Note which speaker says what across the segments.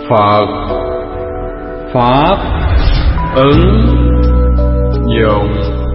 Speaker 1: Phật Pháp ứng dụng.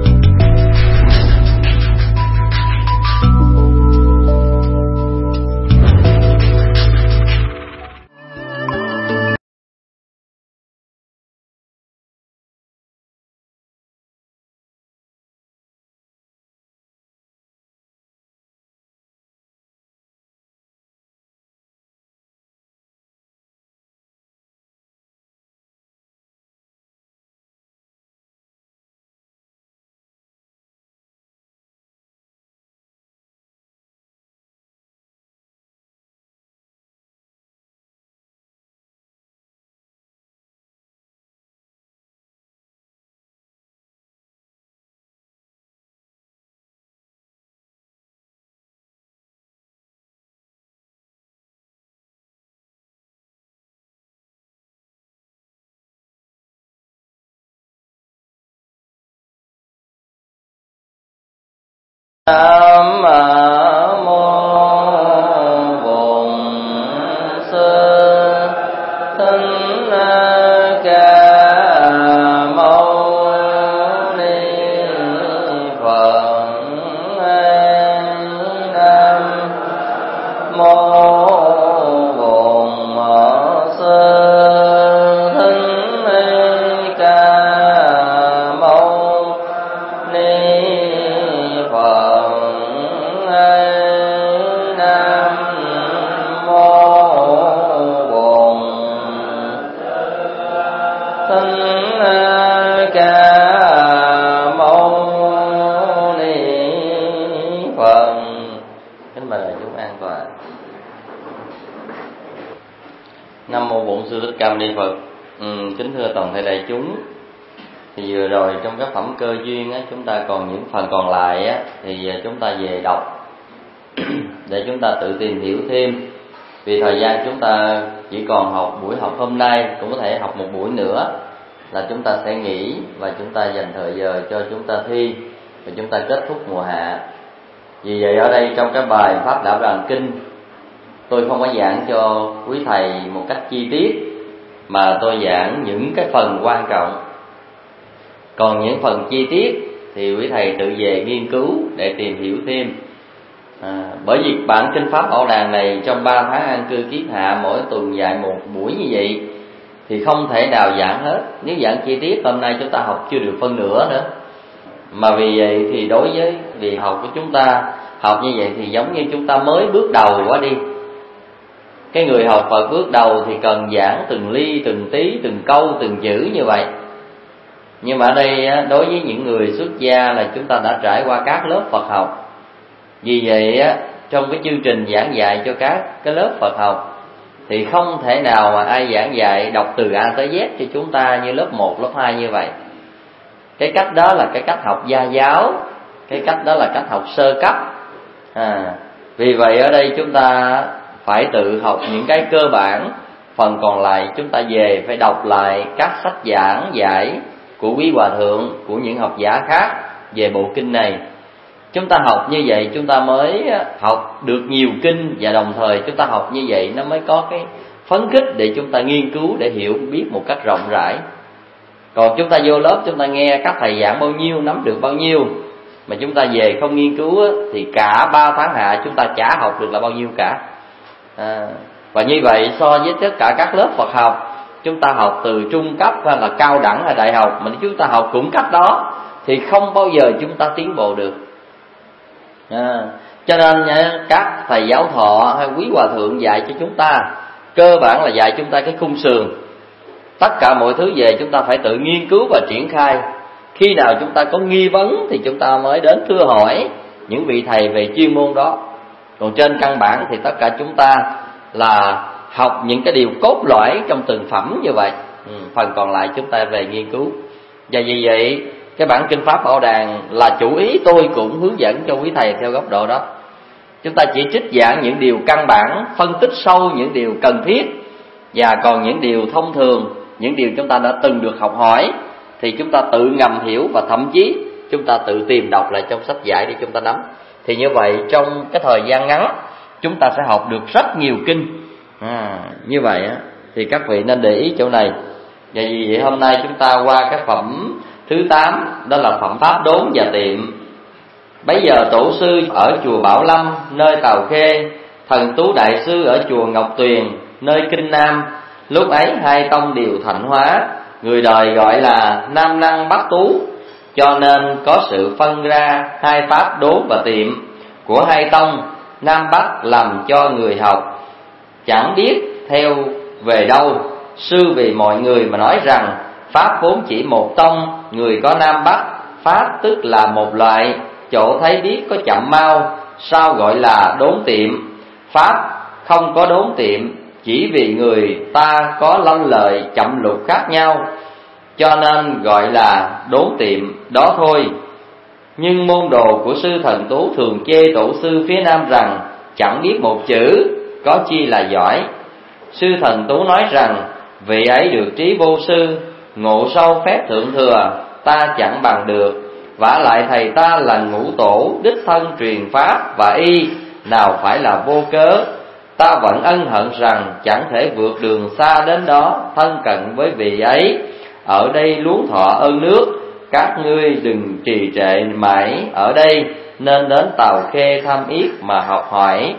Speaker 2: Nam mô Bổn Sư Thích Ca Mâu Ni Phật. Nam mô Bổn Sư Thích Ca Mâu Ni Phật. Nam mô Bổn Sư Thích Ca Mâu Ni Phật. Kính thưa toàn thể đại chúng, thì vừa rồi trong các phẩm cơ duyên á, chúng ta còn những phần còn lại á, thì chúng ta về đọc để chúng ta tự tìm hiểu thêm. Vì thời gian chúng ta chỉ còn học buổi học hôm nay, cũng có thể học một buổi nữa là chúng ta sẽ nghỉ và chúng ta dành thời giờ cho chúng ta thi và chúng ta kết thúc mùa hạ. Vì vậy ở đây trong cái bài Pháp Đạo Đàn Kinh, tôi không có giảng cho quý thầy một cách chi tiết, mà tôi giảng những cái phần quan trọng. Còn những phần chi tiết thì quý thầy tự về nghiên cứu để tìm hiểu thêm. Bởi vì bản Kinh Pháp Bảo Đàn này trong 3 tháng an cư kiết hạ, mỗi tuần dạy một buổi như vậy thì không thể nào giảng hết. Nếu giảng chi tiết hôm nay chúng ta học chưa được phân nửa nữa. Mà vì vậy thì đối với việc học của chúng ta, học như vậy thì giống như chúng ta mới bước đầu quá đi. Cái người học Phật bước đầu thì cần giảng từng ly, từng tí, từng câu, từng chữ như vậy. Nhưng mà ở đây đối với những người xuất gia là chúng ta đã trải qua các lớp Phật học. Vì vậy trong cái chương trình giảng dạy cho các cái lớp Phật học thì không thể nào mà ai giảng dạy đọc từ A tới Z cho chúng ta như lớp 1, lớp 2 như vậy. Cái cách đó là cái cách học gia giáo, cái cách đó là cách học sơ cấp. Vì vậy ở đây chúng ta phải tự học những cái cơ bản. Phần còn lại chúng ta về phải đọc lại các sách giảng dạy của quý hòa thượng, của những học giả khác về bộ kinh này. Chúng ta học như vậy chúng ta mới học được nhiều kinh, và đồng thời chúng ta học như vậy nó mới có cái phấn khích để chúng ta nghiên cứu, để hiểu biết một cách rộng rãi. Còn chúng ta vô lớp chúng ta nghe các thầy giảng bao nhiêu, nắm được bao nhiêu, mà chúng ta về không nghiên cứu thì cả 3 tháng hạ chúng ta chả học được là bao nhiêu cả. Và như vậy so với tất cả các lớp Phật học, chúng ta học từ trung cấp hay là cao đẳng hay đại học, mà nếu chúng ta học cũng cách đó thì không bao giờ chúng ta tiến bộ được. Cho nên các thầy giáo thọ hay quý hòa thượng dạy cho chúng ta, cơ bản là dạy chúng ta cái khung sườn. Tất cả mọi thứ về chúng ta phải tự nghiên cứu và triển khai. Khi nào chúng ta có nghi vấn thì chúng ta mới đến thưa hỏi những vị thầy về chuyên môn đó. Còn trên căn bản thì tất cả chúng ta là học những cái điều cốt lõi trong từng phẩm như vậy. Phần còn lại chúng ta về nghiên cứu. Và vì vậy cái bản Kinh Pháp Bảo Đàn là chủ ý tôi cũng hướng dẫn cho quý thầy theo góc độ đó. Chúng ta chỉ trích giảng những điều căn bản, phân tích sâu những điều cần thiết, và còn những điều thông thường, những điều chúng ta đã từng được học hỏi thì chúng ta tự ngầm hiểu, và thậm chí chúng ta tự tìm đọc lại trong sách giải để chúng ta nắm. Thì như vậy trong cái thời gian ngắn chúng ta sẽ học được rất nhiều kinh. Như vậy Thì các vị nên để ý chỗ này. Và vì vậy hôm nay chúng ta qua cái phẩm thứ 8, đó là phẩm pháp đốn và tiệm. Bấy giờ tổ sư ở chùa Bảo Lâm nơi Tàu Khê, thần tú đại sư ở chùa Ngọc Tuyền nơi Kinh Nam. Lúc ấy hai tông đều thạnh hóa, người đời gọi là Nam Năng Bắc Tú, cho nên có sự phân ra hai pháp đốn và tiệm của hai tông Nam Bắc, làm cho người học chẳng biết theo về đâu. Sư vì mọi người mà nói rằng pháp vốn chỉ một tông, người có Nam Bắc, pháp tức là một loại, chỗ thấy biết có chậm mau, sao gọi là đốn tiệm. Pháp không có đốn tiệm, chỉ vì người ta có lanh lợi chậm lục khác nhau, cho nên gọi là đốn tiệm đó thôi. Nhưng môn đồ của sư Thần Tú thường chê tổ sư phía Nam rằng chẳng biết một chữ, có chi là giỏi. Sư Thần Tú nói rằng vị ấy được trí vô sư, ngộ sâu phép thượng thừa, ta chẳng bằng được. Vả lại thầy ta là ngũ tổ đích thân truyền pháp và y, nào phải là vô cớ. Ta vẫn ân hận rằng chẳng thể vượt đường xa đến đó, thân cận với vị ấy. Ở đây luống thọ ơn nước, các ngươi đừng trì trệ mãi ở đây, nên đến Tàu Khê thăm yết mà học hỏi.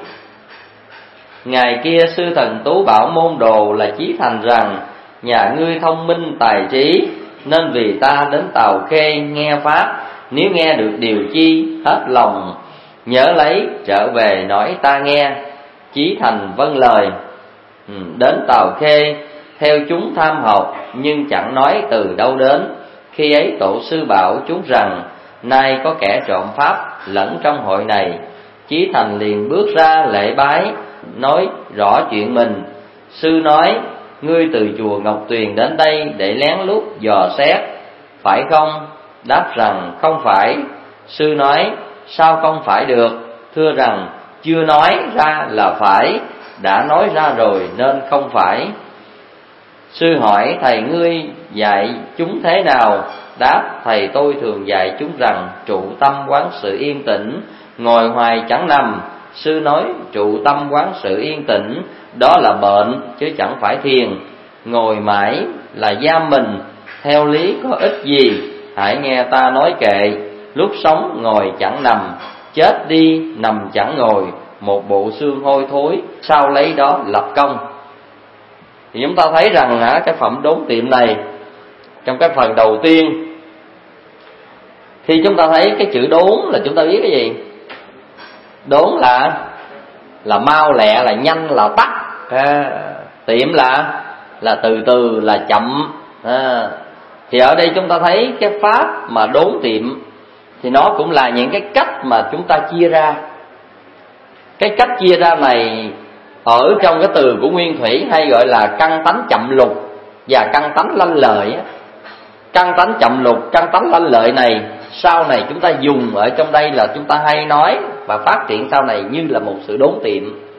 Speaker 2: Ngày kia sư Thần Tú bảo môn đồ là Chí Thành rằng nhà ngươi thông minh tài trí, nên vì ta đến Tàu Khê nghe pháp. Nếu nghe được điều chi hết lòng nhớ lấy, trở về nói ta nghe. Chí Thành vâng lời, đến Tàu Khê theo chúng tham học, nhưng chẳng nói từ đâu đến. Khi ấy tổ sư bảo chúng rằng nay có kẻ trộm pháp lẫn trong hội này. Chí Thành liền bước ra lễ bái, nói rõ chuyện mình. Sư nói ngươi từ chùa Ngọc Tuyền đến đây để lén lút dò xét, phải không? Đáp rằng không phải. Sư nói sao không phải được? Thưa rằng chưa nói ra là phải, đã nói ra rồi nên không phải. Sư hỏi thầy ngươi dạy chúng thế nào? Đáp thầy tôi thường dạy chúng rằng trụ tâm quán sự yên tĩnh, ngồi hoài chẳng nằm. Sư nói trụ tâm quán sự yên tĩnh đó là bệnh chứ chẳng phải thiền, ngồi mãi là giam mình, theo lý có ích gì. Hãy nghe ta nói kệ, lúc sống ngồi chẳng nằm, chết đi nằm chẳng ngồi, một bộ xương hôi thối, sao lấy đó lập công. Thì chúng ta thấy rằng cái phẩm đốn tiệm này, trong cái phần đầu tiên, khi chúng ta thấy cái chữ đốn là chúng ta biết cái gì? Đốn là mau lẹ, là nhanh, là tắt. Tiệm là từ từ, là chậm. Thì ở đây chúng ta thấy cái pháp mà đốn tiệm thì nó cũng là những cái cách mà chúng ta chia ra. Cái cách chia ra này ở trong cái từ của Nguyên Thủy hay gọi là căn tánh chậm lục và căn tánh lanh lợi. Căn tánh chậm lục, căn tánh lanh lợi này sau này chúng ta dùng ở trong đây là chúng ta hay nói và phát triển sau này như là một sự đốn tiệm.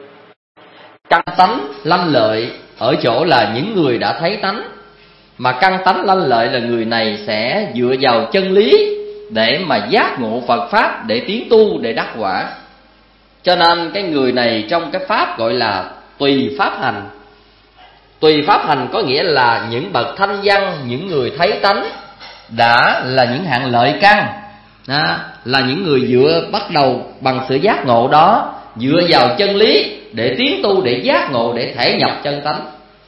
Speaker 2: Căn tánh lanh lợi ở chỗ là những người đã thấy tánh, mà căn tánh lanh lợi là người này sẽ dựa vào chân lý để mà giác ngộ Phật pháp, để tiến tu, để đắc quả. Cho nên cái người này trong cái pháp gọi là tùy pháp hành. Tùy pháp hành có nghĩa là những bậc thanh văn, những người thấy tánh đã là những hạng lợi căn, là những người dựa bắt đầu bằng sự giác ngộ đó, dựa vào chân lý để tiến tu, để giác ngộ, để thể nhập chân tánh.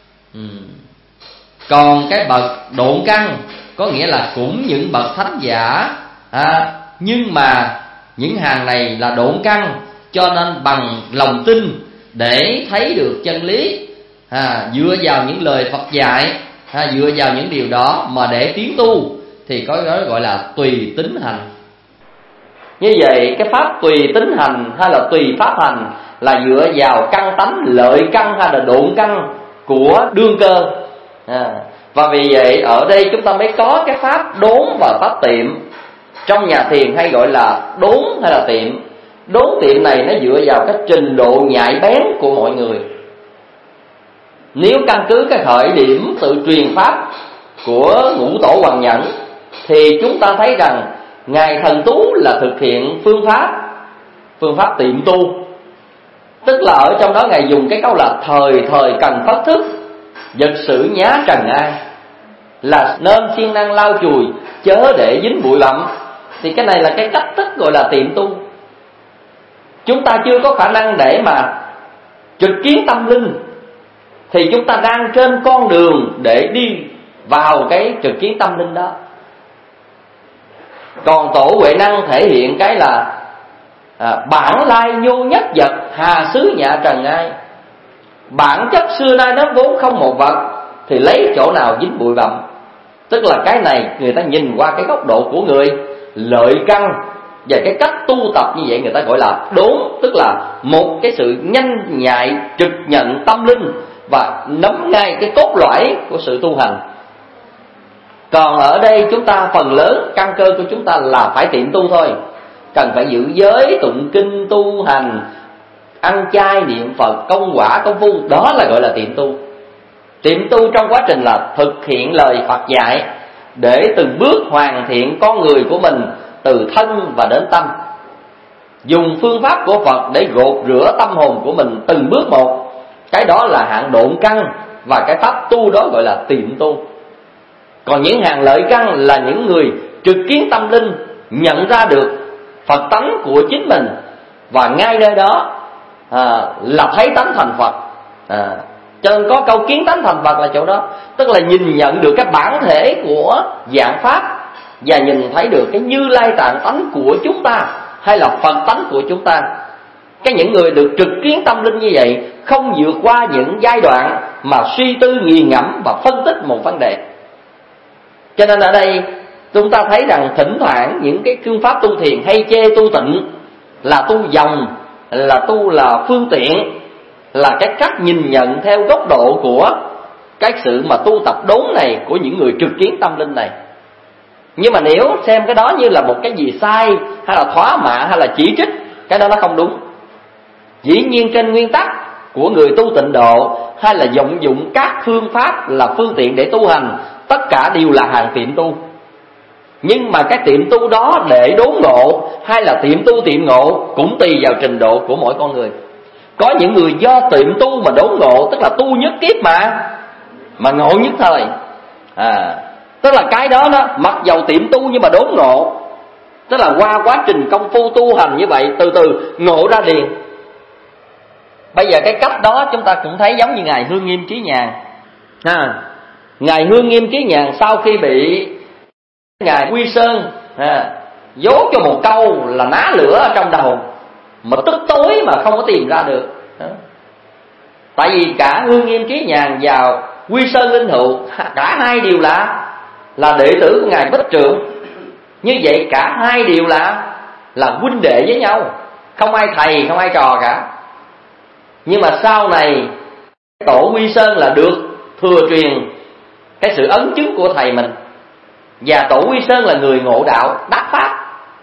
Speaker 2: Còn cái bậc độn căn có nghĩa là cũng những bậc thánh giả, nhưng mà những hàng này là độn căn, cho nên bằng lòng tin để thấy được chân lý, dựa vào những lời Phật dạy, dựa vào những điều đó mà để tiến tu, thì có đó gọi là tùy tính hành. Như vậy cái pháp tùy tính hành hay là tùy pháp hành là dựa vào căn tánh lợi căn hay là độn căn của đương cơ. Và vì vậy ở đây chúng ta mới có cái pháp đốn và pháp tiệm. Trong nhà thiền hay gọi là đốn hay là tiệm. Đốn tiệm này nó dựa vào cái trình độ nhạy bén của mọi người. Nếu căn cứ cái khởi điểm tự truyền pháp của Ngũ Tổ Hoằng Nhẫn thì chúng ta thấy rằng Ngài Thần Tú là thực hiện phương pháp tiệm tu. Tức là ở trong đó Ngài dùng cái câu là thời thời cần phát thức. vật sự nhá trần ai, là nên siêng năng lau chùi chớ để dính bụi bặm. Thì cái này là cái cách thức gọi là tiệm tu. Chúng ta chưa có khả năng để mà trực kiến tâm linh, thì chúng ta đang trên con đường để đi vào cái trực kiến tâm linh đó. Còn Tổ Huệ Năng thể hiện cái là bản lai nhô nhất vật, hà xứ nhạ trần ai. Bản chất xưa nay nó vốn không một vật, thì lấy chỗ nào dính bụi bặm. Tức là cái này người ta nhìn qua cái góc độ của người lợi căn, và cái cách tu tập như vậy người ta gọi là đốn. Tức là một cái sự nhanh nhạy trực nhận tâm linh và nắm ngay cái cốt lõi của sự tu hành. Còn ở đây chúng ta phần lớn căn cơ của chúng ta là phải tiệm tu thôi. Cần phải giữ giới, tụng kinh, tu hành, ăn chay, niệm Phật, công quả, công phu. Đó là gọi là tiệm tu. Tiệm tu trong quá trình là thực hiện lời Phật dạy, để từng bước hoàn thiện con người của mình từ thân và đến tâm. Dùng phương pháp của Phật để gột rửa tâm hồn của mình từng bước một. Cái đó là hạng độn căn, và cái pháp tu đó gọi là tiệm tu. Còn những hàng lợi căn là những người trực kiến tâm linh, nhận ra được Phật tánh của chính mình, và ngay nơi đó là thấy tánh thành Phật. Cho nên có câu kiến tánh thành Phật là chỗ đó. Tức là nhìn nhận được cái bản thể của dạng pháp, và nhìn thấy được cái Như Lai Tạng tánh của chúng ta, hay là Phật tánh của chúng ta. Những người được trực kiến tâm linh như vậy không vượt qua những giai đoạn mà suy tư nghiền ngẫm và phân tích một vấn đề. Cho nên ở đây chúng ta thấy rằng thỉnh thoảng những cái phương pháp tu thiền hay chê tu tịnh là tu dòng, là tu là phương tiện, là cái cách nhìn nhận theo góc độ của cái sự mà tu tập đốn này của những người trực kiến tâm linh này. Nhưng mà nếu xem cái đó như là một cái gì sai, hay là thỏa mạ, hay là chỉ trích, cái đó nó không đúng. Dĩ nhiên trên nguyên tắc của người tu tịnh độ, hay là vận dụng các phương pháp là phương tiện để tu hành, tất cả đều là hàng tiệm tu. Nhưng mà cái tiệm tu đó để đốn ngộ, hay là tiệm tu tiệm ngộ, cũng tùy vào trình độ của mỗi con người. Có những người do tiệm tu mà đốn ngộ, tức là tu nhất kiếp mà ngộ nhất thời. Tức là cái đó mặc dầu tiệm tu nhưng mà đốn ngộ. Tức là qua quá trình công phu tu hành như vậy, từ từ ngộ ra liền. Bây giờ cái cách đó chúng ta cũng thấy giống như Ngài Hương Nghiêm Trí Nhàn. Ngài Hương Nghiêm Trí Nhàn sau khi bị Ngài Quy Sơn dố cho một câu là ná lửa ở trong đầu, mà tức tối mà không có tìm ra được. Tại vì cả Hương Nghiêm Trí Nhàn và Quy Sơn Linh Hữu, cả hai đều là đệ tử của Ngài Bích Trượng. Như vậy cả hai đều là huynh đệ với nhau, không ai thầy không ai trò cả. Nhưng mà sau này Tổ Quy Sơn là được thừa truyền cái sự ấn chứng của thầy mình, và Tổ Quy Sơn là người ngộ đạo đắc pháp.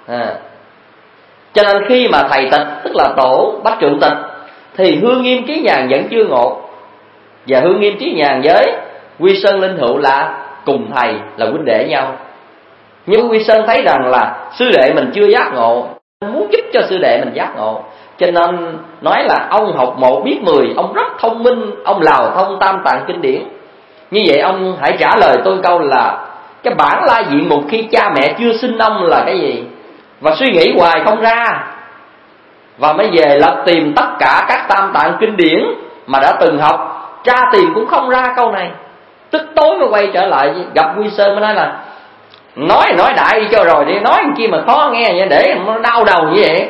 Speaker 2: Cho nên khi mà thầy tịch, tức là Tổ Bách Trượng tịch, thì Hương Nghiêm Trí Nhàn vẫn chưa ngộ. Và Hương Nghiêm Trí Nhàn với Quy Sơn Linh Hữu là cùng thầy, là huynh đệ nhau. Nhưng Quy Sơn thấy rằng là sư đệ mình chưa giác ngộ, muốn giúp cho sư đệ mình giác ngộ, cho nên nói là ông học 1 biết 10, ông rất thông minh, ông lào thông tam tạng kinh điển. Như vậy ông hãy trả lời tôi câu là cái bản lai diện mục khi cha mẹ chưa sinh ông là cái gì? Và suy nghĩ hoài không ra, và mới về lật tìm tất cả các tam tạng kinh điển mà đã từng học, tra tìm cũng không ra câu này. Tức tối mới quay trở lại gặp Quy Sơn mới nói là nói đại đi cho rồi đi, nói chi mà khó nghe vậy, để nó đau đầu như vậy.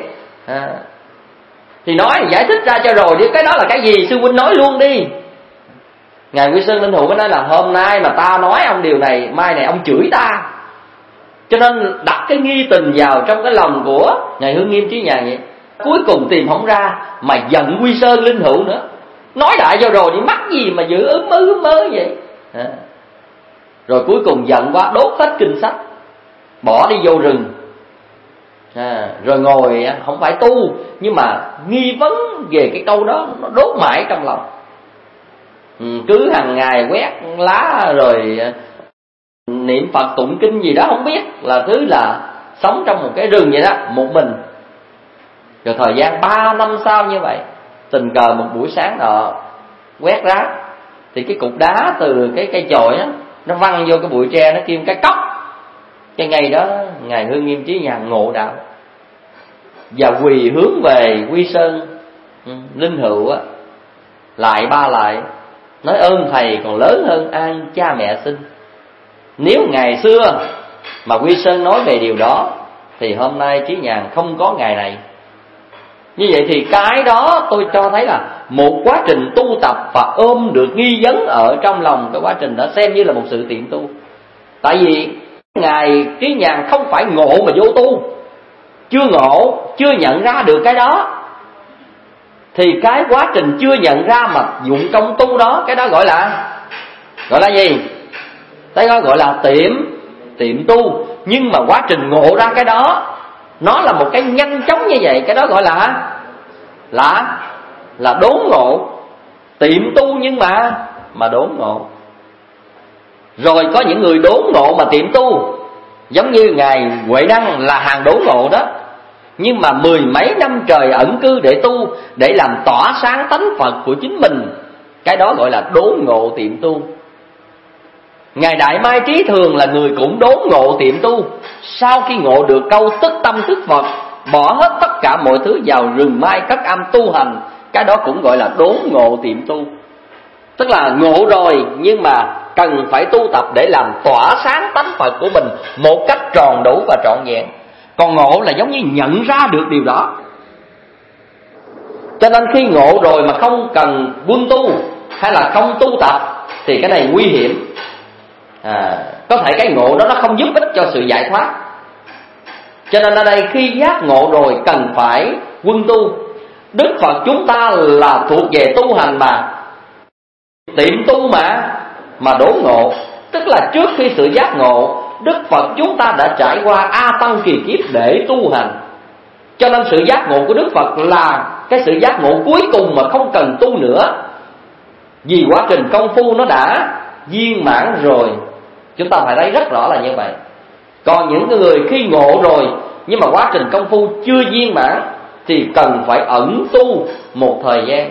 Speaker 2: Thì nói giải thích ra cho rồi đi, cái đó là cái gì sư huynh nói luôn đi. Ngài Quy Sơn Linh Hữu mới nói là hôm nay mà ta nói ông điều này, mai này ông chửi ta. Cho nên đặt cái nghi tình vào trong cái lòng của Ngài Hương Nghiêm Trí Nhàn vậy. Cuối cùng tìm không ra mà giận Quy Sơn Linh Hữu nữa. Nói đại cho rồi đi, mắc gì mà giữ ứ mớ vậy. Rồi cuối cùng giận quá đốt hết kinh sách, bỏ đi vô rừng. Rồi ngồi không phải tu, nhưng mà nghi vấn về cái câu đó, nó đốt mãi trong lòng. Cứ hàng ngày quét lá rồi niệm Phật tụng kinh gì đó không biết, là thứ là sống trong một cái rừng vậy đó, một mình. Rồi thời gian 3 năm sau như vậy, tình cờ một buổi sáng nọ quét rác, thì cái cục đá từ cái cây chổi á, nó văng vô cái bụi tre, nó kêu cái cốc. Cái ngày đó ngài Hương Nghiêm Chí Nhàn ngộ đạo và quỳ hướng về Quy Sơn Linh Hữu á, lại ba lại nói ơn thầy còn lớn hơn an cha mẹ sinh. Nếu ngày xưa mà Quy Sơn nói về điều đó thì hôm nay Chí Nhàn không có ngày này. Như vậy thì cái đó tôi cho thấy là một quá trình tu tập và ôm được nghi vấn ở trong lòng, cái quá trình đó xem như là một sự tiệm tu. Tại vì ngài Chí Nhàn không phải ngộ mà vô tu, chưa ngộ, chưa nhận ra được cái đó, thì cái quá trình chưa nhận ra mà dụng công tu đó, cái đó gọi là gì? Cái đó gọi là tiệm tu. Nhưng mà quá trình ngộ ra cái đó, nó là một cái nhanh chóng như vậy, cái đó gọi là đốn ngộ. Tiệm tu nhưng mà đốn ngộ. Rồi có những người đốn ngộ mà tiệm tu, giống như ngài Huệ Năng là hàng đốn ngộ đó, nhưng mà mười mấy năm trời ẩn cư để tu, để làm tỏa sáng tánh Phật của chính mình, cái đó gọi là đốn ngộ tiệm tu. Ngài Đại Mai Trí Thường là người cũng đốn ngộ tiệm tu. Sau khi ngộ được câu tức tâm tức Phật, bỏ hết tất cả mọi thứ vào rừng mai cất âm tu hành, cái đó cũng gọi là đốn ngộ tiệm tu. Tức là ngộ rồi nhưng mà cần phải tu tập để làm tỏa sáng tánh Phật của mình một cách tròn đủ và trọn vẹn. Còn ngộ là giống như nhận ra được điều đó. Cho nên khi ngộ rồi mà không cần quân tu hay là không tu tập thì cái này nguy hiểm. Có thể cái ngộ đó nó không giúp ích cho sự giải thoát. Cho nên ở đây khi giác ngộ rồi cần phải quân tu. Đức Phật chúng ta là thuộc về tu hành mà, tiệm tu mà đốn ngộ. Tức là trước khi sự giác ngộ, Đức Phật chúng ta đã trải qua A Tăng kỳ kiếp để tu hành. Cho nên sự giác ngộ của Đức Phật là cái sự giác ngộ cuối cùng mà không cần tu nữa, vì quá trình công phu nó đã viên mãn rồi. Chúng ta phải thấy rất rõ là như vậy. Còn những người khi ngộ rồi nhưng mà quá trình công phu chưa viên mãn thì cần phải ẩn tu một thời gian.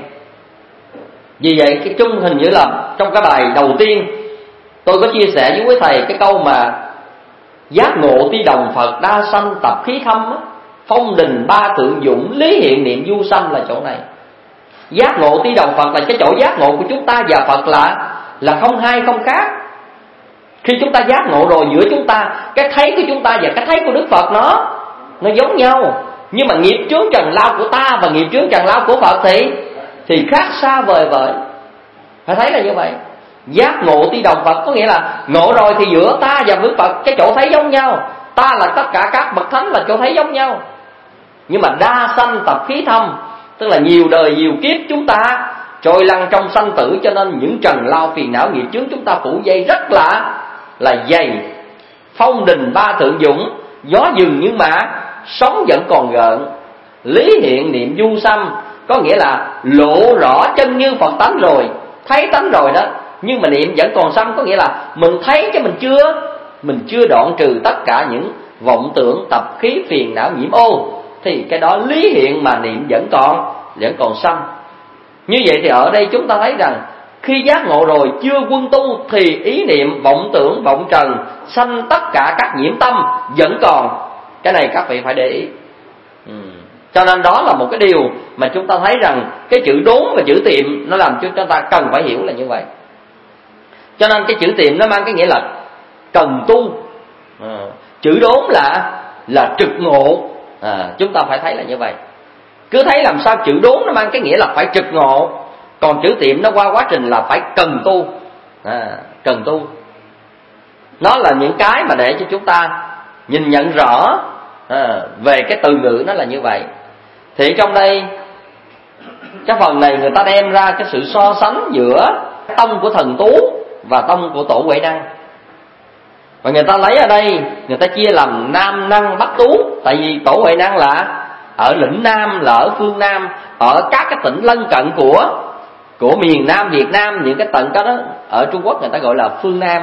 Speaker 2: Vì vậy cái chung hình như là trong cái bài đầu tiên tôi có chia sẻ với quý thầy cái câu mà giác ngộ ti đồng Phật đa sanh tập khí thâm á, phong đình ba thượng dũng lý hiện niệm du sanh là chỗ này. Giác ngộ ti đồng Phật là cái chỗ giác ngộ của chúng ta và Phật là không hai không khác. Khi chúng ta giác ngộ rồi, giữa chúng ta, cái thấy của chúng ta và cái thấy của Đức Phật nó giống nhau. Nhưng mà nghiệp chướng trần lao của ta và nghiệp chướng trần lao của Phật thì khác xa vời vợi. Phải thấy là như vậy. Giác ngộ ti đồng Phật có nghĩa là ngộ rồi thì giữa ta và Đức Phật cái chỗ thấy giống nhau. Ta là tất cả các bậc thánh là chỗ thấy giống nhau. Nhưng mà đa sanh tập khí thâm, tức là nhiều đời nhiều kiếp chúng ta trôi lăn trong sanh tử, cho nên những trần lao phiền não nghiệp chướng chúng ta phủ dây rất là dày. Phong đình ba thượng dũng, gió dừng nhưng mà sóng vẫn còn gợn. Lý hiện niệm du sanh, có nghĩa là lộ rõ chân như Phật tánh rồi, thấy tánh rồi đó, nhưng mà niệm vẫn còn sanh, có nghĩa là mình thấy chứ mình chưa đoạn trừ tất cả những vọng tưởng tập khí phiền não nhiễm ô, thì cái đó lý hiện mà niệm vẫn còn sanh. Như vậy thì ở đây chúng ta thấy rằng khi giác ngộ rồi chưa quân tu thì ý niệm vọng tưởng vọng trần sanh tất cả các nhiễm tâm vẫn còn. Cái này các vị phải để ý. Cho nên đó là một cái điều mà chúng ta thấy rằng cái chữ đốn và chữ tiệm nó làm cho chúng ta cần phải hiểu là như vậy. Cho nên cái chữ tiệm nó mang cái nghĩa là cần tu. Chữ đốn là trực ngộ. Chúng ta phải thấy là như vậy. Cứ thấy làm sao chữ đốn nó mang cái nghĩa là phải trực ngộ, còn chữ tiệm nó qua quá trình là phải cần tu. Cần tu nó là những cái mà để cho chúng ta nhìn nhận rõ về cái từ ngữ nó là như vậy. Thì trong đây cái phần này người ta đem ra cái sự so sánh giữa tông của Thần Tú và tông của Tổ Huệ Năng. Và người ta lấy ở đây, người ta chia làm Nam Năng Bắc Tú. Tại vì Tổ Huệ Năng là ở lĩnh Nam, là ở phương Nam, ở các cái tỉnh lân cận của miền Nam Việt Nam, những cái tỉnh đó ở Trung Quốc người ta gọi là phương Nam.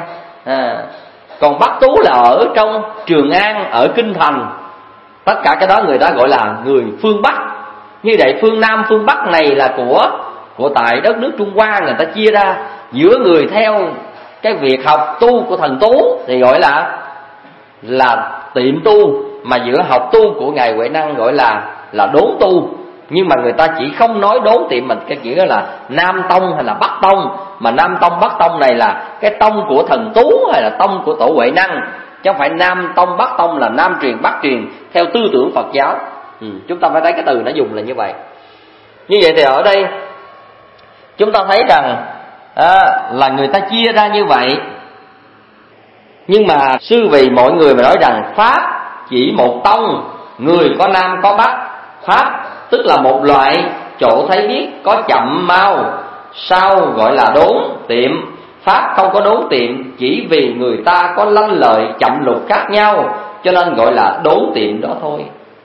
Speaker 2: Còn Bắc Tú là ở trong Trường An, ở Kinh Thành. Tất cả cái đó người ta gọi là người phương Bắc. Như vậy phương Nam phương Bắc này là của tại đất nước Trung Hoa người ta chia ra. giữa người theo cái việc học tu của thần Tú thì gọi là tiệm tu, mà giữa học tu của ngài Huệ Năng gọi là đốn tu. Nhưng mà người ta chỉ không nói đốn tiệm mình cái chữ đó là Nam Tông hay là Bắc Tông, mà Nam Tông Bắc Tông này là cái tông của thần Tú hay là tông của tổ Huệ Năng, chứ không phải Nam Tông Bắc Tông là Nam truyền Bắc truyền theo tư tưởng Phật giáo. Chúng ta phải thấy cái từ nó dùng là như vậy. Như vậy thì ở đây chúng ta thấy rằng là người ta chia ra như vậy. Nhưng mà sư vì mọi người mà nói rằng Pháp chỉ một tông, người có Nam có Bắc. Pháp tức là một loại, chỗ thấy biết, có chậm mau, sao gọi là đốn tiệm. Pháp không có đốn tiệm, chỉ vì người ta có lanh lợi chậm lục khác nhau, cho nên gọi là đốn tiệm đó thôi.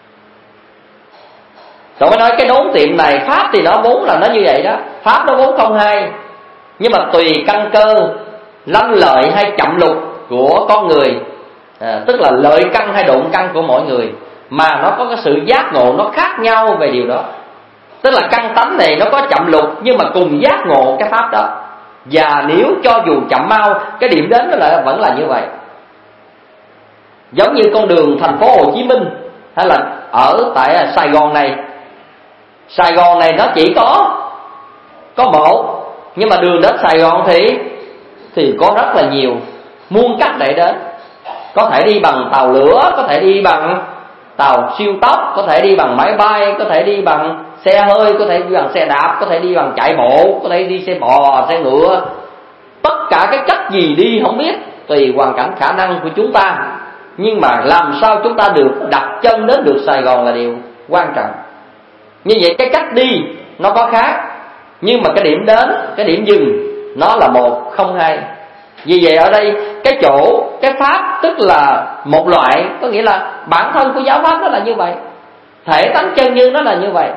Speaker 2: Rồi mới nói cái đốn tiệm này, Pháp thì nó vốn là nó như vậy đó, Pháp nó vốn không hai. Nhưng mà tùy căn cơ lanh lợi hay chậm lục của con người, tức là lợi căn hay độn căn của mỗi người, mà nó có cái sự giác ngộ nó khác nhau về điều đó. Tức là căn tánh này nó có chậm lục nhưng mà cùng giác ngộ cái Pháp đó. Và nếu cho dù chậm mau, cái điểm đến nó vẫn là như vậy. Giống như con đường thành phố Hồ Chí Minh hay là ở tại Sài Gòn này. Sài Gòn này nó chỉ có một, nhưng mà đường đến Sài Gòn thì có rất là nhiều, muôn cách để đến. Có thể đi bằng tàu lửa, có thể đi bằng tàu siêu tốc, có thể đi bằng máy bay, có thể đi bằng xe hơi, có thể đi bằng xe đạp, có thể đi bằng chạy bộ, có thể đi xe bò, xe ngựa. Tất cả cái cách gì đi không biết, tùy hoàn cảnh khả năng của chúng ta. Nhưng mà làm sao chúng ta được đặt chân đến được Sài Gòn là điều quan trọng. Như vậy cái cách đi nó có khác, nhưng mà cái điểm đến, cái điểm dừng nó là một không hai. Vì vậy ở đây cái chỗ, cái Pháp tức là một loại, có nghĩa là bản thân của giáo Pháp nó là như vậy, thể tánh chân như nó là như vậy.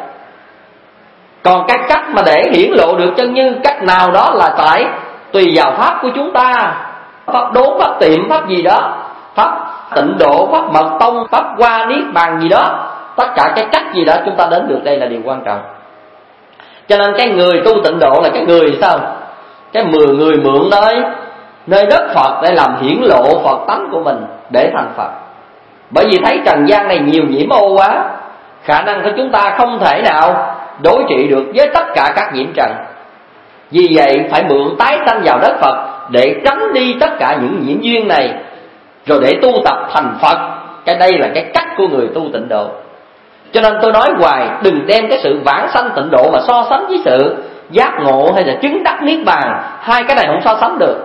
Speaker 2: Còn cái cách mà để hiển lộ được chân như, cách nào đó là phải tùy vào Pháp của chúng ta. Pháp đốn, Pháp tiệm, Pháp gì đó, Pháp tịnh độ, Pháp mật tông, Pháp qua niết bàn gì đó. Tất cả cái cách gì đó chúng ta đến được đây là điều quan trọng. Cho nên cái người tu tịnh độ là cái người sao? Cái người mượn nơi đất Phật để làm hiển lộ Phật tánh của mình để thành Phật. Bởi vì thấy trần gian này nhiều nhiễm ô quá, khả năng của chúng ta không thể nào đối trị được với tất cả các nhiễm trần. Vì vậy phải mượn tái sanh vào đất Phật để tránh đi tất cả những nhiễm duyên này, rồi để tu tập thành Phật. Cái đây là cái cách của người tu tịnh độ. Cho nên tôi nói hoài, đừng đem cái sự vãng sanh tịnh độ mà so sánh với sự giác ngộ hay là chứng đắc niết bàn. Hai cái này không so sánh được.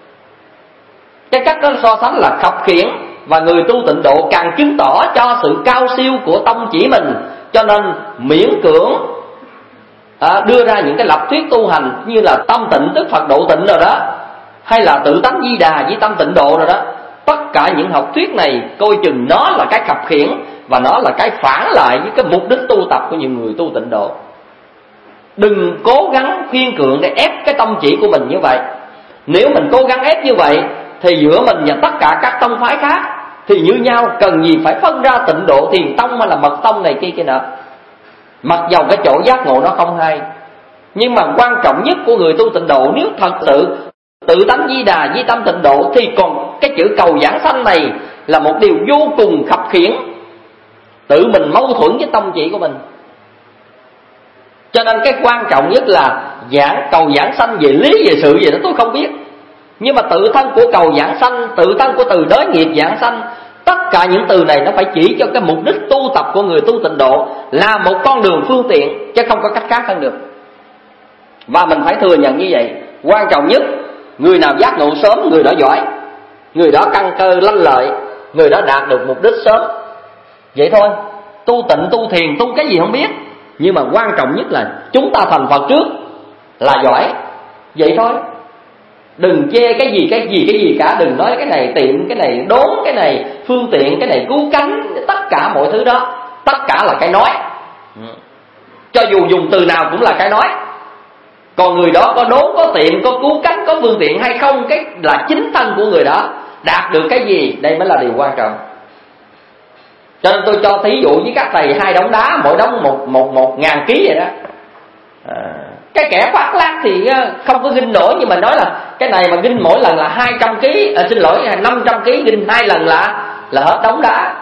Speaker 2: Cái cách đó so sánh là khập khiễng, và người tu tịnh độ càng chứng tỏ cho sự cao siêu của tông chỉ mình. Cho nên miễn cưỡng đưa ra những cái lập thuyết tu hành như là tâm tịnh tức Phật độ tịnh rồi đó, hay là tự tánh di đà với tâm tịnh độ rồi đó. Tất cả những học thuyết này coi chừng nó là cái khập khiễng, và nó là cái phản lại với cái mục đích tu tập của những người tu tịnh độ. Đừng cố gắng khiên cường để ép cái tâm chỉ của mình như vậy. Nếu mình cố gắng ép như vậy thì giữa mình và tất cả các tông phái khác thì như nhau, cần gì phải phân ra tịnh độ thiền tông hay là mật tông này kia nọ. Mặc dầu cái chỗ giác ngộ nó không hay, nhưng mà quan trọng nhất của người tu tịnh độ, nếu thật sự tự tánh di đà với tâm tịnh độ, thì còn cái chữ cầu giảng sanh này là một điều vô cùng khập khiễng, tự mình mâu thuẫn với tâm chỉ của mình. Cho nên cái quan trọng nhất là cầu giảng sanh về lý về sự gì đó tôi không biết, nhưng mà tự thân của cầu giảng sanh, tự thân của từ đới nghiệp giảng sanh, tất cả những từ này nó phải chỉ cho cái mục đích tu tập của người tu tịnh độ là một con đường phương tiện, chứ không có cách khác hơn được. Và mình phải thừa nhận như vậy. Quan trọng nhất, người nào giác ngộ sớm người đó giỏi, người đó căn cơ lanh lợi, người đó đạt được mục đích sớm. Vậy thôi. Tu tịnh, tu thiền, tu cái gì không biết, nhưng mà quan trọng nhất là chúng ta thành Phật trước là giỏi. Vậy thôi. Đừng chê cái gì cả. Đừng nói cái này tiệm, cái này đốn, cái này phương tiện, cái này cứu cánh. Tất cả mọi thứ đó, tất cả là cái nói. Cho dù dùng từ nào cũng là cái nói. Còn người đó có đốn, có tiệm, có cứu cánh, có phương tiện hay không, cái là chính thân của người đó đạt được cái gì, đây mới là điều quan trọng. Cho nên tôi cho thí dụ với các thầy 2 đống đá, mỗi đống 1.000 kg vậy đó.
Speaker 3: Cái kẻ khoác lác thì không có ginh nổi, nhưng mà nói là cái này mà ginh mỗi lần là 200 kg, xin lỗi 500 kg, ginh 2 lần là hết đống đá.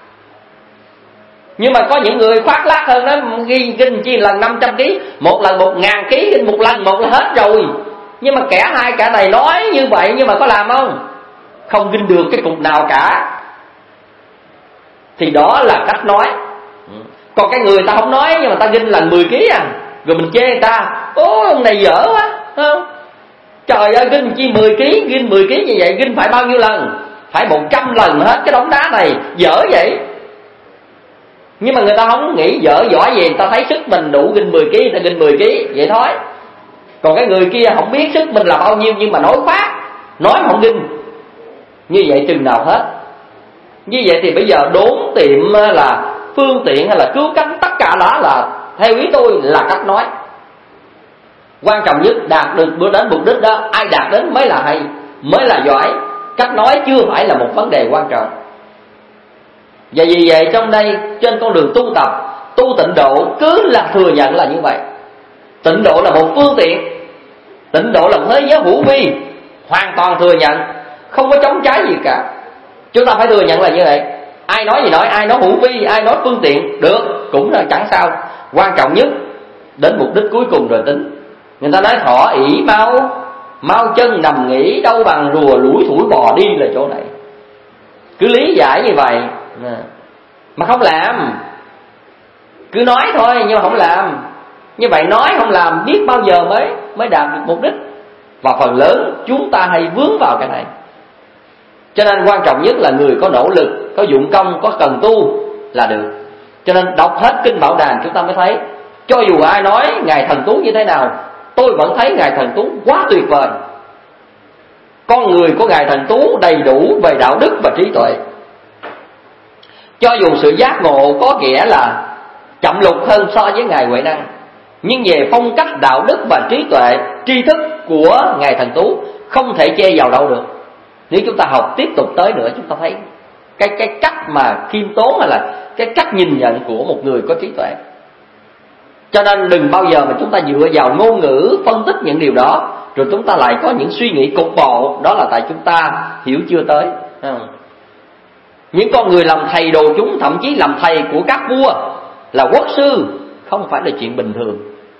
Speaker 3: Nhưng mà có những người khoác lác hơn đó, ginh chi lần 500 kg, một lần 1000 kg, ginh một lần một là hết rồi. Nhưng mà hai kẻ này nói như vậy nhưng mà có làm không? Không ginh được cái cục nào cả. Thì đó là cách nói. Còn cái người ta không nói nhưng mà ta ginh lần 10 kg rồi mình chê người ta, ôi ông này dở quá, không? Trời ơi, ginh chi 10 kg, ginh 10 kg như vậy ginh phải bao nhiêu lần? Phải 100 lần hết cái đống đá này, dở vậy. Nhưng mà người ta không nghĩ dở giỏi gì, người ta thấy sức mình đủ ginh 10 kg, người ta ginh 10 kg vậy thôi. Còn cái người kia không biết sức mình là bao nhiêu nhưng mà nói khoác, nói mà không ginh. Như vậy chừng nào hết? Như vậy thì bây giờ đốn tiệm là phương tiện hay là cứu cánh, tất cả đó là theo ý tôi là cách nói. Quan trọng nhất đạt được bữa đến mục đích đó, ai đạt đến mới là hay, mới là giỏi. Cách nói chưa phải là một vấn đề quan trọng. Và vì vậy trong đây trên con đường tu tập, tu tịnh độ cứ là thừa nhận là như vậy. Tịnh độ là một phương tiện, tịnh độ là một thế giới hữu vi, hoàn toàn thừa nhận, không có chống trái gì cả. Chúng ta phải thừa nhận là như vậy. Ai nói gì nói, ai nói hữu vi, ai nói phương tiện, được, cũng là chẳng sao. Quan trọng nhất đến mục đích cuối cùng rồi tính. Người ta nói thỏ ỷ mau chân nằm nghỉ, đâu bằng rùa lủi thủi bò đi là chỗ này. Cứ lý giải như vậy mà không làm, cứ nói thôi nhưng mà không làm. Như vậy nói không làm biết bao giờ mới đạt được mục đích. Và phần lớn chúng ta hay vướng vào cái này. Cho nên quan trọng nhất là người có nỗ lực, có dụng công, có cần tu là được. Cho nên đọc hết kinh Bảo Đàn chúng ta mới thấy, cho dù ai nói Ngài Thần Tú như thế nào, tôi vẫn thấy Ngài Thần Tú quá tuyệt vời. Con người của Ngài Thần Tú đầy đủ về đạo đức và trí tuệ. Cho dù sự giác ngộ có nghĩa là chậm lục hơn so với Ngài Huệ Năng, nhưng về phong cách đạo đức và trí tuệ, tri thức của Ngài Thần Tú không thể chê vào đâu được. Nếu chúng ta học tiếp tục tới nữa, chúng ta thấy cái cách mà khiêm tốn hay là cái cách nhìn nhận của một người có trí tuệ. Cho nên đừng bao giờ mà chúng ta dựa vào ngôn ngữ phân tích những điều đó, rồi chúng ta lại có những suy nghĩ cục bộ. Đó là tại chúng ta hiểu chưa tới. Những con người làm thầy đồ chúng, thậm chí làm thầy của các vua, là quốc sư, không phải là chuyện bình thường.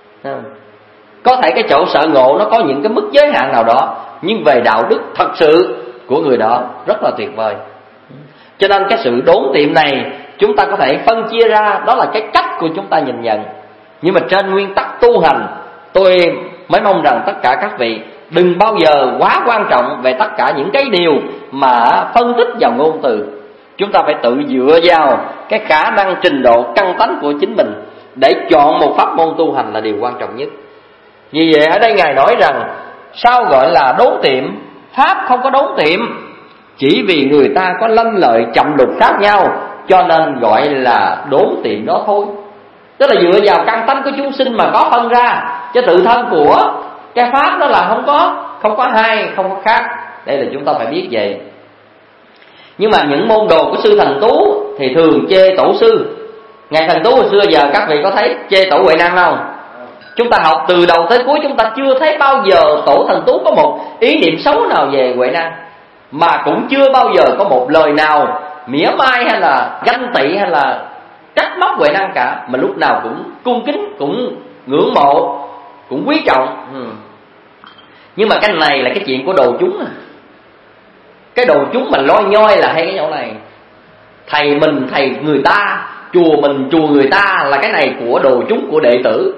Speaker 3: Có thể cái chỗ sợ ngộ nó có những cái mức giới hạn nào đó, nhưng về đạo đức thật sự của người đó rất là tuyệt vời. Cho nên cái sự đốn tiệm này chúng ta có thể phân chia ra, đó là cái cách của chúng ta nhìn nhận. Nhưng mà trên nguyên tắc tu hành, tôi mới mong rằng tất cả các vị đừng bao giờ quá quan trọng về tất cả những cái điều mà phân tích vào ngôn từ. Chúng ta phải tự dựa vào cái khả năng trình độ căn tánh của chính mình để chọn một pháp môn tu hành là điều quan trọng nhất. Vì vậy ở đây Ngài nói rằng sao gọi là đốn tiệm? Pháp không có đốn tiệm, chỉ vì người ta có lanh lợi chậm lục khác nhau cho nên gọi là đốn tiệm đó thôi. Tức là dựa vào căn tánh của chúng sinh mà có phân ra, chứ tự thân của cái pháp đó là không có hai, không có khác. Đây là chúng ta phải biết vậy. Nhưng mà những môn đồ của sư Thần Tú thì thường chê tổ sư. Ngài Thần Tú hồi xưa giờ các vị có thấy chê tổ Huệ Năng không? Chúng ta học từ đầu tới cuối chúng ta chưa thấy bao giờ tổ Thần Tú có một ý niệm xấu nào về Huệ Năng, mà cũng chưa bao giờ có một lời nào mỉa mai hay là ganh tị hay là trách móc Huệ Năng cả, mà lúc nào cũng cung kính, cũng ngưỡng mộ, cũng quý trọng. Nhưng mà cái này là cái chuyện của đồ chúng à. Cái đồ chúng mà loi nhoi là hay cái chỗ này. Thầy mình thầy người ta, chùa mình chùa người ta, là cái này của đồ chúng, của đệ tử.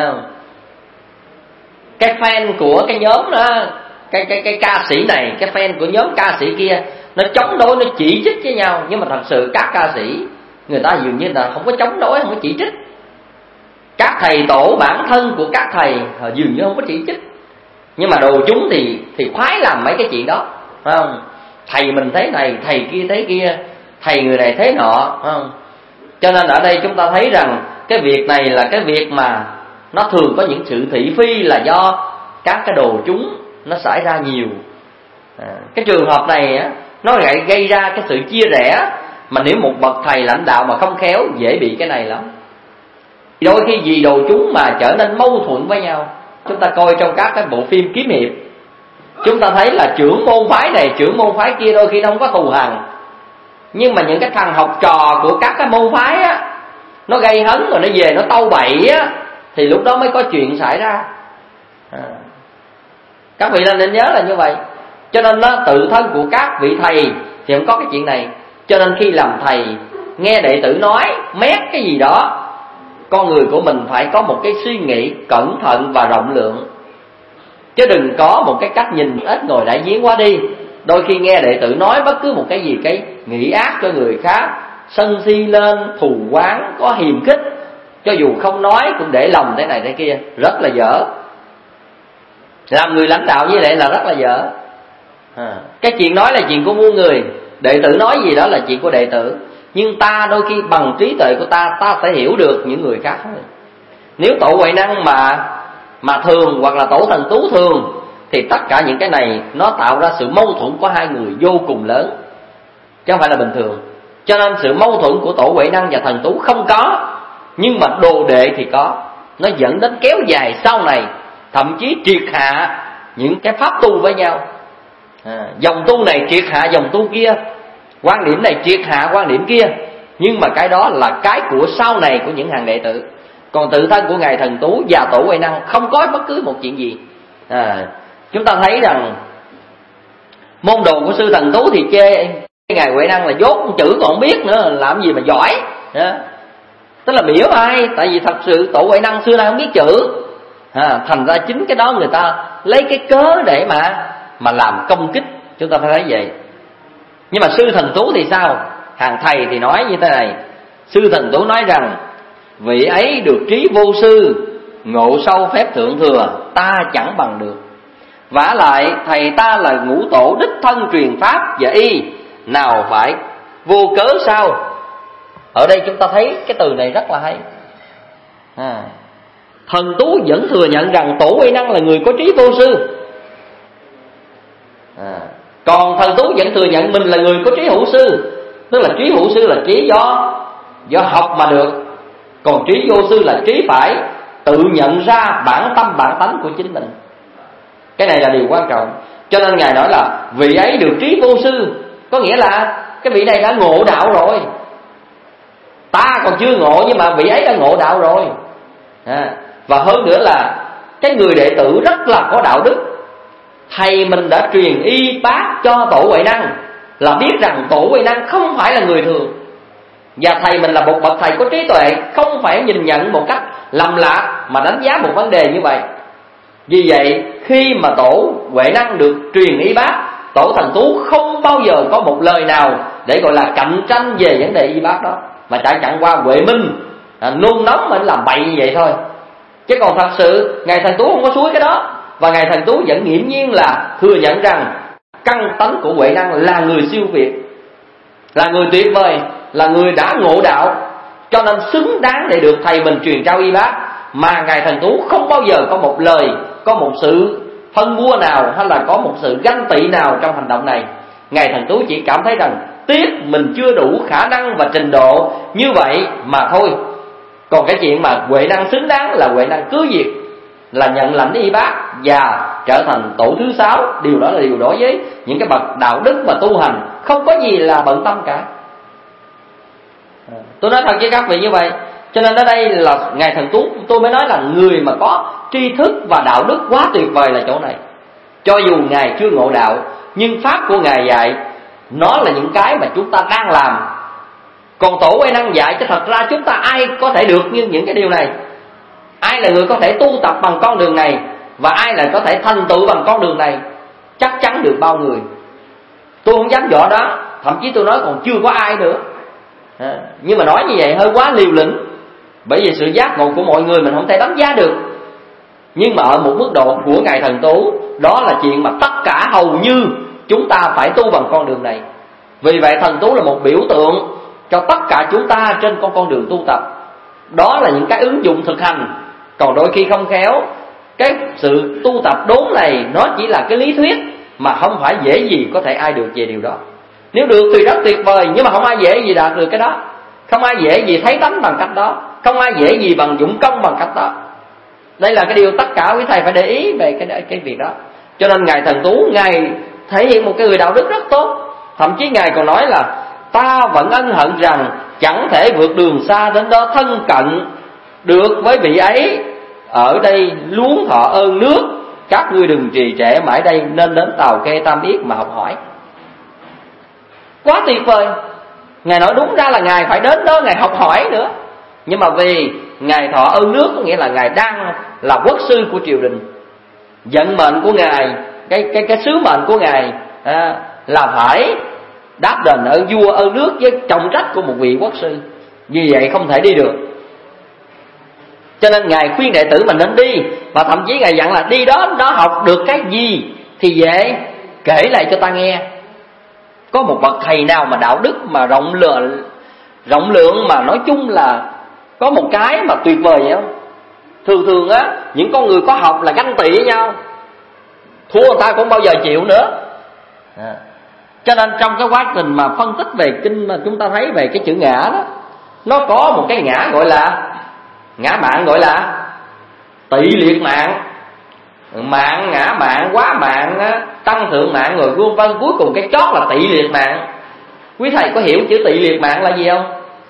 Speaker 3: Cái fan của cái nhóm đó, cái ca sĩ này, cái fan của nhóm ca sĩ kia, nó chống đối, nó chỉ trích với nhau. Nhưng mà thật sự các ca sĩ người ta dường như là không có chống đối, không có chỉ trích. Các thầy tổ bản thân của các thầy dường như không có chỉ trích. Nhưng mà đồ chúng thì khoái làm mấy cái chuyện đó, phải không? Thầy mình thế này, thầy kia thế kia, thầy người này thế nọ, phải không? Cho nên ở đây chúng ta thấy rằng cái việc này là cái việc mà nó thường có những sự thị phi là do các cái đồ chúng nó xảy ra nhiều. Cái trường hợp này á, nó lại gây ra cái sự chia rẽ, mà nếu một bậc thầy lãnh đạo mà không khéo dễ bị cái này lắm. Đôi khi vì đồ chúng mà trở nên mâu thuẫn với nhau, Chúng ta coi trong các cái bộ phim kiếm hiệp, chúng ta thấy là trưởng môn phái này, trưởng môn phái kia đôi khi nó không có thù hằn, nhưng mà những cái thằng học trò của các cái môn phái á, nó gây hấn rồi nó về nó tâu bậy á, thì lúc đó mới có chuyện xảy ra. Các vị nên nhớ là như vậy. Cho nên nó tự thân của các vị thầy thì không có cái chuyện này. Cho nên khi làm thầy, nghe đệ tử nói mét cái gì đó, con người của mình phải có một cái suy nghĩ cẩn thận và rộng lượng, chứ đừng có một cái cách nhìn ít ngồi đại giếng quá đi. Đôi khi nghe đệ tử nói bất cứ một cái gì, cái nghĩ ác cho người khác, sân si lên, thù oán, có hiềm khích, cho dù không nói cũng để lòng thế này thế kia, rất là dở. Làm người lãnh đạo như vậy là rất là dở. Cái chuyện nói là chuyện của muôn người, đệ tử nói gì đó là chuyện của đệ tử, nhưng ta đôi khi bằng trí tuệ của ta sẽ hiểu được những người khác thôi. Nếu tổ Huệ Năng mà thường, hoặc là tổ Thần Tú thường, thì tất cả những cái này nó tạo ra sự mâu thuẫn của hai người vô cùng lớn, chứ không phải là bình thường. Cho nên sự mâu thuẫn của tổ Huệ Năng và Thần Tú không có, nhưng mà đồ đệ thì có. Nó dẫn đến kéo dài sau này, thậm chí triệt hạ những cái pháp tu với nhau. Dòng tu này triệt hạ dòng tu kia, quan điểm này triệt hạ quan điểm kia, nhưng mà cái đó là cái của sau này của những hàng đệ tử. Còn tự thân của Ngài Thần Tú và tổ Huệ Năng không có bất cứ một chuyện gì. Chúng ta thấy rằng môn đồ của sư Thần Tú thì chê Ngài Huệ Năng là dốt chữ còn không biết nữa, làm gì mà giỏi. Tức là biểu ai, tại vì thật sự tổ Huệ Năng xưa nay không biết chữ. Thành ra chính cái đó người ta lấy cái cớ để mà làm công kích. Chúng ta phải thấy vậy. Nhưng mà sư Thần Tú thì sao? Hàng thầy thì nói như thế này. Sư Thần Tú nói rằng vị ấy được trí vô sư, ngộ sâu phép thượng thừa, ta chẳng bằng được. Vả lại thầy ta là ngũ tổ đích thân truyền pháp và y, nào phải vô cớ sao? Ở đây chúng ta thấy cái từ này rất là hay. Thần Tú vẫn thừa nhận rằng tổ Huệ Năng là người có trí vô sư, còn Thần Tú vẫn thừa nhận mình là người có trí hữu sư. Tức là trí hữu sư là trí do học mà được, còn trí vô sư là trí phải tự nhận ra bản tâm bản tánh của chính mình. Cái này là điều quan trọng. Cho nên Ngài nói là vị ấy được trí vô sư, có nghĩa là cái vị này đã ngộ đạo rồi. Ta còn chưa ngộ, nhưng mà vị ấy đã ngộ đạo rồi. Và hơn nữa là cái người đệ tử rất là có đạo đức. Thầy mình đã truyền y bác cho tổ Huệ Năng, là biết rằng tổ Huệ Năng không phải là người thường, và thầy mình là một bậc thầy có trí tuệ, không phải nhìn nhận một cách lầm lạc mà đánh giá một vấn đề như vậy. Vì vậy khi mà tổ Huệ Năng được truyền y bác, tổ Thần Tú không bao giờ có một lời nào để gọi là cạnh tranh về vấn đề y bác đó, mà chẳng qua Huệ Minh nôn nóng mình làm bậy như vậy thôi. Chứ còn thật sự Ngài Thần Tú không có suối cái đó. Và Ngài Thần Tú vẫn nghiễm nhiên là thừa nhận rằng căn tánh của Huệ Năng là người siêu việt, là người tuyệt vời, là người đã ngộ đạo, cho nên xứng đáng để được thầy mình truyền trao y bác. Mà Ngài Thần Tú không bao giờ có một lời, có một sự phân bua nào, hay là có một sự ganh tị nào trong hành động này. Ngài Thần Tú chỉ cảm thấy rằng tiếc mình chưa đủ khả năng và trình độ như vậy mà thôi. Còn cái chuyện mà Huệ Năng xứng đáng là Huệ Năng cứ việc là nhận lãnh y bác và trở thành tổ thứ 6. Điều đó là điều đối với những cái bậc đạo đức và tu hành không có gì là bận tâm cả. Tôi nói thật với các vị như vậy. Cho nên ở đây là Ngài Thần Tú, tôi mới nói là người mà có tri thức và đạo đức quá tuyệt vời là chỗ này. Cho dù Ngài chưa ngộ đạo, nhưng pháp của Ngài dạy nó là những cái mà chúng ta đang làm. Còn tổ Huệ Năng dạy cho thật ra chúng ta ai có thể được như những cái điều này. Ai là người có thể tu tập bằng con đường này, và ai là có thể thành tựu bằng con đường này? Chắc chắn được bao người. Tôi không dám dọa đó, thậm chí tôi nói còn chưa có ai nữa. Nhưng mà nói như vậy hơi quá liều lĩnh, bởi vì sự giác ngộ của mọi người mình không thể đánh giá được. Nhưng mà ở một mức độ của Ngài Thần Tú, đó là chuyện mà tất cả hầu như chúng ta phải tu bằng con đường này. Vì vậy Thần Tú là một biểu tượng cho tất cả chúng ta trên con đường tu tập. Đó là những cái ứng dụng thực hành. Còn đôi khi không khéo, cái sự tu tập đốn này nó chỉ là cái lý thuyết, mà không phải dễ gì có thể ai được về điều đó. Nếu được thì rất tuyệt vời, nhưng mà không ai dễ gì đạt được cái đó. Không ai dễ gì thấy tánh bằng cách đó, không ai dễ gì bằng dụng công bằng cách đó. Đây là cái điều tất cả quý thầy phải để ý về cái việc đó. Cho nên Ngài Thần Tú, Ngài thể hiện một cái người đạo đức rất tốt. Thậm chí Ngài còn nói là ta vẫn ân hận rằng chẳng thể vượt đường xa đến đó thân cận được với vị ấy. Ở đây luống thọ ơn nước, các ngươi đừng trì trệ mãi đây, nên đến Tàu Kê Tam Yết mà học hỏi. Quá tuyệt vời. Ngài nói đúng ra là Ngài phải đến đó Ngài học hỏi nữa. Nhưng mà vì Ngài thọ ơn nước, có nghĩa là Ngài đang là quốc sư của triều đình, vận mệnh của Ngài, cái sứ mệnh của Ngài là phải đáp đền ơn vua ơn nước với trọng trách của một vị quốc sư. Vì vậy không thể đi được. Cho nên Ngài khuyên đệ tử mình nên đi. Và thậm chí Ngài dặn là đi đó, nó học được cái gì thì về kể lại cho ta nghe. Có một bậc thầy nào mà đạo đức mà rộng lượng mà nói chung là có một cái mà tuyệt vời vậy không? Thường á, những con người có học là ganh tị với nhau, thua người ta cũng bao giờ chịu nữa. Cho nên trong cái quá trình mà phân tích về kinh mà chúng ta thấy về cái chữ ngã đó, nó có một cái ngã gọi là ngã mạn, gọi là tỵ liệt mạng. Mạng, ngã mạng, quá mạng, tăng thượng mạng, rồi vân vân, cuối cùng cái chót là tỵ liệt mạng. Quý thầy có hiểu chữ tỵ liệt mạng là gì không?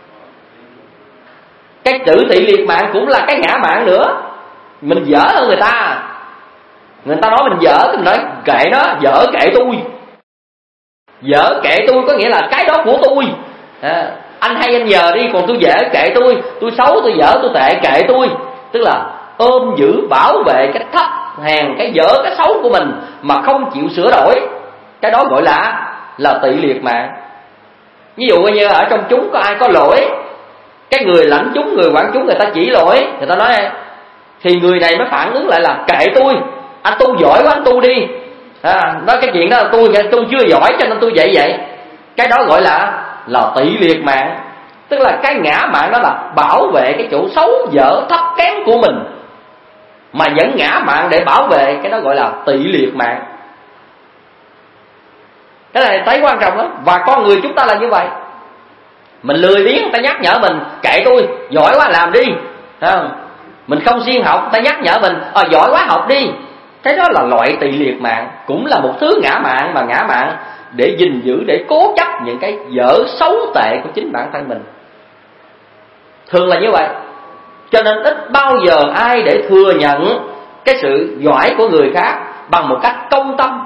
Speaker 3: Cái chữ tỵ liệt mạng cũng là cái ngã mạng nữa. Mình dở hơn người ta. Người ta nói mình dở, thì mình nói kệ nó, dở kệ tôi. Dở kệ tôi có nghĩa là cái đó của tôi. Anh hay anh nhờ đi, còn tôi dở kệ tôi xấu, tôi dở, tôi tệ, kệ tôi. Tức là ôm giữ bảo vệ cái thấp hèn, cái dở, cái xấu của mình mà không chịu sửa đổi. Cái đó gọi là tỵ liệt mạng. Ví dụ như ở trong chúng có ai có lỗi, cái người lãnh chúng, người quản chúng người ta chỉ lỗi, người ta nói thì người này mới phản ứng lại là kệ tôi, anh tu giỏi quá anh tu đi. Nói cái chuyện đó là tôi chưa giỏi cho nên tôi vậy. Cái đó gọi là tỵ liệt mạng. Tức là cái ngã mạng đó là bảo vệ cái chỗ xấu dở thấp kém của mình, mà vẫn ngã mạng để bảo vệ, cái đó gọi là tỵ liệt mạng. Cái này thấy quan trọng lắm. Và con người chúng ta là như vậy. Mình lười biếng, người ta nhắc nhở mình kệ tôi, giỏi quá làm đi. Mình không siêng học, người ta nhắc nhở mình giỏi quá học đi. Cái đó là loại tỵ liệt mạng, cũng là một thứ ngã mạng, mà ngã mạng để gìn giữ, để cố chấp những cái dở xấu tệ của chính bản thân mình. Thường là như vậy. Cho nên ít bao giờ ai để thừa nhận cái sự giỏi của người khác bằng một cách công tâm.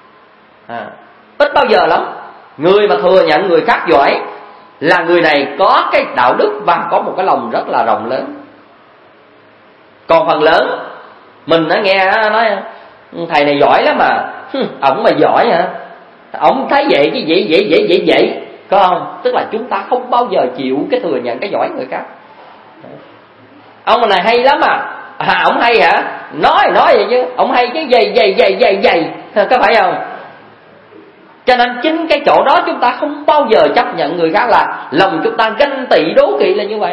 Speaker 3: Ít bao giờ lắm. Người mà thừa nhận người khác giỏi là người này có cái đạo đức và có một cái lòng rất là rộng lớn. Còn phần lớn mình đã nghe nói thầy này giỏi lắm mà, ổng mà giỏi hả? Ổng thấy vậy chứ vậy, có không? Tức là chúng ta không bao giờ chịu cái thừa nhận cái giỏi người khác. Ông này hay lắm à, ổng hay hả? Nói vậy chứ, ổng hay chứ dày, có phải không? Cho nên chính cái chỗ đó chúng ta không bao giờ chấp nhận người khác, là lòng chúng ta ganh tị đố kỵ là như vậy.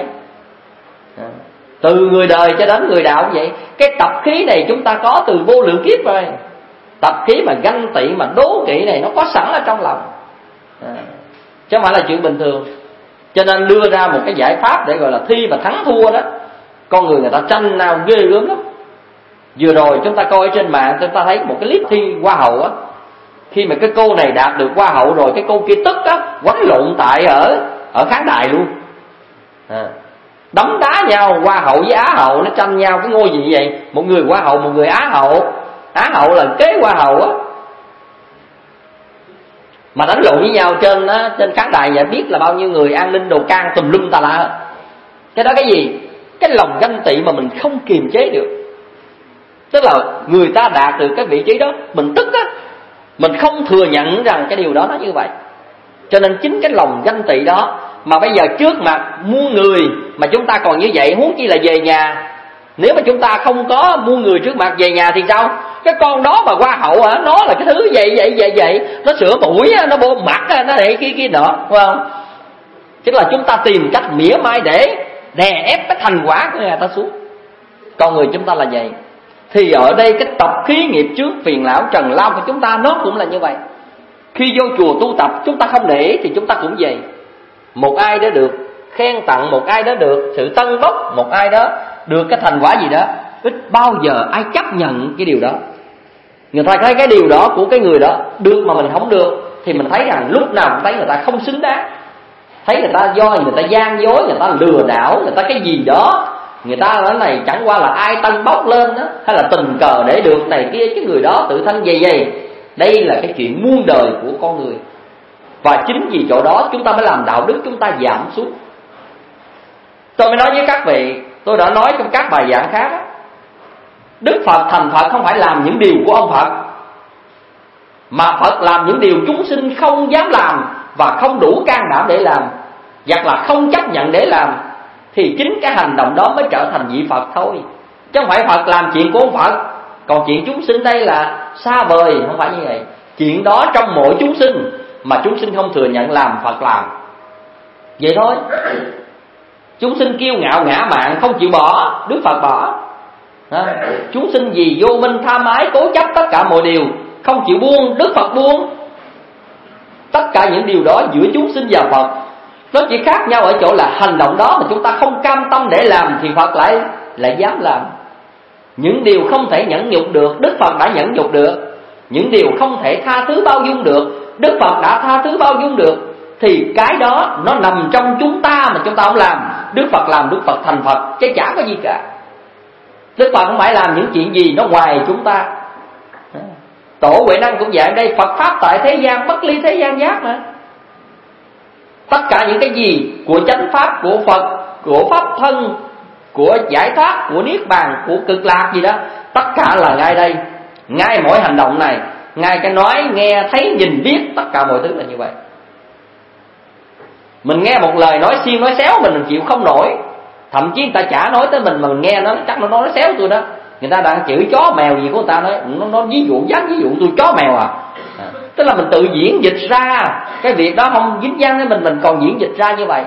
Speaker 3: Từ người đời cho đến người đạo cũng vậy. Cái tập khí này chúng ta có từ vô lượng kiếp rồi. Tập khí mà ganh tị mà đố kỵ này nó có sẵn ở trong lòng, chứ không phải là chuyện bình thường. Cho nên đưa ra một cái giải pháp để gọi là thi mà thắng thua đó. Con người ta tranh nào ghê gớm lắm. Vừa rồi chúng ta coi trên mạng, chúng ta thấy một cái clip thi hoa hậu á. Khi mà cái cô này đạt được hoa hậu rồi, cái cô kia tức á, quánh lộn tại ở khán đài luôn. Đấm đá nhau, hoa hậu với á hậu nó tranh nhau cái ngôi gì vậy? Một người hoa hậu, một người á hậu. Á hậu là kế hoa hậu á. Mà đánh lộn với nhau trên khán đài vậy, biết là bao nhiêu người an ninh đồ can tùm lum tà la. Cái đó cái gì? Cái lòng ganh tị mà mình không kiềm chế được. Tức là người ta đạt được cái vị trí đó, mình tức á, mình không thừa nhận rằng cái điều đó nó như vậy. Cho nên chính cái lòng ganh tị đó mà bây giờ trước mặt muôn người mà chúng ta còn như vậy, huống chi là về nhà. Nếu mà chúng ta không có muôn người trước mặt về nhà thì sao? Cái con đó mà hoa hậu hả? Nó là cái thứ vậy. Nó sửa mũi, nó bô mặt, nó để kia nọ, phải không? Tức là chúng ta tìm cách mỉa mai để đè ép cái thành quả của người ta xuống. Con người chúng ta là vậy. Thì ở đây cái tập khí nghiệp chướng phiền não trần lao của chúng ta nó cũng là như vậy. Khi vô chùa tu tập chúng ta không để ý thì chúng ta cũng vậy. Một ai đó được khen tặng, một ai đó được sự tân bốc, một ai đó được cái thành quả gì đó, ít bao giờ ai chấp nhận cái điều đó. Người ta thấy cái điều đó của cái người đó được mà mình không được, thì mình thấy rằng lúc nào cũng thấy người ta không xứng đáng. Thấy người ta do người ta gian dối, người ta lừa đảo, người ta cái gì đó, người ta nói này chẳng qua là ai tân bốc lên đó, hay là tình cờ để được này kia, cái người đó tự thân vậy vậy. Đây là cái chuyện muôn đời của con người. Và chính vì chỗ đó chúng ta mới làm đạo đức chúng ta giảm xuống. Tôi mới nói với các vị, tôi đã nói trong các bài giảng khác đó, Đức Phật thành Phật không phải làm những điều của ông Phật, mà Phật làm những điều chúng sinh không dám làm và không đủ can đảm để làm, hoặc là không chấp nhận để làm. Thì chính cái hành động đó mới trở thành vị Phật thôi. Chứ không phải Phật làm chuyện của ông Phật, còn chuyện chúng sinh đây là xa vời, không phải như vậy. Chuyện đó trong mỗi chúng sinh, mà chúng sinh không thừa nhận làm, Phật làm. Vậy thôi. Chúng sinh kiêu ngạo ngã mạn không chịu bỏ, Đức Phật bỏ. Chúng sinh vì vô minh tham ái cố chấp tất cả mọi điều, không chịu buông, Đức Phật buông. Tất cả những điều đó giữa chúng sinh và Phật, nó chỉ khác nhau ở chỗ là hành động đó mà chúng ta không cam tâm để làm thì Phật lại dám làm. Những điều không thể nhẫn nhục được, Đức Phật đã nhẫn nhục được. Những điều không thể tha thứ bao dung được, Đức Phật đã tha thứ bao dung được. Thì cái đó nó nằm trong chúng ta mà chúng ta không làm, Đức Phật làm, Đức Phật thành Phật, chứ chả có gì cả. Đức Phật không phải làm những chuyện gì nó ngoài chúng ta. Tổ Huệ Năng cũng vậy đây, Phật Pháp tại thế gian, bất ly thế gian giác mà. Tất cả những cái gì của chánh Pháp, của Phật, của Pháp thân, của giải thoát, của Niết Bàn, của cực lạc gì đó, tất cả là ngay đây. Ngay mỗi hành động này, ngay cái nói, nghe, thấy, nhìn, biết, tất cả mọi thứ là như vậy. Mình nghe một lời nói xiên nói xéo mình chịu không nổi. Thậm chí người ta chả nói tới mình mà mình nghe nó, chắc nó nói xéo tôi đó. Người ta đang chửi chó mèo gì của người ta nói, nó ví dụ ví dụ tôi chó mèo à. Tức là mình tự diễn dịch ra. Cái việc đó không dính dáng với mình còn diễn dịch ra như vậy.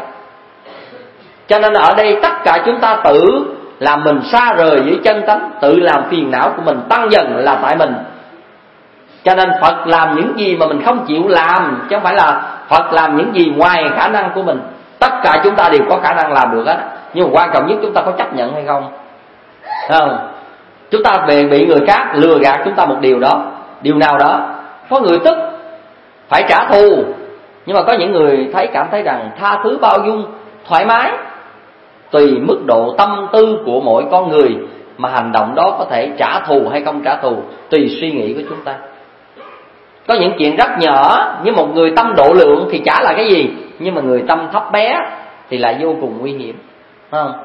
Speaker 3: Cho nên ở đây tất cả chúng ta tự làm mình xa rời với chân tánh, tự làm phiền não của mình tăng dần là tại mình. Cho nên Phật làm những gì mà mình không chịu làm, chứ không phải là Phật làm những gì ngoài khả năng của mình. Tất cả chúng ta đều có khả năng làm được hết, nhưng mà quan trọng nhất chúng ta có chấp nhận hay không. Không? Chúng ta bị người khác lừa gạt chúng ta một điều đó, điều nào đó. Có người tức phải trả thù, nhưng mà có những người cảm thấy rằng tha thứ bao dung, thoải mái. Tùy mức độ tâm tư của mỗi con người mà hành động đó có thể trả thù hay không trả thù, tùy suy nghĩ của chúng ta. Có những chuyện rất nhỏ, nhưng một người tâm độ lượng thì chả là cái gì, nhưng mà người tâm thấp bé thì lại vô cùng nguy hiểm, phải không?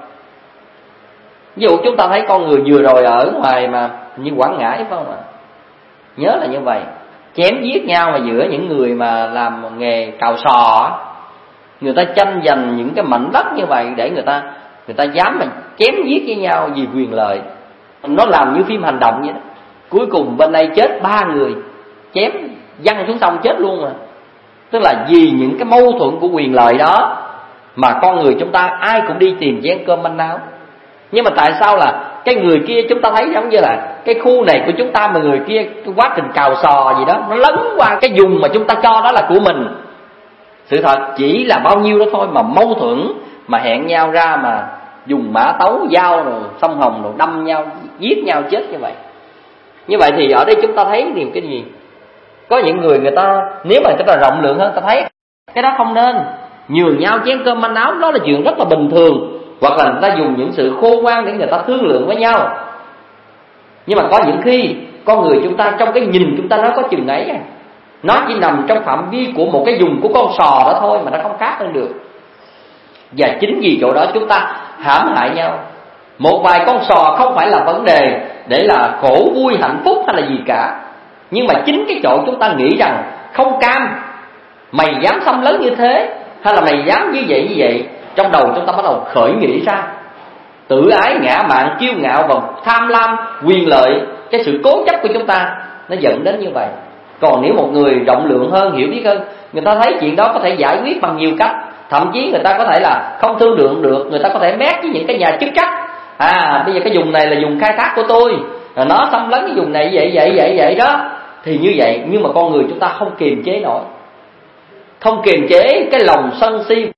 Speaker 3: Ví dụ chúng ta thấy con người vừa rồi ở ngoài mà như Quảng Ngãi, phải không ạ? Nhớ là như vậy, chém giết nhau mà giữa những người mà làm nghề cào sò, người ta tranh giành những cái mảnh đất như vậy để người ta dám mà chém giết với nhau vì quyền lợi. Nó làm như phim hành động vậy đó. Cuối cùng bên đây chết 3 người, chém văng xuống sông chết luôn mà. Tức là vì những cái mâu thuẫn của quyền lợi đó mà con người chúng ta ai cũng đi tìm chén cơm manh áo. Nhưng mà tại sao là cái người kia chúng ta thấy giống như là cái khu này của chúng ta, mà người kia cái quá trình cào sò gì đó nó lấn qua cái vùng mà chúng ta cho đó là của mình. Sự thật chỉ là bao nhiêu đó thôi mà mâu thuẫn, mà hẹn nhau ra mà dùng mã tấu, dao rồi sông hồng rồi đâm nhau, giết nhau chết như vậy. Như vậy thì ở đây chúng ta thấy điều cái gì? Có những người ta nếu mà người ta rộng lượng hơn, ta thấy cái đó không nên. Nhường nhau chén cơm manh áo đó là chuyện rất là bình thường, hoặc là người ta dùng những sự khôn ngoan để người ta thương lượng với nhau. Nhưng mà có những khi con người chúng ta trong cái nhìn chúng ta nó có chừng ấy à. Nó chỉ nằm trong phạm vi của một cái vùng của con sò đó thôi, mà nó không khác hơn được. Và chính vì chỗ đó chúng ta hãm hại nhau. Một vài con sò không phải là vấn đề để là khổ vui hạnh phúc hay là gì cả, nhưng mà chính cái chỗ chúng ta nghĩ rằng không cam, mày dám xâm lấn như thế, hay là mày dám như vậy, trong đầu chúng ta bắt đầu khởi nghĩ ra tự ái, ngã mạn, kiêu ngạo và tham lam quyền lợi. Cái sự cố chấp của chúng ta nó dẫn đến như vậy. Còn nếu một người rộng lượng hơn, hiểu biết hơn, người ta thấy chuyện đó có thể giải quyết bằng nhiều cách. Thậm chí người ta có thể là không thương lượng được, người ta có thể mét với những cái nhà chức trách. Bây giờ cái vùng này là vùng khai thác của tôi, nó xâm lấn cái vùng này vậy đó. Thì như vậy, nhưng mà con người chúng ta không kiềm chế nổi, không kiềm chế cái lòng sân si,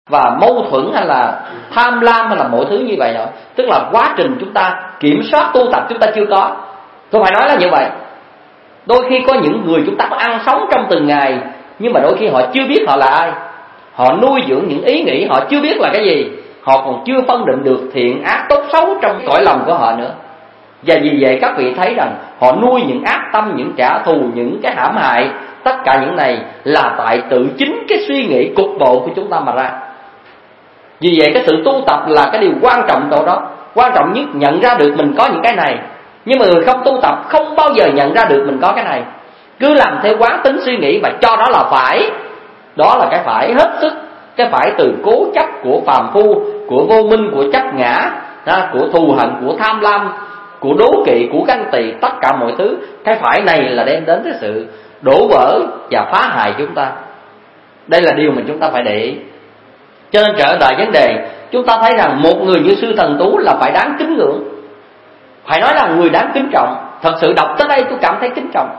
Speaker 3: và mâu thuẫn hay là tham lam hay là mọi thứ như vậy nữa. Tức là quá trình chúng ta kiểm soát tu tập chúng ta chưa có. Tôi phải nói là như vậy. Đôi khi có những người chúng ta có ăn sống trong từng ngày, nhưng mà đôi khi họ chưa biết họ là ai. Họ nuôi dưỡng những ý nghĩ họ chưa biết là cái gì. Họ còn chưa phân định được thiện ác tốt xấu trong cõi lòng của họ nữa. Và vì vậy các vị thấy rằng họ nuôi những ác tâm, những trả thù, những cái hãm hại. Tất cả những này là tại tự chính cái suy nghĩ cục bộ của chúng ta mà ra. Vì vậy cái sự tu tập là cái điều quan trọng chỗ đó. Quan trọng nhất nhận ra được mình có những cái này. Nhưng mà người không tu tập không bao giờ nhận ra được mình có cái này. Cứ làm theo quán tính suy nghĩ và cho đó là phải. Đó là cái phải hết sức. Cái phải từ cố chấp của phàm phu, của vô minh, của chấp ngã, của thù hận, của tham lam, của đố kỵ, của ganh tị, tất cả mọi thứ. Cái phải này là đem đến cái sự đổ vỡ và phá hại chúng ta. Đây là điều mà chúng ta phải để ý. Cho nên trở lại vấn đề, chúng ta thấy rằng một người như Sư Thần Tú là phải đáng kính ngưỡng, phải nói là người đáng kính trọng. Thật sự đọc tới đây tôi cảm thấy kính trọng.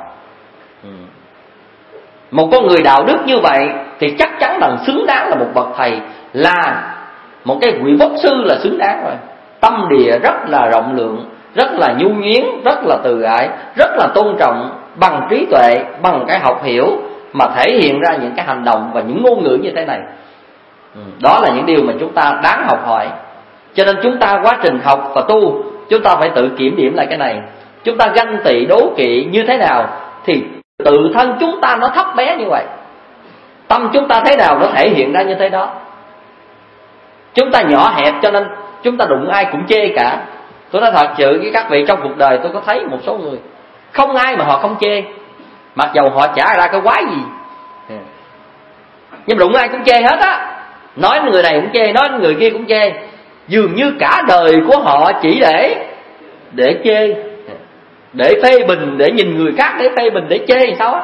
Speaker 3: Một con người đạo đức như vậy thì chắc chắn là xứng đáng là một bậc thầy, là một cái vị quốc sư là xứng đáng rồi. Tâm địa rất là rộng lượng, rất là nhu nhuyến, rất là từ ái, rất là tôn trọng, bằng trí tuệ, bằng cái học hiểu mà thể hiện ra những cái hành động và những ngôn ngữ như thế này. Đó là những điều mà chúng ta đáng học hỏi. Cho nên chúng ta quá trình học và tu, chúng ta phải tự kiểm điểm lại cái này. Chúng ta ganh tị đố kỵ như thế nào thì tự thân chúng ta nó thấp bé như vậy. Tâm chúng ta thế nào nó thể hiện ra như thế đó. Chúng ta nhỏ hẹp cho nên chúng ta đụng ai cũng chê cả. Tôi nói thật sự với các vị, trong cuộc đời tôi có thấy một số người không ai mà họ không chê, mặc dầu họ chả ra cái quái gì, nhưng đụng ai cũng chê hết á. Nói người này cũng chê, nói người kia cũng chê. Dường như cả đời của họ chỉ để chê, để phê bình, để nhìn người khác, để phê bình, để chê thì sao á.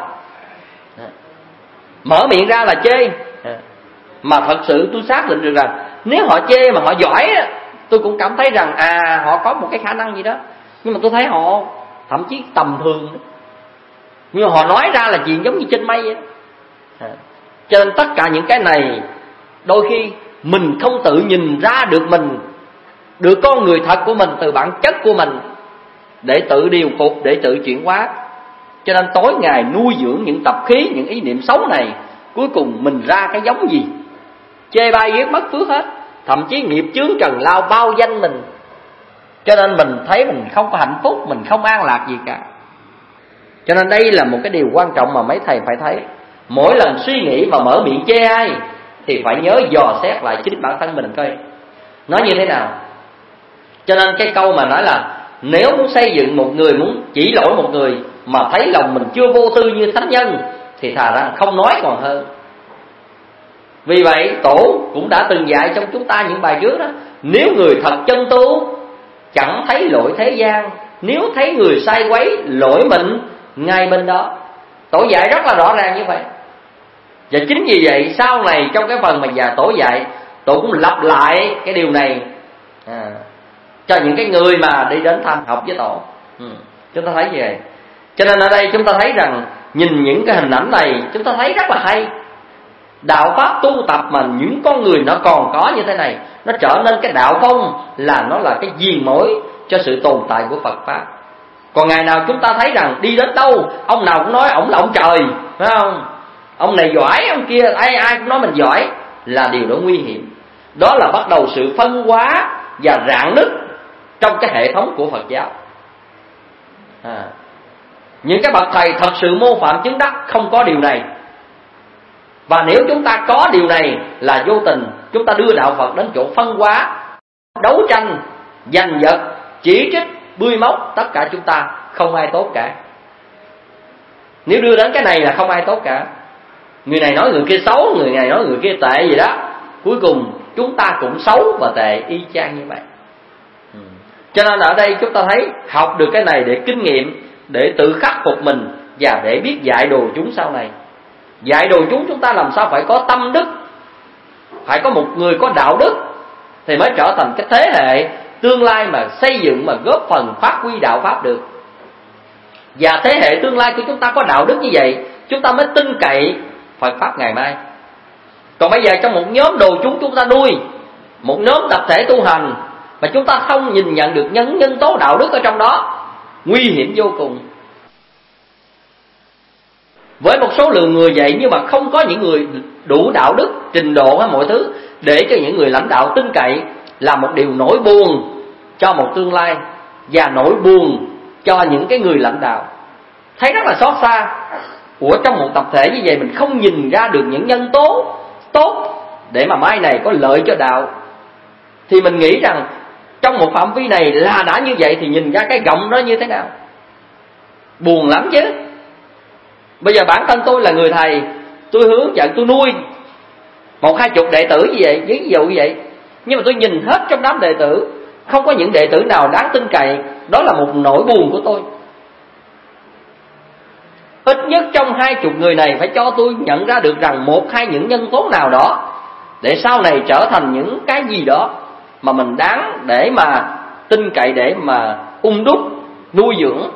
Speaker 3: Mở miệng ra là chê. Mà thật sự tôi xác định được rằng nếu họ chê mà họ giỏi á, tôi cũng cảm thấy rằng họ có một cái khả năng gì đó. Nhưng mà tôi thấy họ thậm chí tầm thường, nhưng mà họ nói ra là chuyện giống như trên mây vậy. Cho nên tất cả những cái này đôi khi mình không tự nhìn ra được mình, được con người thật của mình từ bản chất của mình, để tự điều phục, để tự chuyển hóa. Cho nên tối ngày nuôi dưỡng những tập khí, những ý niệm xấu này, cuối cùng mình ra cái giống gì? Chê bai ghét mất phước hết. Thậm chí nghiệp chướng trần lao bao danh mình. Cho nên mình thấy mình không có hạnh phúc, mình không an lạc gì cả. Cho nên đây là một cái điều quan trọng mà mấy thầy phải thấy. Mỗi lần suy nghĩ và mở miệng chê ai thì phải nhớ dò xét lại chính bản thân mình coi nó như thế nào. Cho nên cái câu mà nói là nếu muốn xây dựng một người, muốn chỉ lỗi một người mà thấy lòng mình chưa vô tư như thánh nhân thì thà ra không nói còn hơn. Vì vậy Tổ cũng đã từng dạy trong chúng ta những bài trước đó, nếu người thật chân tu chẳng thấy lỗi thế gian, nếu thấy người sai quấy lỗi mình ngay bên đó. Tổ dạy rất là rõ ràng như vậy. Và chính vì vậy sau này trong cái phần mà già Tổ dạy, Tổ cũng lặp lại cái điều này cho những cái người mà đi đến thăm học với Tổ. Chúng ta thấy như vậy. Cho nên ở đây chúng ta thấy rằng nhìn những cái hình ảnh này chúng ta thấy rất là hay. Đạo pháp tu tập mà những con người nó còn có như thế này, nó trở nên cái đạo phong, là nó là cái diền mối cho sự tồn tại của Phật pháp. Còn ngày nào chúng ta thấy rằng đi đến đâu ông nào cũng nói ổng là ông trời, phải không? Ông này giỏi, ông kia ai cũng nói mình giỏi, là điều đó nguy hiểm. Đó là bắt đầu sự phân hóa và rạn nứt trong cái hệ thống của Phật giáo. Những cái bậc thầy thật sự mô phạm chứng đắc không có điều này. Và nếu chúng ta có điều này là vô tình chúng ta đưa đạo Phật đến chỗ phân hóa, đấu tranh, giành giật, chỉ trích, bươi móc. Tất cả chúng ta không ai tốt cả. Nếu đưa đến cái này là không ai tốt cả. Người này nói người kia xấu, người này nói người kia tệ gì đó, cuối cùng chúng ta cũng xấu và tệ y chang như vậy. Cho nên ở đây chúng ta thấy học được cái này để kinh nghiệm, để tự khắc phục mình và để biết dạy đồ chúng sau này. Dạy đồ chúng ta làm sao phải có tâm đức, phải có một người có đạo đức thì mới trở thành cái thế hệ tương lai mà xây dựng, mà góp phần phát huy đạo pháp được. Và thế hệ tương lai của chúng ta có đạo đức như vậy, chúng ta mới tin cậy Phật pháp ngày mai. Còn bây giờ trong một nhóm đồ chúng ta nuôi, một nhóm tập thể tu hành, mà chúng ta không nhìn nhận được nhân tố đạo đức ở trong đó, nguy hiểm vô cùng. Với một số lượng người vậy, nhưng mà không có những người đủ đạo đức, trình độ hay mọi thứ để cho những người lãnh đạo tin cậy, là một điều nỗi buồn cho một tương lai, và nỗi buồn cho những cái người lãnh đạo. Thấy rất là xót xa. Trong một tập thể như vậy mình không nhìn ra được những nhân tố tốt để mà mai này có lợi cho đạo, thì mình nghĩ rằng trong một phạm vi này là đã như vậy, thì nhìn ra cái rộng nó như thế nào. Buồn lắm chứ. Bây giờ bản thân tôi là người thầy, tôi hướng dẫn, tôi nuôi 1-20 đệ tử như vậy, ví dụ như vậy, nhưng mà tôi nhìn hết trong đám đệ tử, không có những đệ tử nào đáng tin cậy. Đó là một nỗi buồn của tôi. Ít nhất trong 20 người này phải cho tôi nhận ra được rằng 1-2 những nhân tố nào đó, để sau này trở thành những cái gì đó mà mình đáng để mà tin cậy, để mà đúc, nuôi dưỡng.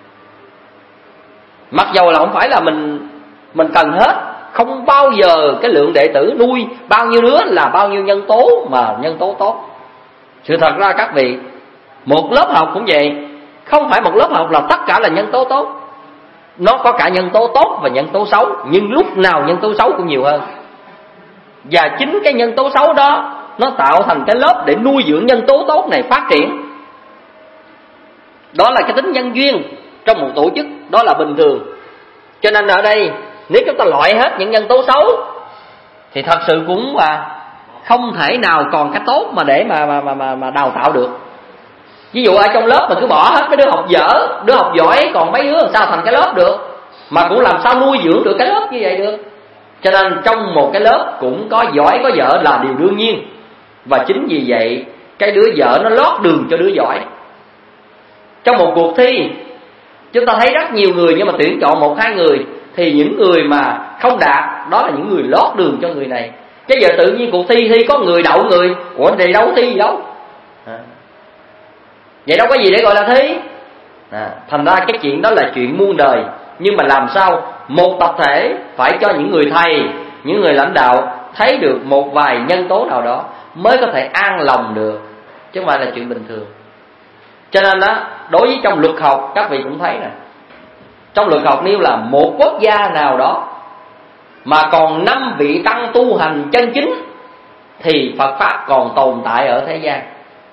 Speaker 3: Mặc dầu là không phải là mình cần hết, không bao giờ cái lượng đệ tử nuôi bao nhiêu đứa là bao nhiêu nhân tố mà nhân tố tốt. Sự thật ra các vị, một lớp học cũng vậy, không phải một lớp học là tất cả là nhân tố tốt. Nó có cả nhân tố tốt và nhân tố xấu, nhưng lúc nào nhân tố xấu cũng nhiều hơn. Và chính cái nhân tố xấu đó nó tạo thành cái lớp để nuôi dưỡng nhân tố tốt này phát triển. Đó là cái tính nhân duyên trong một tổ chức, đó là bình thường. Cho nên ở đây nếu chúng ta loại hết những nhân tố xấu thì thật sự cũng không thể nào còn cái tốt mà để mà đào tạo được. Ví dụ ở trong lớp mà cứ bỏ hết mấy đứa học dở, đứa học giỏi, còn mấy đứa làm sao thành cái lớp được, mà cũng làm sao nuôi dưỡng được cái lớp như vậy được. Cho nên trong một cái lớp cũng có giỏi có dở là điều đương nhiên. Và chính vì vậy cái đứa dở nó lót đường cho đứa giỏi. Trong một cuộc thi chúng ta thấy rất nhiều người, nhưng mà tuyển chọn 1-2 người, thì những người mà không đạt đó là những người lót đường cho người này. Chứ giờ tự nhiên cuộc thi có người đậu người, ủa này đâu thi gì đâu, vậy đâu có gì để gọi là thi. Thành ra cái chuyện đó là chuyện muôn đời. Nhưng mà làm sao một tập thể phải cho những người thầy, những người lãnh đạo thấy được một vài nhân tố nào đó mới có thể an lòng được, chứ không phải là chuyện bình thường. Cho nên đó, đối với trong luật học các vị cũng thấy nè, trong luật học nêu là một quốc gia nào đó mà còn 5 vị tăng tu hành chân chính thì Phật pháp còn tồn tại ở thế gian.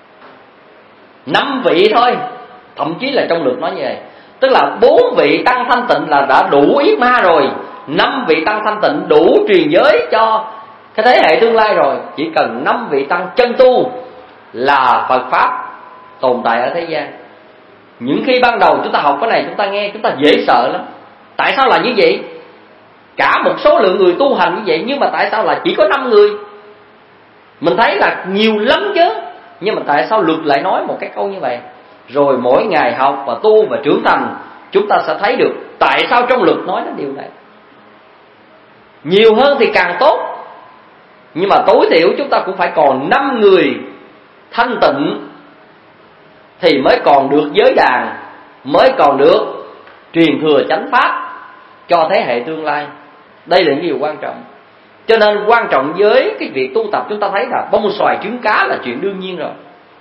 Speaker 3: 5 vị thôi, thậm chí là trong luật nói như vậy, tức là 4 vị tăng thanh tịnh là đã đủ yết ma rồi, 5 vị tăng thanh tịnh đủ truyền giới cho cái thế hệ tương lai rồi. Chỉ cần 5 vị tăng chân tu là Phật pháp tồn tại ở thế gian. Những khi ban đầu chúng ta học cái này, chúng ta nghe chúng ta dễ sợ lắm. Tại sao là như vậy? Cả một số lượng người tu hành như vậy, nhưng mà tại sao là chỉ có 5 người? Mình thấy là nhiều lắm chứ, nhưng mà tại sao luật lại nói một cái câu như vậy? Rồi mỗi ngày học và tu và trưởng thành, chúng ta sẽ thấy được tại sao trong luật nói đến điều này. Nhiều hơn thì càng tốt, nhưng mà tối thiểu chúng ta cũng phải còn 5 người thanh tịnh thì mới còn được giới đàn, mới còn được truyền thừa chánh pháp cho thế hệ tương lai. Đây là những điều quan trọng. Cho nên quan trọng với cái việc tu tập, chúng ta thấy là bông xoài trứng cá là chuyện đương nhiên rồi.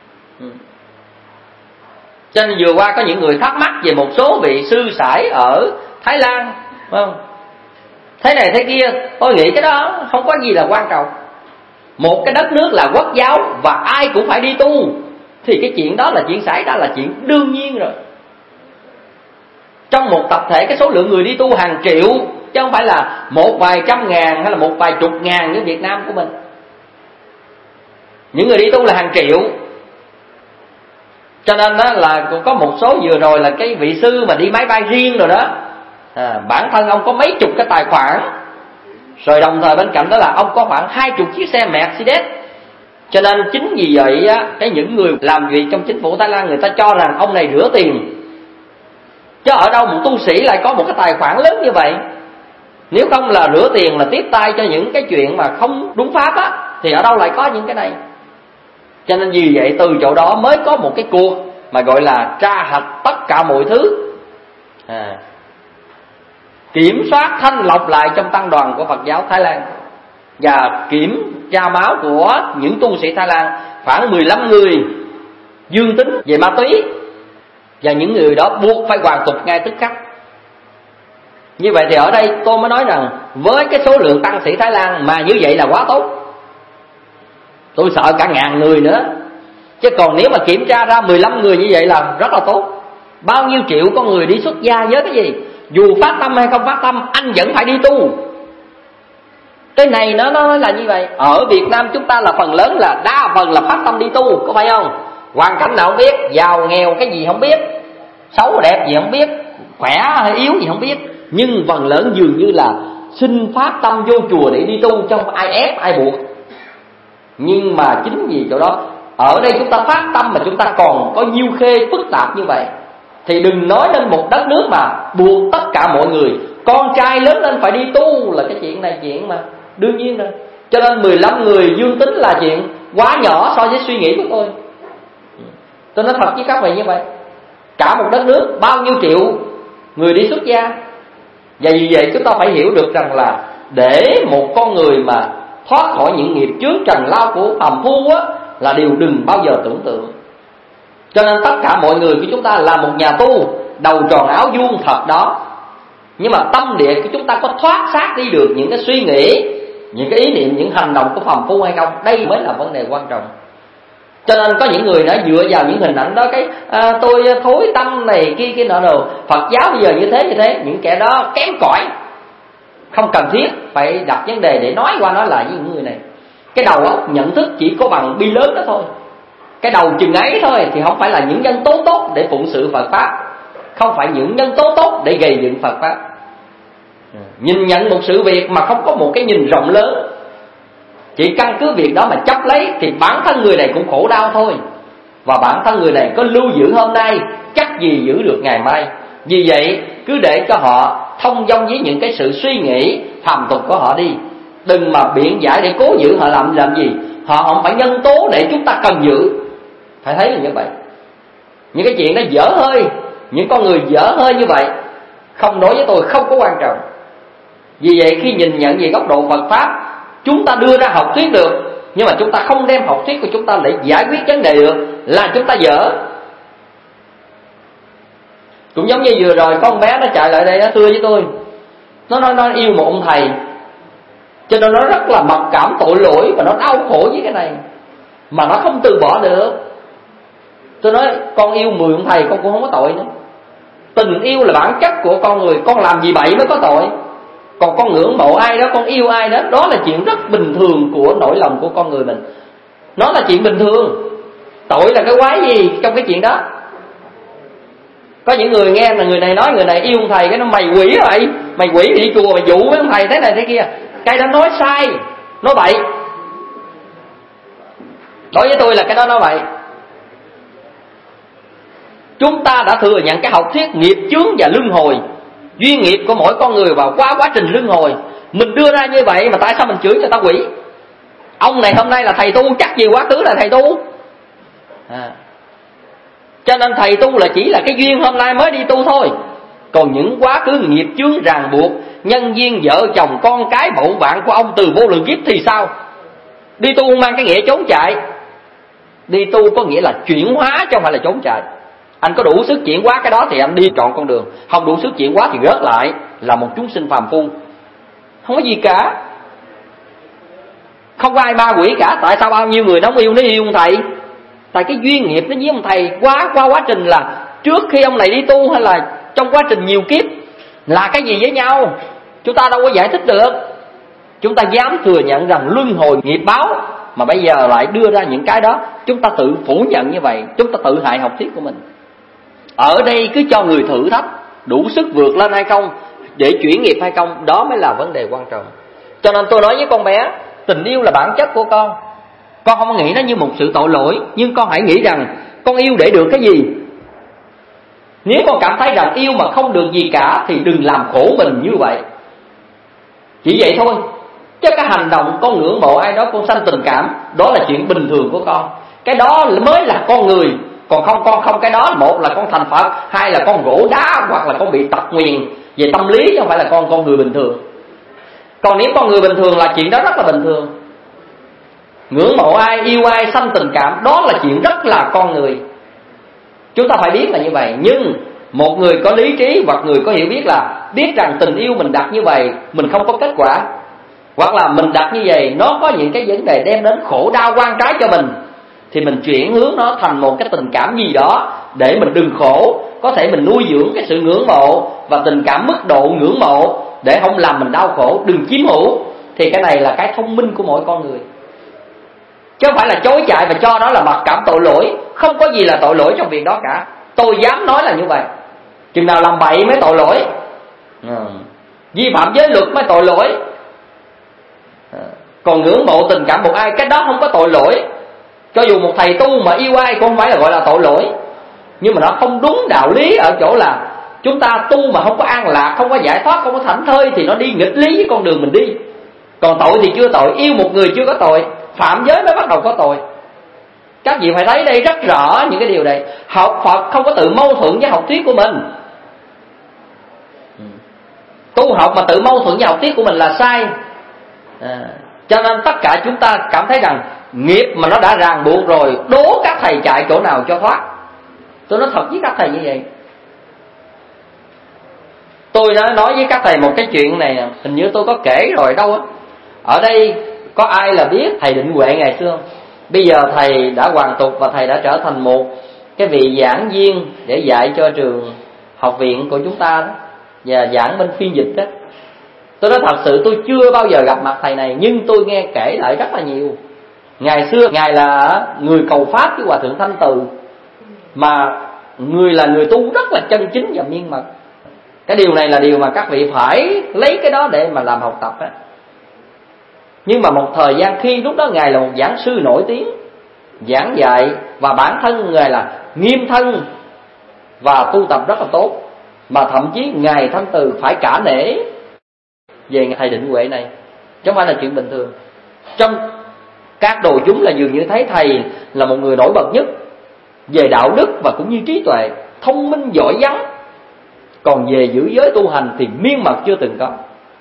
Speaker 3: Cho nên vừa qua có những người thắc mắc về một số vị sư sãi ở Thái Lan, phải không? Thế này thế kia, tôi nghĩ cái đó không có gì là quan trọng. Một cái đất nước là quốc giáo và ai cũng phải đi tu, thì cái chuyện đó là chuyện xảy ra, là chuyện đương nhiên rồi. Trong một tập thể cái số lượng người đi tu hàng triệu, chứ không phải là một vài trăm ngàn hay là một vài chục ngàn như Việt Nam của mình. Những người đi tu là hàng triệu. Cho nên đó là có một số vừa rồi là cái vị sư mà đi máy bay riêng rồi đó, bản thân ông có mấy chục cái tài khoản, rồi đồng thời bên cạnh đó là ông có khoảng 20 chiếc xe Mercedes. Cho nên chính vì vậy cái những người làm việc trong chính phủ Thái Lan, người ta cho rằng ông này rửa tiền. Chứ ở đâu một tu sĩ lại có một cái tài khoản lớn như vậy? Nếu không là rửa tiền, là tiếp tay cho những cái chuyện mà không đúng pháp á, thì ở đâu lại có những cái này? Cho nên vì vậy từ chỗ đó mới có một cái cuộc mà gọi là tra hạch tất cả mọi thứ, kiểm soát thanh lọc lại trong tăng đoàn của Phật giáo Thái Lan. và kiểm tra máu của những tu sĩ Thái Lan, khoảng 15 người dương tính về ma túy, và những người đó buộc phải hoàn tục ngay tức khắc. Như vậy thì ở đây tôi mới nói rằng với cái số lượng tăng sĩ Thái Lan mà như vậy là quá tốt. Tôi sợ cả 1000 người nữa, chứ còn nếu mà kiểm tra ra 15 người như vậy là rất là tốt. Bao nhiêu triệu con người đi xuất gia với cái gì? Dù phát tâm hay không phát tâm, anh vẫn phải đi tu. Cái này nó là như vậy. Ở Việt Nam chúng ta là phần lớn là đa phần là phát tâm đi tu, có phải không? Hoàn cảnh nào không biết, giàu nghèo cái gì không biết, xấu đẹp gì không biết, khỏe hay yếu gì không biết, nhưng phần lớn dường như là xin phát tâm vô chùa để đi tu, trong ai ép ai buộc. Nhưng mà chính vì chỗ đó, ở đây chúng ta phát tâm mà chúng ta còn có nhiêu khê phức tạp như vậy, thì đừng nói đến một đất nước mà buộc tất cả mọi người con trai lớn lên phải đi tu, là cái chuyện này chuyện mà đương nhiên rồi. Cho nên 15 người dương tính là chuyện quá nhỏ so với suy nghĩ của tôi. Tôi nói thật với các vị như vậy. Cả một đất nước bao nhiêu triệu người đi xuất gia, và vì vậy chúng ta phải hiểu được rằng là để một con người mà thoát khỏi những nghiệp chướng trần lao của phàm phu á, là điều đừng bao giờ tưởng tượng. Cho nên tất cả mọi người của chúng ta là một nhà tu, đầu tròn áo vuông thật đó, nhưng mà tâm địa của chúng ta có thoát xác đi được những cái suy nghĩ, những cái ý niệm, những hành động của phàm phu hay không? Đây mới là vấn đề quan trọng. Cho nên có những người đã dựa vào những hình ảnh đó, tôi thối tâm này kia nọ đồ. Phật giáo bây giờ như thế, những kẻ đó kém cỏi, không cần thiết phải đặt vấn đề để nói qua nói lại với những người này. Cái đầu óc nhận thức chỉ có bằng bi lớn đó thôi, cái đầu chừng ấy thôi, thì không phải là những nhân tố tốt để phụng sự Phật pháp, không phải những nhân tố tốt để gây dựng Phật pháp. Nhìn nhận một sự việc mà không có một cái nhìn rộng lớn, chỉ căn cứ việc đó mà chấp lấy, thì bản thân người này cũng khổ đau thôi. Và bản thân người này có lưu giữ hôm nay, chắc gì giữ được ngày mai. Vì vậy cứ để cho họ thông dong với những cái sự suy nghĩ phàm tục của họ đi. Đừng mà biện giải để cố giữ họ làm gì. Họ không phải nhân tố để chúng ta cần giữ. Phải thấy là như vậy. Những cái chuyện đó dở hơi, những con người dở hơi như vậy không đối với tôi không có quan trọng. Vì vậy khi nhìn nhận về góc độ Phật pháp, chúng ta đưa ra học thuyết được, nhưng mà chúng ta không đem học thuyết của chúng ta để giải quyết vấn đề được, là chúng ta dở. Cũng giống như vừa rồi con bé nó chạy lại đây nó thưa với tôi, nó nói nó yêu một ông thầy, cho nên nó rất là mặc cảm tội lỗi và nó đau khổ với cái này, mà nó không từ bỏ được. Tôi nói con yêu 10 ông thầy con cũng không có tội nữa. Tình yêu là bản chất của con người, con làm gì bậy mới có tội. Còn con ngưỡng mộ ai đó, con yêu ai đó, đó là chuyện rất bình thường của nỗi lòng của con người mình. Nó là chuyện bình thường. Tội là cái quái gì trong cái chuyện đó? Có những người nghe là người này nói người này yêu ông thầy, cái nó mày quỷ vậy, mày quỷ đi chùa mày dụ với ông thầy thế này thế kia. Cái đó nói sai, nói bậy. Đối với tôi là cái đó nói bậy. Chúng ta đã thừa nhận cái học thuyết nghiệp chướng và luân hồi, duyên nghiệp của mỗi con người vào qua quá trình luân hồi. Mình đưa ra như vậy mà tại sao mình chửi người ta quỷ? Ông này hôm nay là thầy tu, chắc gì quá khứ là thầy tu. Cho nên thầy tu là chỉ là cái duyên hôm nay mới đi tu thôi. Còn những quá khứ nghiệp chướng ràng buộc, nhân duyên vợ chồng con cái bộn bạn của ông từ vô lượng kiếp thì sao? Đi tu mang cái nghĩa trốn chạy. Đi tu có nghĩa là chuyển hóa chứ không phải là trốn chạy. Anh có đủ sức chuyển hóa cái đó thì anh đi chọn con đường, không đủ sức chuyển hóa thì rớt lại là một chúng sinh phàm phu. Không có gì cả, không có ai ma quỷ cả. Tại sao bao nhiêu người nó không yêu, nó yêu ông thầy? Tại cái duyên nghiệp nó với ông thầy qua quá trình là trước khi ông này đi tu, hay là trong quá trình nhiều kiếp là cái gì với nhau. Chúng ta đâu có giải thích được. Chúng ta dám thừa nhận rằng luân hồi nghiệp báo, mà bây giờ lại đưa ra những cái đó. Chúng ta tự phủ nhận như vậy, chúng ta tự hại học thuyết của mình. Ở đây cứ cho người thử thách đủ sức vượt lên hay không, để chuyển nghiệp hay không, đó mới là vấn đề quan trọng. Cho nên tôi nói với con bé, tình yêu là bản chất của con. Con không nghĩ nó như một sự tội lỗi, nhưng con hãy nghĩ rằng con yêu để được cái gì. Nếu con cảm thấy rằng yêu mà không được gì cả thì đừng làm khổ mình như vậy. Chỉ vậy thôi. Chứ cái hành động con ngưỡng mộ ai đó, con sanh tình cảm, đó là chuyện bình thường của con. Cái đó mới là con người. Còn con không cái đó, một là con thành Phật, hai là con gỗ đá, hoặc là con bị tật nguyền về tâm lý, chứ không phải là con người bình thường. Còn nếu con người bình thường là chuyện đó rất là bình thường. Ngưỡng mộ ai, yêu ai, sanh tình cảm, đó là chuyện rất là con người. Chúng ta phải biết là như vậy. Nhưng một người có lý trí hoặc người có hiểu biết là biết rằng tình yêu mình đặt như vậy mình không có kết quả, hoặc là mình đặt như vậy nó có những cái vấn đề đem đến khổ đau oan trái cho mình, thì mình chuyển hướng nó thành một cái tình cảm gì đó để mình đừng khổ. Có thể mình nuôi dưỡng cái sự ngưỡng mộ và tình cảm mức độ ngưỡng mộ để không làm mình đau khổ, đừng chiếm hữu. Thì cái này là cái thông minh của mỗi con người, chứ không phải là chối chạy và cho đó là mặc cảm tội lỗi. Không có gì là tội lỗi trong việc đó cả. Tôi dám nói là như vậy. Chừng nào làm bậy mới tội lỗi, vi phạm giới luật mới tội lỗi. Còn ngưỡng mộ tình cảm một ai, cái đó không có tội lỗi. Cho dù một thầy tu mà yêu ai cũng không phải là gọi là tội lỗi. Nhưng mà nó không đúng đạo lý ở chỗ là chúng ta tu mà không có an lạc, không có giải thoát, không có thảnh thơi thì nó đi nghịch lý với con đường mình đi. Còn tội thì chưa tội, yêu một người chưa có tội, phạm giới mới bắt đầu có tội. Các vị phải thấy đây rất rõ những cái điều này. Học Phật không có tự mâu thuẫn với học thuyết của mình. Tu học mà tự mâu thuẫn với học thuyết của mình là sai. Cho nên tất cả chúng ta cảm thấy rằng nghiệp mà nó đã ràng buộc rồi, đố các thầy chạy chỗ nào cho thoát. Tôi nói thật với các thầy như vậy. Tôi đã nói với các thầy một cái chuyện này, hình như tôi có kể rồi đâu á. Ở đây có ai là biết thầy Định Huệ ngày xưa không? Bây giờ thầy đã hoàn tục và thầy đã trở thành một cái vị giảng viên để dạy cho trường học viện của chúng ta đó, và giảng bên phiên dịch đó. Tôi nói thật sự tôi chưa bao giờ gặp mặt thầy này, nhưng tôi nghe kể lại rất là nhiều. Ngày xưa ngài là người cầu pháp với Hòa Thượng Thanh Từ, mà người là người tu rất là chân chính và miên mật. Cái điều này là điều mà các vị phải lấy cái đó để mà làm học tập á. Nhưng mà một thời gian khi lúc đó ngài là một giảng sư nổi tiếng, giảng dạy, và bản thân ngài là nghiêm thân và tu tập rất là tốt, mà thậm chí ngài Thanh Từ phải cả nể về thầy Định Huệ này, chứ không phải là chuyện bình thường. Trong các đồ chúng là dường như thấy thầy là một người nổi bật nhất về đạo đức và cũng như trí tuệ, thông minh giỏi vắng. Còn về giữ giới tu hành thì miên mật chưa từng có.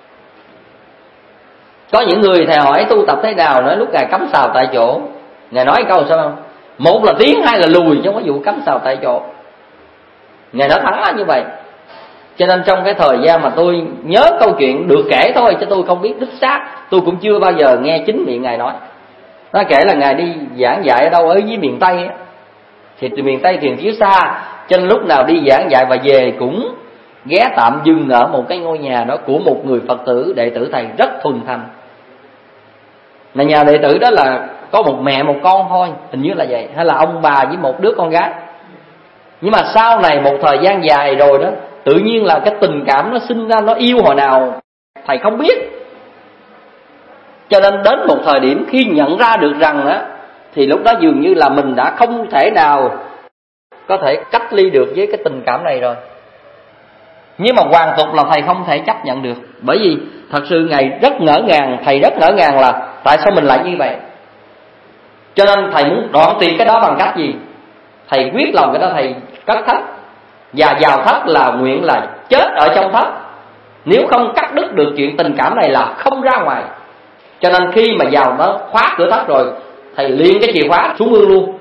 Speaker 3: Có những người thầy hỏi tu tập thế nào, nói lúc ngài cắm sào tại chỗ. Ngài nói câu sao không? Một là tiến, hai là lùi, chứ không có vụ cắm sào tại chỗ. Ngài nói thẳng là như vậy. Cho nên trong cái thời gian mà tôi nhớ câu chuyện được kể thôi, chứ tôi không biết đích xác, tôi cũng chưa bao giờ nghe chính miệng ngài nói. Nó kể là ngài đi giảng dạy ở đâu ở dưới miền Tây, thì từ miền Tây thiền chiếu xa, cho nên lúc nào đi giảng dạy và về cũng ghé tạm dừng ở một cái ngôi nhà đó của một người Phật tử, đệ tử thầy rất thuần thành. Là nhà đệ tử đó là có một mẹ một con thôi, hình như là vậy, hay là ông bà với một đứa con gái. Nhưng mà sau này một thời gian dài rồi đó, tự nhiên là cái tình cảm nó sinh ra, nó yêu hồi nào thầy không biết. Cho nên đến một thời điểm khi nhận ra được rằng á, thì lúc đó dường như là mình đã không thể nào có thể cách ly được với cái tình cảm này rồi. Nhưng mà hoàn tục là thầy không thể chấp nhận được. Bởi vì thật sự ngài rất ngỡ ngàng, thầy rất ngỡ ngàng là tại sao mình lại như vậy. Cho nên thầy muốn đoạn tuyệt cái đó bằng cách gì? Thầy quyết lòng cái đó, thầy cất thất. Và vào thất là nguyện là chết ở trong thất. Nếu không cắt đứt được chuyện tình cảm này là không ra ngoài. Cho nên khi mà vào nó khóa cửa thất rồi, thầy liền cái chìa khóa xuống mương luôn.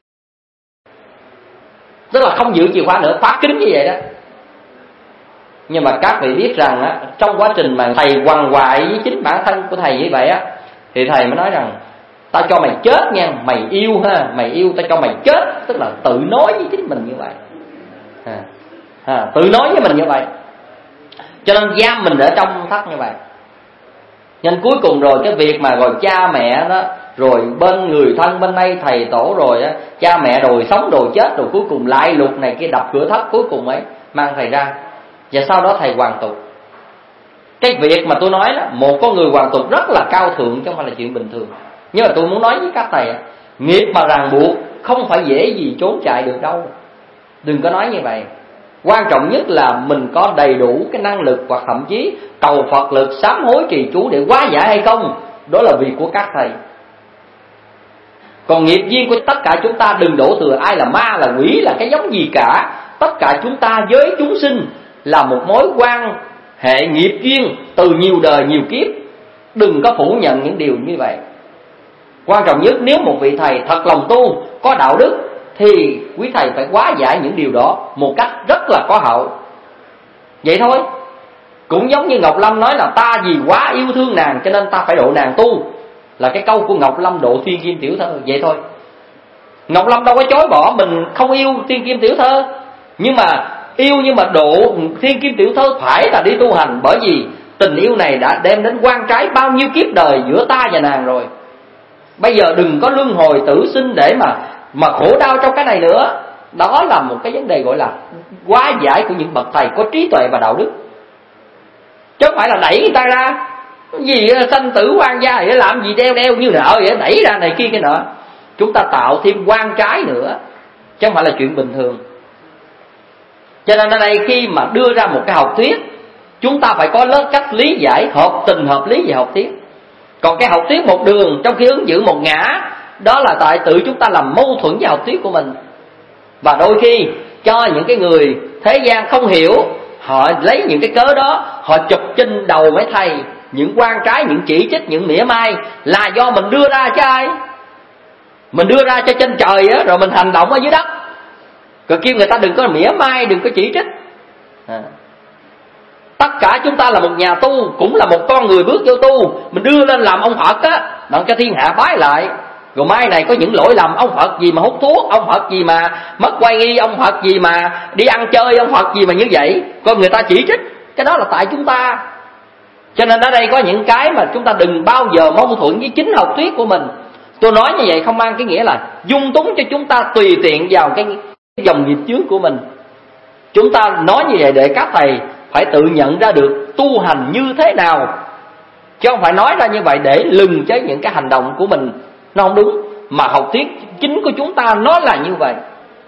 Speaker 3: Tức là không giữ chìa khóa nữa, khóa kín như vậy đó. Nhưng mà các vị biết rằng á, trong quá trình mà thầy quằn quại với chính bản thân của thầy như vậy á, thì thầy mới nói rằng tao cho mày chết nha, mày yêu ha, mày yêu tao cho mày chết. Tức là tự nói với chính mình như vậy, tự nói với mình như vậy. Cho nên giam mình ở trong thất như vậy. Nên cuối cùng rồi cái việc mà rồi cha mẹ đó, rồi bên người thân bên đây thầy tổ rồi á, cha mẹ rồi sống rồi chết, rồi cuối cùng lại lục này kia đập cửa thất, cuối cùng ấy mang thầy ra. Và sau đó thầy hoàn tục. Cái việc mà tôi nói đó, một con người hoàn tục rất là cao thượng, chứ không phải là chuyện bình thường. Nhưng mà tôi muốn nói với các thầy, nghiệp mà ràng buộc không phải dễ gì trốn chạy được đâu. Đừng có nói như vậy. Quan trọng nhất là mình có đầy đủ cái năng lực, hoặc thậm chí cầu Phật lực, sám hối trì chú để hóa giải hay không, đó là việc của các thầy. Còn nghiệp duyên của tất cả chúng ta đừng đổ thừa ai là ma là quỷ là cái giống gì cả. Tất cả chúng ta với chúng sinh là một mối quan hệ nghiệp duyên từ nhiều đời nhiều kiếp. Đừng có phủ nhận những điều như vậy. Quan trọng nhất, nếu một vị thầy thật lòng tu, có đạo đức, thì quý thầy phải hóa giải những điều đó một cách rất là có hậu. Vậy thôi. Cũng giống như Ngọc Lâm nói là ta vì quá yêu thương nàng cho nên ta phải độ nàng tu, là cái câu của Ngọc Lâm độ Thiên Kim Tiểu Thơ. Vậy thôi. Ngọc Lâm đâu có chối bỏ mình không yêu Thiên Kim Tiểu Thơ, nhưng mà yêu nhưng mà độ Thiên Kim Tiểu Thơ phải là đi tu hành. Bởi vì tình yêu này đã đem đến oan trái bao nhiêu kiếp đời giữa ta và nàng rồi. Bây giờ đừng có luân hồi tử sinh để mà khổ đau trong cái này nữa. Đó là một cái vấn đề gọi là hóa giải của những bậc thầy có trí tuệ và đạo đức, chứ không phải là đẩy người ta ra. Gì sanh tử quan gia để làm gì đeo như nợ vậy, đẩy ra này kia cái nọ. Chúng ta tạo thêm oan trái nữa, chứ không phải là chuyện bình thường. Cho nên ở đây khi mà đưa ra một cái học thuyết, chúng ta phải có lớp cách lý giải hợp tình hợp lý về học thuyết. Còn cái học thuyết một đường trong khi ứng xử một ngã, đó là tại tự chúng ta làm mâu thuẫn với học thuyết của mình. Và đôi khi cho những cái người thế gian không hiểu, họ lấy những cái cớ đó, họ chụp trên đầu mấy thầy những oan trái, những chỉ trích, những mỉa mai, là do mình đưa ra cho ai? Mình đưa ra cho trên trời á, rồi mình hành động ở dưới đất. Rồi kêu người ta đừng có mỉa mai, đừng có chỉ trích. Tất cả chúng ta là một nhà tu, cũng là một con người bước vô tu, mình đưa lên làm ông Phật á, đặng cho thiên hạ bái lại. Rồi mai này có những lỗi lầm, ông Phật gì mà hút thuốc, ông Phật gì mà mất quay nghi, ông Phật gì mà đi ăn chơi, ông Phật gì mà như vậy, con người ta chỉ trích. Cái đó là tại chúng ta. Cho nên ở đây có những cái mà chúng ta đừng bao giờ mâu thuẫn với chính học thuyết của mình. Tôi nói như vậy không mang cái nghĩa là dung túng cho chúng ta tùy tiện vào cái dòng nghiệp chướng của mình. Chúng ta nói như vậy để các thầy phải tự nhận ra được tu hành như thế nào, chứ không phải nói ra như vậy để lừng chế những cái hành động của mình nó không đúng. Mà học thuyết chính của chúng ta nó là như vậy.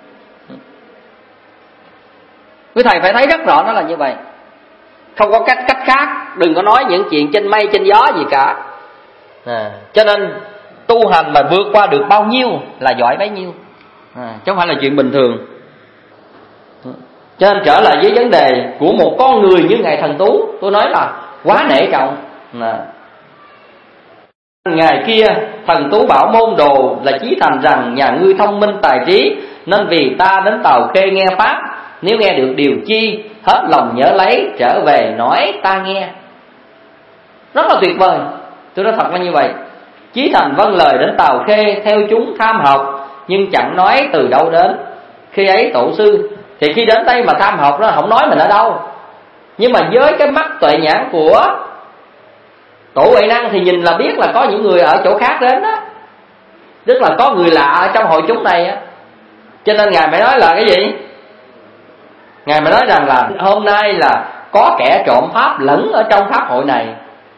Speaker 3: Quý thầy phải thấy rất rõ nó là như vậy, không có cách khác. Đừng có nói những chuyện trên mây trên gió gì cả. Cho nên tu hành mà vượt qua được bao nhiêu là giỏi bấy nhiêu, chứ không phải là chuyện bình thường. Cho nên trở lại với vấn đề của một con người như Ngài Thần Tú, tôi nói là quá nể trọng. Ngày kia Thần Tú bảo môn đồ là Chí Thành rằng: nhà ngươi thông minh tài trí, nên vì ta đến Tàu Khê nghe pháp. Nếu nghe được điều chi, hết lòng nhớ lấy, trở về nói ta nghe. Rất là tuyệt vời. Tôi nói thật là như vậy. Chí Thành vâng lời đến Tàu Khê, theo chúng tham học, nhưng chẳng nói từ đâu đến. Khi ấy tổ sư, thì khi đến đây mà tham học nó không nói mình ở đâu, nhưng mà với cái mắt tuệ nhãn của Tổ Huệ Năng thì nhìn là biết là có những người ở chỗ khác đến đó, tức là có người lạ ở trong hội chúng này á. Cho nên Ngài mới nói là cái gì? Ngài mới nói rằng là hôm nay là có kẻ trộm pháp lẫn ở trong pháp hội này.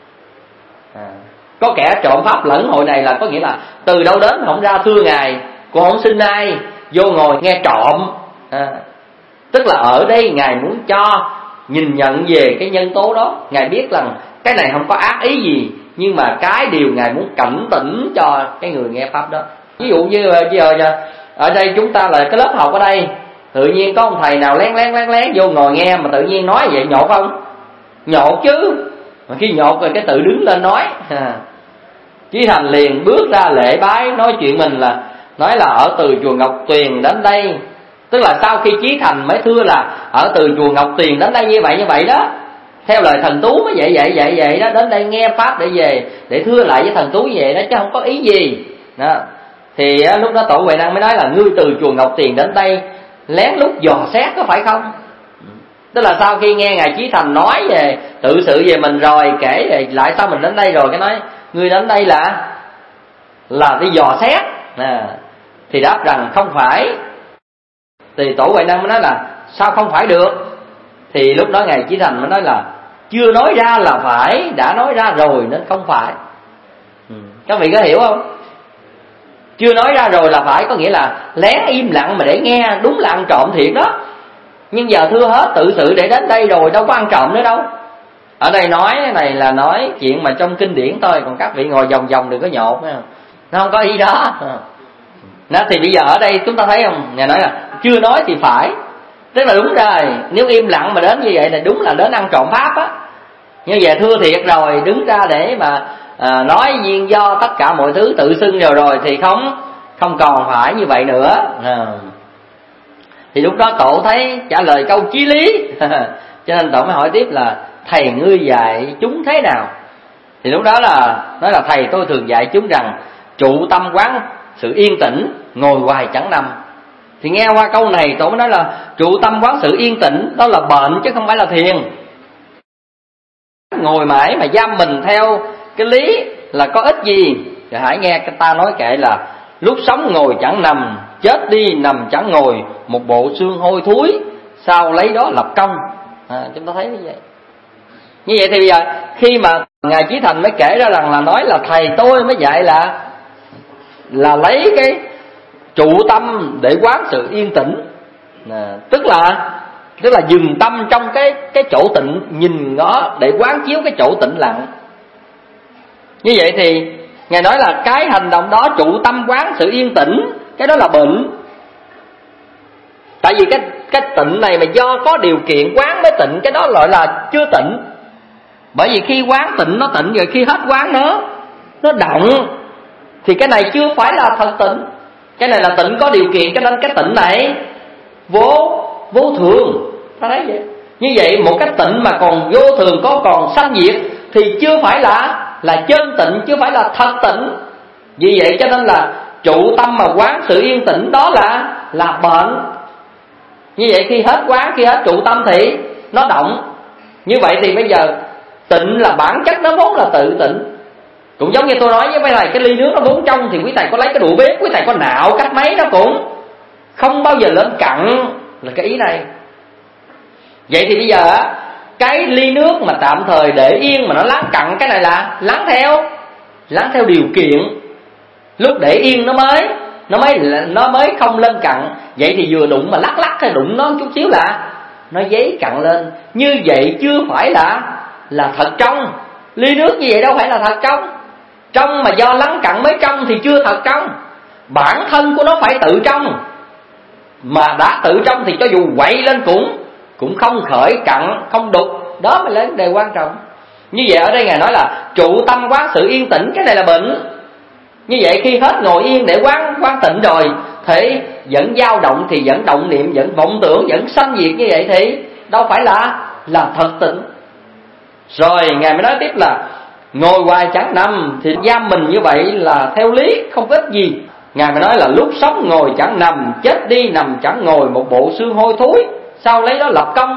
Speaker 3: Có kẻ trộm pháp lẫn hội này là có nghĩa là từ đâu đến không ra thưa Ngài, cũng không xin ai vô ngồi nghe trộm. Tức là ở đây Ngài muốn cho nhìn nhận về cái nhân tố đó. Ngài biết rằng cái này không có ác ý gì, nhưng mà cái điều Ngài muốn cảnh tỉnh cho cái người nghe pháp đó. Ví dụ như giờ ở đây chúng ta là cái lớp học ở đây, tự nhiên có ông thầy nào lén vô ngồi nghe mà tự nhiên nói vậy, nhột không? Nhột chứ. Mà khi nhột rồi cái tự đứng lên nói. Chí Thành liền bước ra lễ bái, nói chuyện mình là nói là ở từ chùa Ngọc Tuyền đến đây. Tức là sau khi Chí Thành mới thưa là ở từ chùa Ngọc Tuyền đến đây như vậy đó, theo lời Thần Tú mới vậy đó, đến đây nghe pháp để về để thưa lại với Thần Tú như vậy đó, chứ không có ý gì đó. Thì lúc đó Tổ Huệ Năng mới nói là ngươi từ chùa Ngọc Tuyền đến đây lén lút dò xét có phải không? Tức là sau khi nghe Ngài Chí Thành nói về tự sự về mình rồi, kể về lại sao mình đến đây rồi, cái nói ngươi đến đây là đi dò xét. Thì đáp rằng không phải. Thì Tổ Huệ Năng mới nói là sao không phải được? Thì lúc đó Ngài Chí Thành mới nói là chưa nói ra là phải, đã nói ra rồi nên không phải. Các vị có hiểu không? Chưa nói ra rồi là phải có nghĩa là lén im lặng mà để nghe, đúng là ăn trộm thiệt đó. Nhưng giờ thưa hết tự sự để đến đây rồi, đâu có ăn trộm nữa đâu. Ở đây nói cái này là nói chuyện mà trong kinh điển thôi, còn các vị ngồi vòng vòng đừng có nhột nha. Nó không có ý đó. Thì bây giờ ở đây chúng ta thấy không? Ngài nói là chưa nói thì phải, tức là đúng rồi. Nếu im lặng mà đến như vậy là đúng là đến ăn trộm pháp á. Như vậy thưa thiệt rồi, đứng ra để mà nói duyên do tất cả mọi thứ tự xưng rồi thì không còn phải như vậy nữa. Thì lúc đó Tổ thấy trả lời câu chí lý cho nên Tổ mới hỏi tiếp là thầy ngươi dạy chúng thế nào? Thì lúc đó là nói là thầy tôi thường dạy chúng rằng trụ tâm quán sự yên tĩnh, ngồi hoài chẳng nằm. Thì nghe qua câu này Tổ mới nói là trụ tâm quán sự yên tĩnh đó là bệnh chứ không phải là thiền. Ngồi mãi mà giam mình theo cái lý là có ích gì? Thì hãy nghe ta nói kệ là lúc sống ngồi chẳng nằm, chết đi nằm chẳng ngồi, một bộ xương hôi thối, sao lấy đó lập công. Chúng ta thấy như vậy. Như vậy thì bây giờ khi mà Ngài Chí Thành mới kể ra rằng là nói là thầy tôi mới dạy là lấy cái trụ tâm để quán sự yên tĩnh, tức là dừng tâm trong cái chỗ tịnh, nhìn ngó để quán chiếu cái chỗ tịnh lặng. Như vậy thì Ngài nói là cái hành động đó trụ tâm quán sự yên tĩnh, cái đó là bệnh. Tại vì cái tịnh này mà do có điều kiện quán mới tịnh, cái đó gọi là chưa tịnh. Bởi vì khi quán tịnh nó tịnh rồi, khi hết quán nó động, thì cái này chưa phải là thật tịnh. Cái này là tịnh có điều kiện, cho nên cái tịnh này vô thường. Ta thấy vậy. Như vậy một cái tịnh mà còn vô thường, còn sanh diệt thì chưa phải là chân tịnh, chưa phải là thật tịnh. Vì vậy cho nên là trụ tâm mà quán sự yên tĩnh đó là bệnh. Như vậy khi hết quán, khi hết trụ tâm thì nó động. Như vậy thì bây giờ tịnh là bản chất nó vốn là tự tịnh. Cũng giống như tôi nói với mấy thầy, cái ly nước nó vốn trong thì quý thầy có lấy cái đũa bếp, quý thầy có nạo cách mấy nó cũng không bao giờ lên cặn, là cái ý này. Vậy thì bây giờ cái ly nước mà tạm thời để yên mà nó láng cặn, cái này là láng theo điều kiện. Lúc để yên nó mới không lên cặn. Vậy thì vừa đụng mà lắc hay đụng nó chút xíu là nó giấy cặn lên. Như vậy chưa phải là thật trong. Ly nước như vậy đâu phải là thật trong. Trong mà do lắng cặn mới trong thì chưa thật trong. Bản thân của nó phải tự trong. Mà đã tự trong thì cho dù quậy lên cũng không khởi cặn, không đục. Đó mới là vấn đề quan trọng. Như vậy ở đây Ngài nói là trụ tâm quán sự yên tĩnh, cái này là bệnh. Như vậy khi hết ngồi yên để quán tịnh rồi, thì vẫn dao động, thì vẫn động niệm, vẫn vọng tưởng, vẫn sanh diệt, như vậy thì đâu phải là thật tịnh. Rồi Ngài mới nói tiếp là ngồi hoài chẳng nằm, thì giam mình như vậy là theo lý không ích gì. Ngài mới nói là lúc sống ngồi chẳng nằm, chết đi nằm chẳng ngồi, một bộ xương hôi thối, sao lấy đó lập công.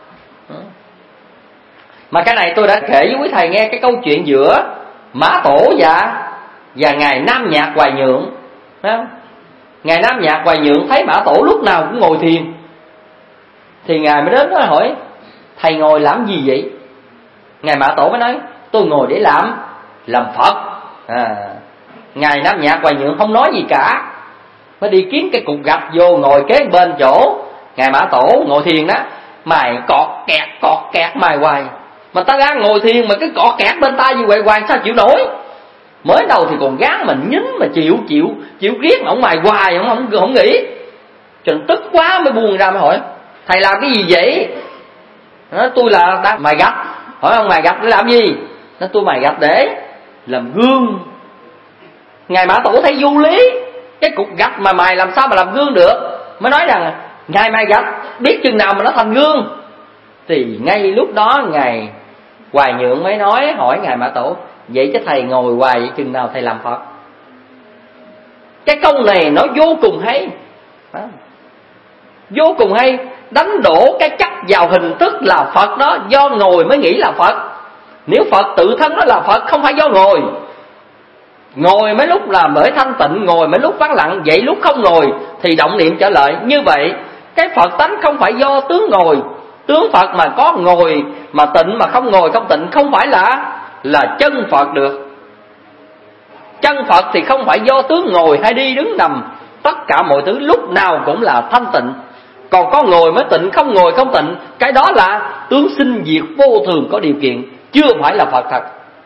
Speaker 3: Mà cái này tôi đã kể với quý thầy nghe cái câu chuyện giữa Mã Tổ và Ngài Nam Nhạc Hoài Nhượng. Thấy không? Ngài Nam Nhạc Hoài Nhượng thấy Mã Tổ lúc nào cũng ngồi thiền, thì Ngài mới đến đó hỏi thầy ngồi làm gì vậy? Ngài Mã Tổ mới nói tôi ngồi để làm Phật. Ngài Nam Nhạc Hoài Nhượng không nói gì cả, mới đi kiếm cái cục gạch vô ngồi kế bên chỗ Ngài Mã Tổ ngồi thiền đó. Mày cọt kẹt mày hoài, mà ta đang ngồi thiền mà cứ cọt kẹt bên ta như vậy hoài sao chịu nổi. Mới đầu thì còn gán mình nhín mà chịu ghét mà ông mày hoài không nghĩ. Cho nên tức quá mới buông ra mới hỏi thầy làm cái gì vậy? Nói tôi là đang mài gạch. Hỏi ông mài gạch để làm gì? Nói tôi mài gạch để làm gương. Ngài Mã Tổ thấy vô lý, cái cục gạch mà mài làm sao mà làm gương được. Mới nói rằng Ngài mài gạch biết chừng nào mà nó thành gương. Thì ngay lúc đó Ngài Hoài Nhượng mới hỏi Ngài Mã Tổ vậy chứ thầy ngồi hoài vậy chừng nào thầy làm Phật? Cái câu này nó vô cùng hay, vô cùng hay. Đánh đổ cái chấp vào hình thức là Phật đó, do ngồi mới nghĩ là Phật. Nếu Phật tự thân nó là Phật, không phải do ngồi. Ngồi mấy lúc là bởi thanh tịnh, ngồi mấy lúc vắng lặng, vậy lúc không ngồi thì động niệm trở lại. Như vậy cái Phật tánh không phải do tướng ngồi. Tướng Phật mà có ngồi mà tịnh, mà không ngồi không tịnh, không phải là chân Phật được. Chân Phật thì không phải do tướng ngồi hay đi đứng nằm, tất cả mọi thứ lúc nào cũng là thanh tịnh. Còn có ngồi mới tịnh, không ngồi không tịnh, cái đó là tướng sinh diệt vô thường có điều kiện, chưa phải là Phật thật.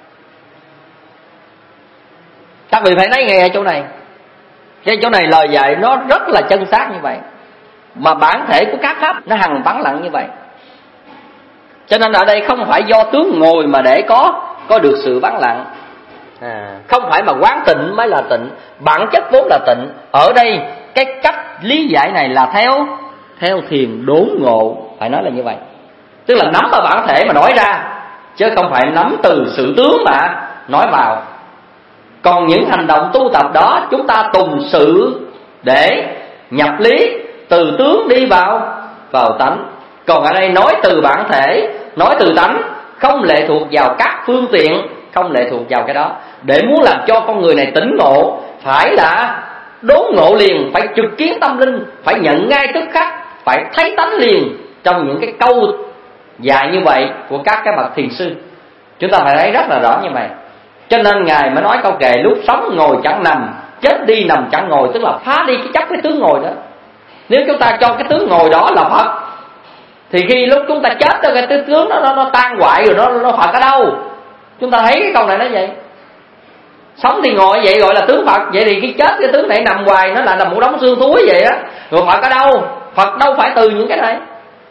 Speaker 3: Các vị phải nói nghe chỗ này. Cái chỗ này lời dạy nó rất là chân xác như vậy, mà bản thể của các pháp nó hằng vắng lặng như vậy. Cho nên ở đây không phải do tướng ngồi mà để có được sự vắng lặng. Không phải mà quán tịnh mới là tịnh, bản chất vốn là tịnh. Ở đây cái cách lý giải này là theo thiền đốn ngộ, phải nói là như vậy. Tức là nắm ở bản thể mà nói ra, chứ không phải nắm từ sự tướng mà nói vào. Còn những hành động tu tập đó chúng ta tùng sự để nhập lý, từ tướng đi vào tánh. Còn ở đây nói từ bản thể, nói từ tánh, không lệ thuộc vào các phương tiện, không lệ thuộc vào cái đó. Để muốn làm cho con người này tỉnh ngộ, phải là đốn ngộ liền, phải trực kiến tâm linh, phải nhận ngay tức khắc, phải thấy tánh liền. Trong những cái câu dạy như vậy của các cái bậc thiền sư, chúng ta phải thấy rất là rõ như vậy. Cho nên Ngài mới nói câu kệ lúc sống ngồi chẳng nằm, chết đi nằm chẳng ngồi. Tức là phá đi cái chấp cái tướng ngồi đó. Nếu chúng ta cho cái tướng ngồi đó là Phật, thì khi lúc chúng ta chết đó, cái tướng nó tan hoại rồi, nó Phật ở đâu? Chúng ta thấy cái câu này nó vậy. Sống thì ngồi vậy gọi là tướng Phật, vậy thì khi chết cái tướng này nằm hoài, nó là một đống xương thúi vậy á. Rồi Phật ở đâu? Phật đâu phải từ những cái này.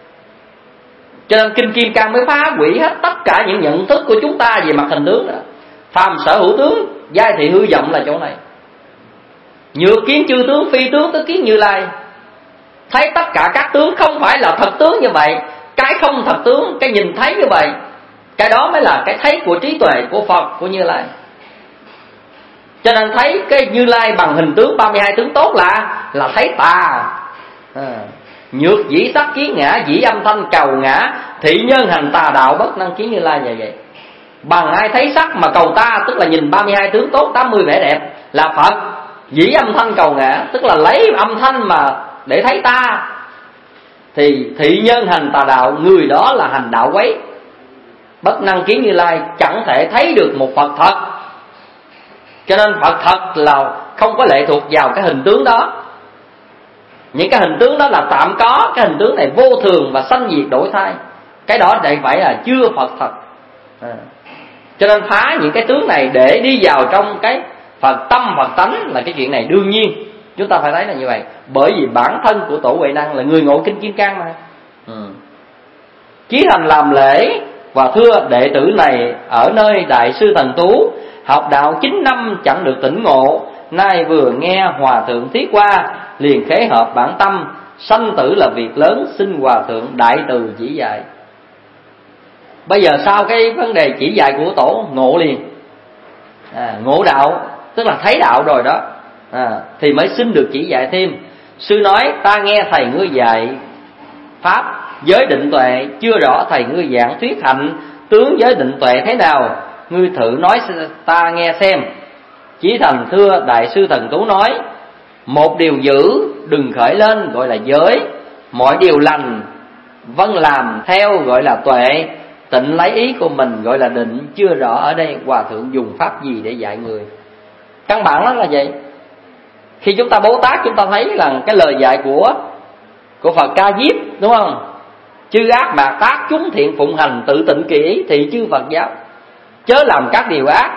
Speaker 3: Cho nên Kinh Kim Cang mới phá hủy hết tất cả những nhận thức của chúng ta về mặt hình tướng đó. Phàm sở hữu tướng, giai thị hư vọng là chỗ này. Nhược kiến chư tướng, phi tướng tức kiến Như Lai. Thấy tất cả các tướng không phải là thật tướng như vậy. Cái không thật tướng, cái nhìn thấy như vậy, cái đó mới là cái thấy của trí tuệ, của Phật, của Như Lai. Cho nên thấy cái Như Lai bằng hình tướng 32 tướng tốt là thấy tà. Nhược dĩ sắc kiến ngã, dĩ âm thanh cầu ngã, thị nhân hành tà đạo bất năng kiến Như Lai như vậy. Bằng ai thấy sắc mà cầu ta, tức là nhìn 32 tướng tốt, 80 vẻ đẹp là Phật. Dĩ âm thanh cầu ngã, tức là lấy âm thanh mà để thấy ta, thì thị nhân hành tà đạo, người đó là hành đạo quấy. Bất năng kiến Như Lai, chẳng thể thấy được một Phật thật. Cho nên Phật thật là không có lệ thuộc vào cái hình tướng đó. Những cái hình tướng đó là tạm có, cái hình tướng này vô thường và sanh diệt đổi thay. Cái đó đây phải là chưa Phật thật. Cho nên phá những cái tướng này để đi vào trong cái Phật tâm, Phật tánh là cái chuyện này đương nhiên. Chúng ta phải thấy là như vậy. Bởi vì bản thân của Tổ Huệ Năng là người ngộ Kinh Kim Cang mà. Chí thành làm lễ và thưa đệ tử này ở nơi Đại sư Thần Tú, học đạo 9 năm chẳng được tỉnh ngộ, nay vừa nghe Hòa Thượng thuyết qua, liền khế hợp bản tâm, sanh tử là việc lớn, xin Hòa Thượng đại từ chỉ dạy. Bây giờ sau cái vấn đề chỉ dạy của Tổ, ngộ liền. Ngộ đạo, tức là thấy đạo rồi đó, thì mới xin được chỉ dạy thêm. Sư nói, ta nghe thầy ngươi dạy pháp giới định tuệ, chưa rõ thầy ngươi giảng thuyết hạnh tướng giới định tuệ thế nào, ngươi thử nói ta nghe xem. Chí thành thưa Đại sư Thần Tú nói, một điều giữ đừng khởi lên gọi là giới, mọi điều lành vâng làm theo gọi là tuệ, tịnh lấy ý của mình gọi là định. Chưa rõ ở đây Hòa Thượng dùng pháp gì để dạy người. Căn bản đó là vậy. Khi chúng ta Bố Tát, chúng ta thấy là cái lời dạy của Phật Ca Diếp, đúng không? Chư ác mạt tác chúng thiện phụng hành, tự tịnh kỳ ý thị chư Phật giáo, chớ làm các điều ác,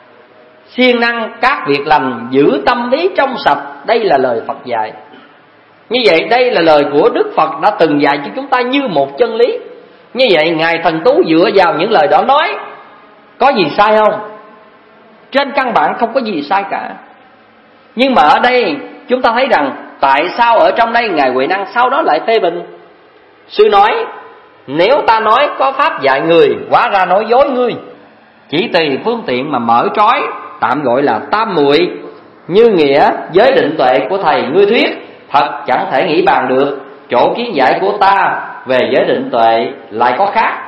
Speaker 3: siêng năng các việc lành, giữ tâm lý trong sạch. Đây là lời Phật dạy. Như vậy đây là lời của Đức Phật đã từng dạy cho chúng ta như một chân lý. Như vậy Ngài Thần Tú dựa vào những lời đó nói, có gì sai không? Trên căn bản không có gì sai cả. Nhưng mà ở đây chúng ta thấy rằng tại sao ở trong đây Ngài Huệ Năng sau đó lại phê bình? Sư nói, nếu ta nói có pháp dạy người, hóa ra nói dối ngươi, chỉ tùy phương tiện mà mở trói, tạm gọi là tam muội. Như nghĩa giới định tuệ của thầy ngươi thuyết, thật chẳng thể nghĩ bàn được. Chỗ kiến giải của ta về giới định tuệ lại có khác.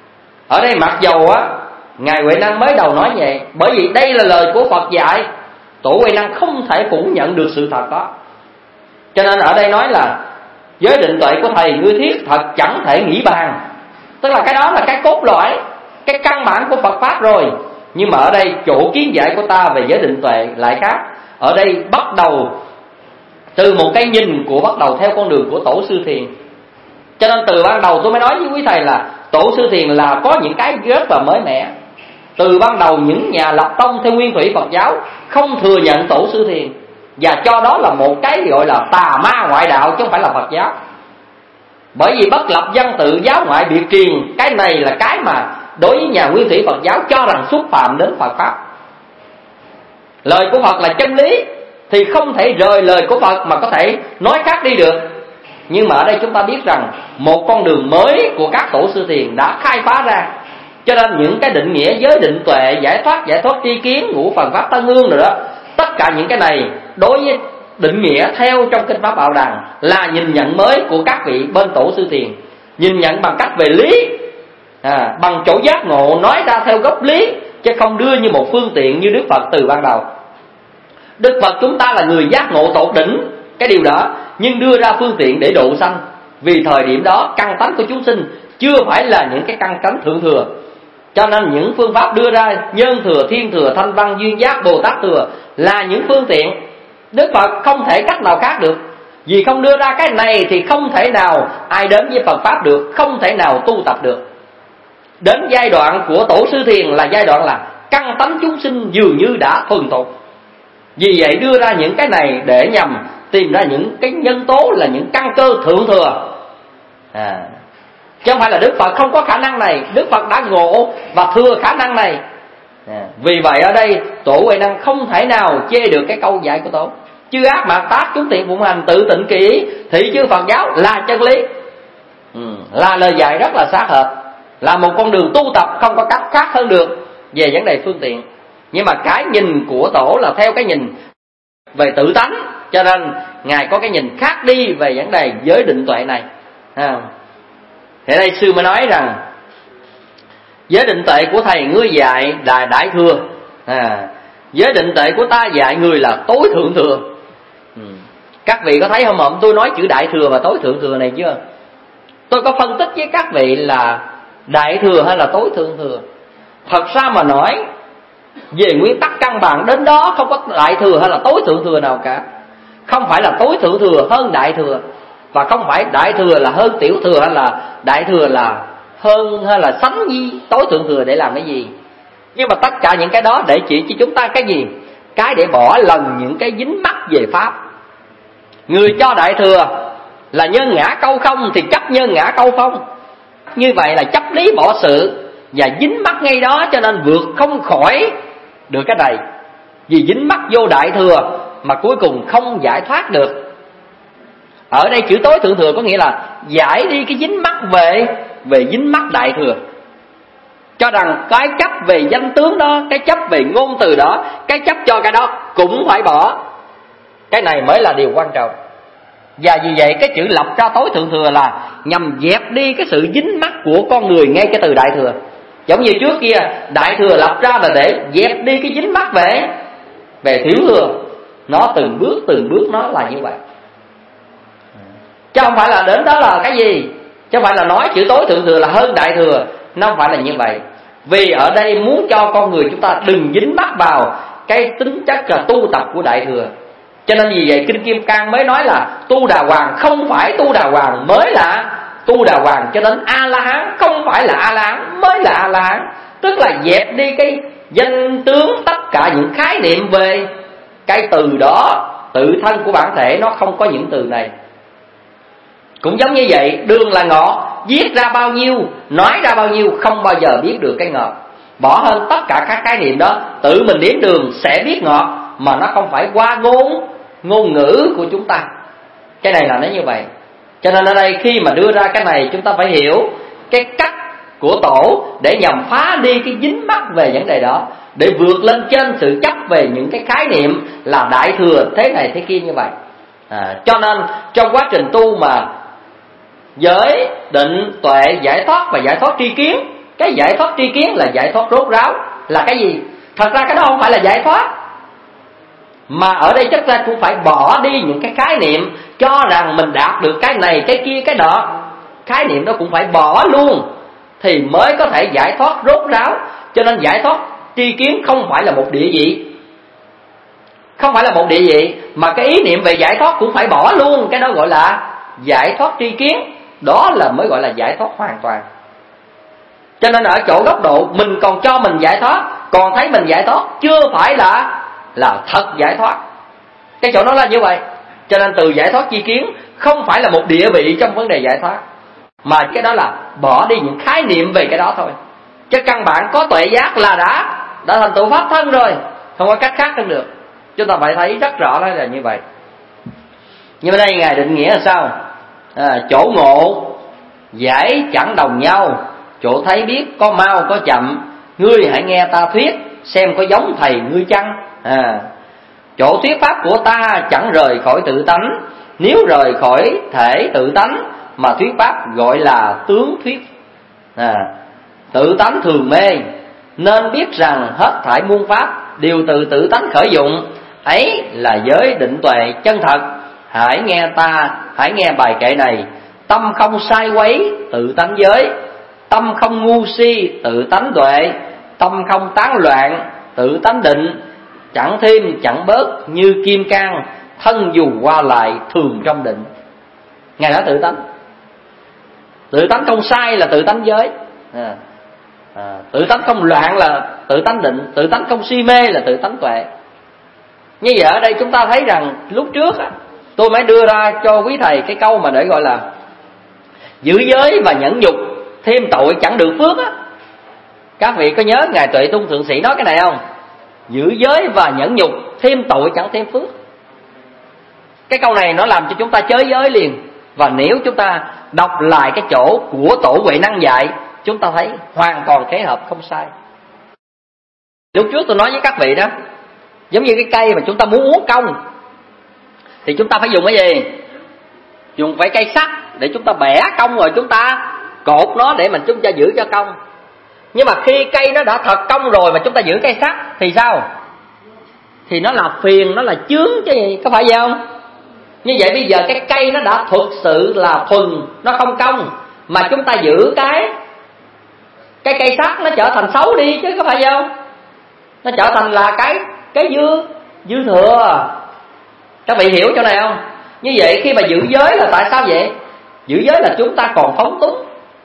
Speaker 3: Ở đây mặc dầu Ngài Huệ Năng mới đầu nói vậy, bởi vì đây là lời của Phật dạy, Tổ Huệ Năng không thể phủ nhận được sự thật đó. Cho nên ở đây nói là giới định tuệ của thầy ngươi thuyết, thật chẳng thể nghĩ bàn. Tức là cái đó là cái cốt lõi, cái căn bản của Phật Pháp rồi. Nhưng mà ở đây chỗ kiến giải của ta về giới định tuệ lại khác. Ở đây bắt đầu từ một cái nhìn của bắt đầu theo con đường của Tổ Sư Thiền. Cho nên từ ban đầu tôi mới nói với quý thầy là Tổ Sư Thiền là có những cái rất là mới mẻ. Từ ban đầu những nhà lập tông theo nguyên thủy Phật giáo không thừa nhận Tổ Sư Thiền, và cho đó là một cái gọi là tà ma ngoại đạo chứ không phải là Phật giáo. Bởi vì bất lập văn tự, giáo ngoại biệt truyền, cái này là cái mà đối với nhà nguyên thủy Phật giáo cho rằng xúc phạm đến Phật Pháp. Lời của Phật là chân lý thì không thể rời lời của Phật mà có thể nói khác đi được. Nhưng mà ở đây chúng ta biết rằng một con đường mới của các tổ sư thiền đã khai phá ra. Cho nên những cái định nghĩa giới định tuệ, giải thoát tri kiến, ngũ phần pháp tân hương rồi đó, tất cả những cái này đối với định nghĩa theo trong kinh Pháp Bảo Đàn là nhìn nhận mới của các vị bên tổ sư thiền. Nhìn nhận bằng cách về lý, bằng chỗ giác ngộ, nói ra theo gốc lý, chứ không đưa như một phương tiện như Đức Phật từ ban đầu. Đức Phật chúng ta là người giác ngộ tột đỉnh cái điều đó, nhưng đưa ra phương tiện để độ sanh. Vì thời điểm đó căn tánh của chúng sinh chưa phải là những cái căn tánh thượng thừa, cho nên những phương pháp đưa ra, nhân thừa, thiên thừa, thanh văn, duyên giác, Bồ Tát thừa là những phương tiện. Đức Phật không thể cách nào khác được. Vì không đưa ra cái này thì không thể nào ai đến với Phật Pháp được, không thể nào tu tập được. Đến giai đoạn của tổ sư thiền là giai đoạn là căn tánh chúng sinh dường như đã thuần thục. Vì vậy đưa ra những cái này để nhằm tìm ra những cái nhân tố là những căn cơ thượng thừa. Chứ không phải là Đức Phật không có khả năng này. Đức Phật đã ngộ và thừa khả năng này. Vì vậy ở đây Tổ Huệ Năng không thể nào chê được cái câu dạy của Tổ. Chư ác mạt tác chúng thiện phụng hành, tự tịnh kỳ ý, thị chư Phật giáo là chân lý. Là lời dạy rất là sát hợp, là một con đường tu tập không có cách khác hơn được về vấn đề phương tiện. Nhưng mà cái nhìn của Tổ là theo cái nhìn về tự tánh, cho nên Ngài có cái nhìn khác đi về vấn đề giới định tuệ này. Thì đây sư mới nói rằng giới định tuệ của thầy ngươi dạy là đại thừa, giới định tuệ của ta dạy người là tối thượng thừa. Các vị có thấy không ạ? Tôi nói chữ đại thừa và tối thượng thừa này chưa? Tôi có phân tích với các vị là đại thừa hay là tối thượng thừa. Thật ra mà nói, về nguyên tắc căn bản đến đó không có đại thừa hay là tối thượng thừa nào cả. Không phải là tối thượng thừa hơn đại thừa, và không phải đại thừa là hơn tiểu thừa, hay là đại thừa là hơn hay là sánh với tối thượng thừa để làm cái gì. Nhưng mà tất cả những cái đó để chỉ cho chúng ta cái gì? Cái để bỏ lần những cái dính mắc về Pháp. Người cho đại thừa là nhân ngã câu không thì chấp nhân ngã câu không. Như vậy là chấp lý bỏ sự và dính mắc ngay đó, cho nên vượt không khỏi được cái này. Vì dính mắc vô đại thừa mà cuối cùng không giải thoát được. Ở đây chữ tối thượng thừa có nghĩa là giải đi cái dính mắc về dính mắc đại thừa. Cho rằng cái chấp về danh tướng đó, cái chấp về ngôn từ đó, cái chấp cho cái đó cũng phải bỏ. Cái này mới là điều quan trọng. Và vì vậy cái chữ lập ra tối thượng thừa là nhằm dẹp đi cái sự dính mắc của con người ngay cái từ đại thừa. Giống như trước kia đại thừa lập ra là để dẹp đi cái dính mắc về thiếu thừa. Nó từng bước nó là như vậy. Chứ không phải là đến đó là cái gì, chứ không phải là nói chữ tối thượng thừa là hơn đại thừa. Nó không phải là như vậy. Vì ở đây muốn cho con người chúng ta đừng dính mắc vào cái tính chất là tu tập của đại thừa. Cho nên vì vậy Kinh Kim Cang mới nói là tu Đà Hoàng không phải tu Đà Hoàng mới là tu Đà Hoàng, cho đến A-la-hán không phải là A-la-hán mới là A-la-hán. Tức là dẹp đi cái danh tướng, tất cả những khái niệm về cái từ đó, tự thân của bản thể nó không có những từ này. Cũng giống như vậy, đường là ngọt, viết ra bao nhiêu, nói ra bao nhiêu không bao giờ biết được cái ngọt. Bỏ hơn tất cả các khái niệm đó, tự mình nếm đường sẽ biết ngọt, mà nó không phải qua ngôn ngữ của chúng ta. Cái này là nó như vậy. Cho nên ở đây khi mà đưa ra cái này, chúng ta phải hiểu cái cách của Tổ để nhằm phá đi cái dính mắc về vấn đề đó, để vượt lên trên sự chấp về những cái khái niệm là đại thừa thế này thế kia như vậy. Cho nên trong quá trình tu mà giới định tuệ giải thoát và giải thoát tri kiến, cái giải thoát tri kiến là giải thoát rốt ráo là cái gì? Thật ra cái đó không phải là giải thoát, mà ở đây chắc ra cũng phải bỏ đi những cái khái niệm cho rằng mình đạt được cái này, cái kia, cái nọ. Khái niệm đó cũng phải bỏ luôn thì mới có thể giải thoát rốt ráo. Cho nên giải thoát tri kiến không phải là một địa vị, không phải là một địa vị, mà cái ý niệm về giải thoát cũng phải bỏ luôn. Cái đó gọi là giải thoát tri kiến, đó là mới gọi là giải thoát hoàn toàn. Cho nên ở chỗ góc độ mình còn cho mình giải thoát, còn thấy mình giải thoát, chưa phải là thật giải thoát. Cái chỗ đó là như vậy. Cho nên từ giải thoát tri kiến không phải là một địa vị trong vấn đề giải thoát, Mà cái đó là bỏ đi những khái niệm về cái đó thôi. Chứ căn bản có tuệ giác là đã thành tựu pháp thân rồi, không có cách khác hơn được. Chúng ta phải thấy rất rõ là như vậy. Nhưng mà đây Ngài định nghĩa là sao? Chỗ ngộ giải chẳng đồng nhau, chỗ thấy biết có mau có chậm, ngươi hãy nghe ta thuyết, xem có giống thầy ngươi chăng? Chỗ thuyết pháp của ta chẳng rời khỏi tự tánh, nếu rời khỏi thể tự tánh mà thuyết pháp gọi là tướng thuyết. Tự tánh thường mê, nên biết rằng hết thảy muôn pháp đều từ tự tánh khởi dụng, ấy là giới định tuệ chân thật. Hãy nghe ta, hãy nghe bài kệ này. Tâm không sai quấy tự tánh giới, tâm không ngu si tự tánh tuệ, tâm không tán loạn tự tánh định, chẳng thêm chẳng bớt như kim cang, thân dù qua lại thường trong định. Ngài nói tự tánh, tự tánh không sai là tự tánh giới, tự tánh không loạn là tự tánh định, tự tánh không si mê là tự tánh tuệ. Như vậy ở đây chúng ta thấy rằng lúc trước tôi mới đưa ra cho quý thầy cái câu mà để gọi là giữ giới và nhẫn nhục thêm tội chẳng được phước á. Các vị có nhớ Ngài Tuệ Tung Thượng Sĩ nói cái này không? Giữ giới và nhẫn nhục thêm tội chẳng thêm phước. Cái câu này nó làm cho chúng ta chới giới liền. Và nếu chúng ta đọc lại cái chỗ của Tổ Huệ Năng dạy, chúng ta thấy hoàn toàn khế hợp, không sai. Lúc trước tôi nói với các vị đó, giống như cái cây mà chúng ta muốn uống công thì chúng ta phải dùng cái gì? Dùng phải cây sắt để chúng ta bẻ cong rồi chúng ta cột nó để mà chúng ta giữ cho cong. Nhưng mà khi cây nó đã thật cong rồi mà chúng ta giữ cây sắt thì sao? Thì nó là phiền, nó là chướng chứ gì, có phải vậy không? Như vậy bây giờ cái cây nó đã thực sự là thuần, nó không cong, mà chúng ta giữ cái cây sắt nó trở thành xấu đi chứ, có phải vậy không? Nó trở thành là cái dư thừa. Các vị hiểu chỗ này không? Như vậy khi mà giữ giới là tại sao vậy? Giữ giới là chúng ta còn phóng túng,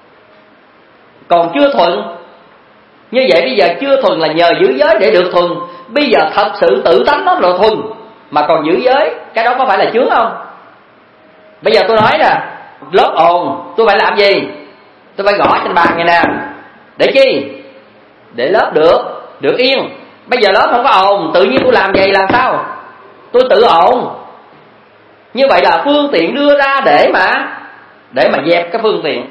Speaker 3: còn chưa thuần. Như vậy bây giờ chưa thuần là nhờ giữ giới để được thuần. Bây giờ thật sự tự tánh nó là thuần mà còn giữ giới, cái đó có phải là chướng không? Bây giờ tôi nói nè, lớp ồn tôi phải làm gì? Tôi phải gõ trên bàn này nè. Để chi? Để lớp được yên. Bây giờ lớp không có ồn, tự nhiên tôi làm vậy làm sao? Tôi tự ồn. Như vậy là phương tiện đưa ra để mà dẹp cái phương tiện.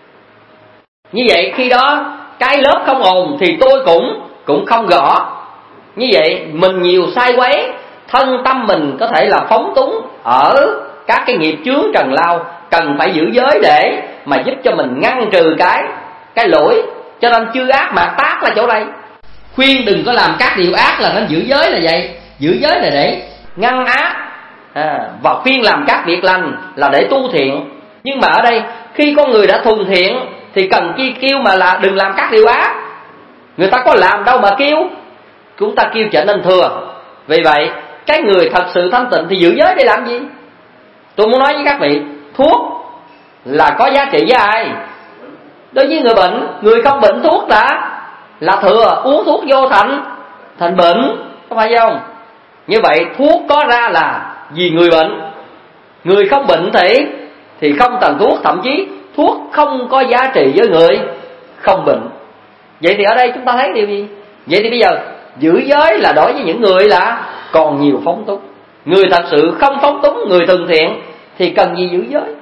Speaker 3: Như vậy khi đó cái lớp không ồn thì tôi cũng không gõ. Như vậy mình nhiều sai quấy, thân tâm mình có thể là phóng túng ở các cái nghiệp chướng trần lao, cần phải giữ giới để mà giúp cho mình ngăn trừ cái lỗi. Cho nên chư ác mạt tác là chỗ đây. Khuyên đừng có làm các điều ác là nên giữ giới là vậy. Giữ giới là để ngăn ác, và khuyên làm các việc lành là để tu thiện. Nhưng mà ở đây khi con người đã thuần thiện thì cần chi kêu mà là đừng làm các điều ác. Người ta có làm đâu mà kêu, chúng ta kêu trở nên thừa. Vì vậy cái người thật sự thanh tịnh thì giữ giới để làm gì? Tôi muốn nói với các vị, thuốc là có giá trị với ai? Đối với người bệnh. Người không bệnh thuốc là thừa, uống thuốc vô thành bệnh, có phải không? Như vậy thuốc có ra là vì người bệnh. Người không bệnh thì không cần thuốc, thậm chí thuốc không có giá trị với người không bệnh. Vậy thì ở đây chúng ta thấy điều gì? Vậy thì bây giờ giữ giới là đối với những người là còn nhiều phóng túng. Người thật sự không phóng túng, người thuần thiện thì cần gì giữ giới?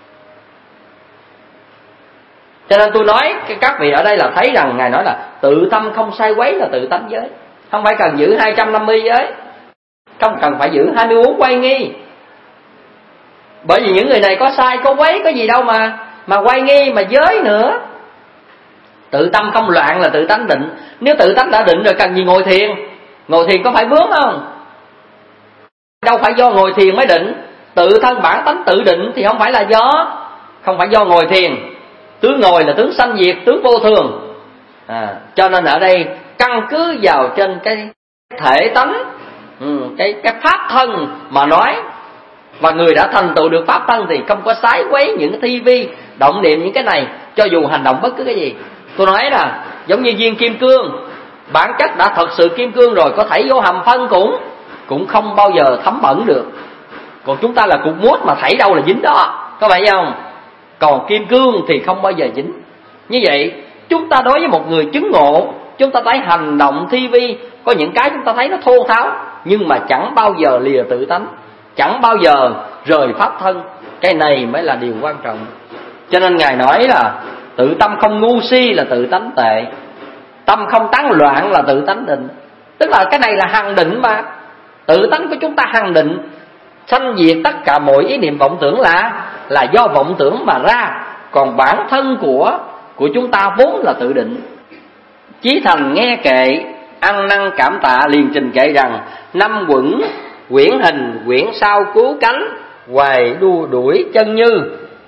Speaker 3: Cho nên tôi nói các vị ở đây là thấy rằng Ngài nói là tự tâm không sai quấy là tự tánh giới. Không phải cần giữ 250 giới, không cần phải giữ 24 quay nghi. Bởi vì những người này có sai, có quấy, có gì đâu mà quay nghi, mà giới nữa. Tự tâm không loạn là tự tánh định. Nếu tự tánh đã định rồi cần gì ngồi thiền? Ngồi thiền có phải bướng không? Đâu phải do ngồi thiền mới định. Tự thân bản tánh tự định thì không phải do ngồi thiền. Tướng ngồi là tướng sanh diệt, tướng vô thường. Cho nên ở đây căn cứ vào trên cái thể tánh, cái pháp thân mà nói. Và người đã thành tựu được pháp thân thì không có sái quấy những cái thi vi, động niệm những cái này, cho dù hành động bất cứ cái gì. Tôi nói là giống như viên kim cương, bản chất đã thật sự kim cương rồi, có thảy vô hầm phân cũng không bao giờ thấm bẩn được. Còn chúng ta là cục mút mà thảy đâu là dính đó, có phải không? còn kim cương thì không bao giờ dính. Như vậy chúng ta đối với một người chứng ngộ, chúng ta thấy hành động thi vi có những cái chúng ta thấy nó thô tháo, nhưng mà chẳng bao giờ lìa tự tánh, chẳng bao giờ rời pháp thân. Cái này mới là điều quan trọng. Cho nên Ngài nói là tự tâm không ngu si là tự tánh tệ, tâm không tán loạn là tự tánh định. Tức là cái này là hằng định mà. Tự tánh của chúng ta hằng định, sanh diệt tất cả mọi ý niệm vọng tưởng là do vọng tưởng mà ra. Còn bản thân của chúng ta vốn là tự định. Chí Thành nghe kệ, ăn năn cảm tạ liền trình kệ rằng: năm quẩn quyển hình, quyển sau cứu cánh, hoài đuổi chân như,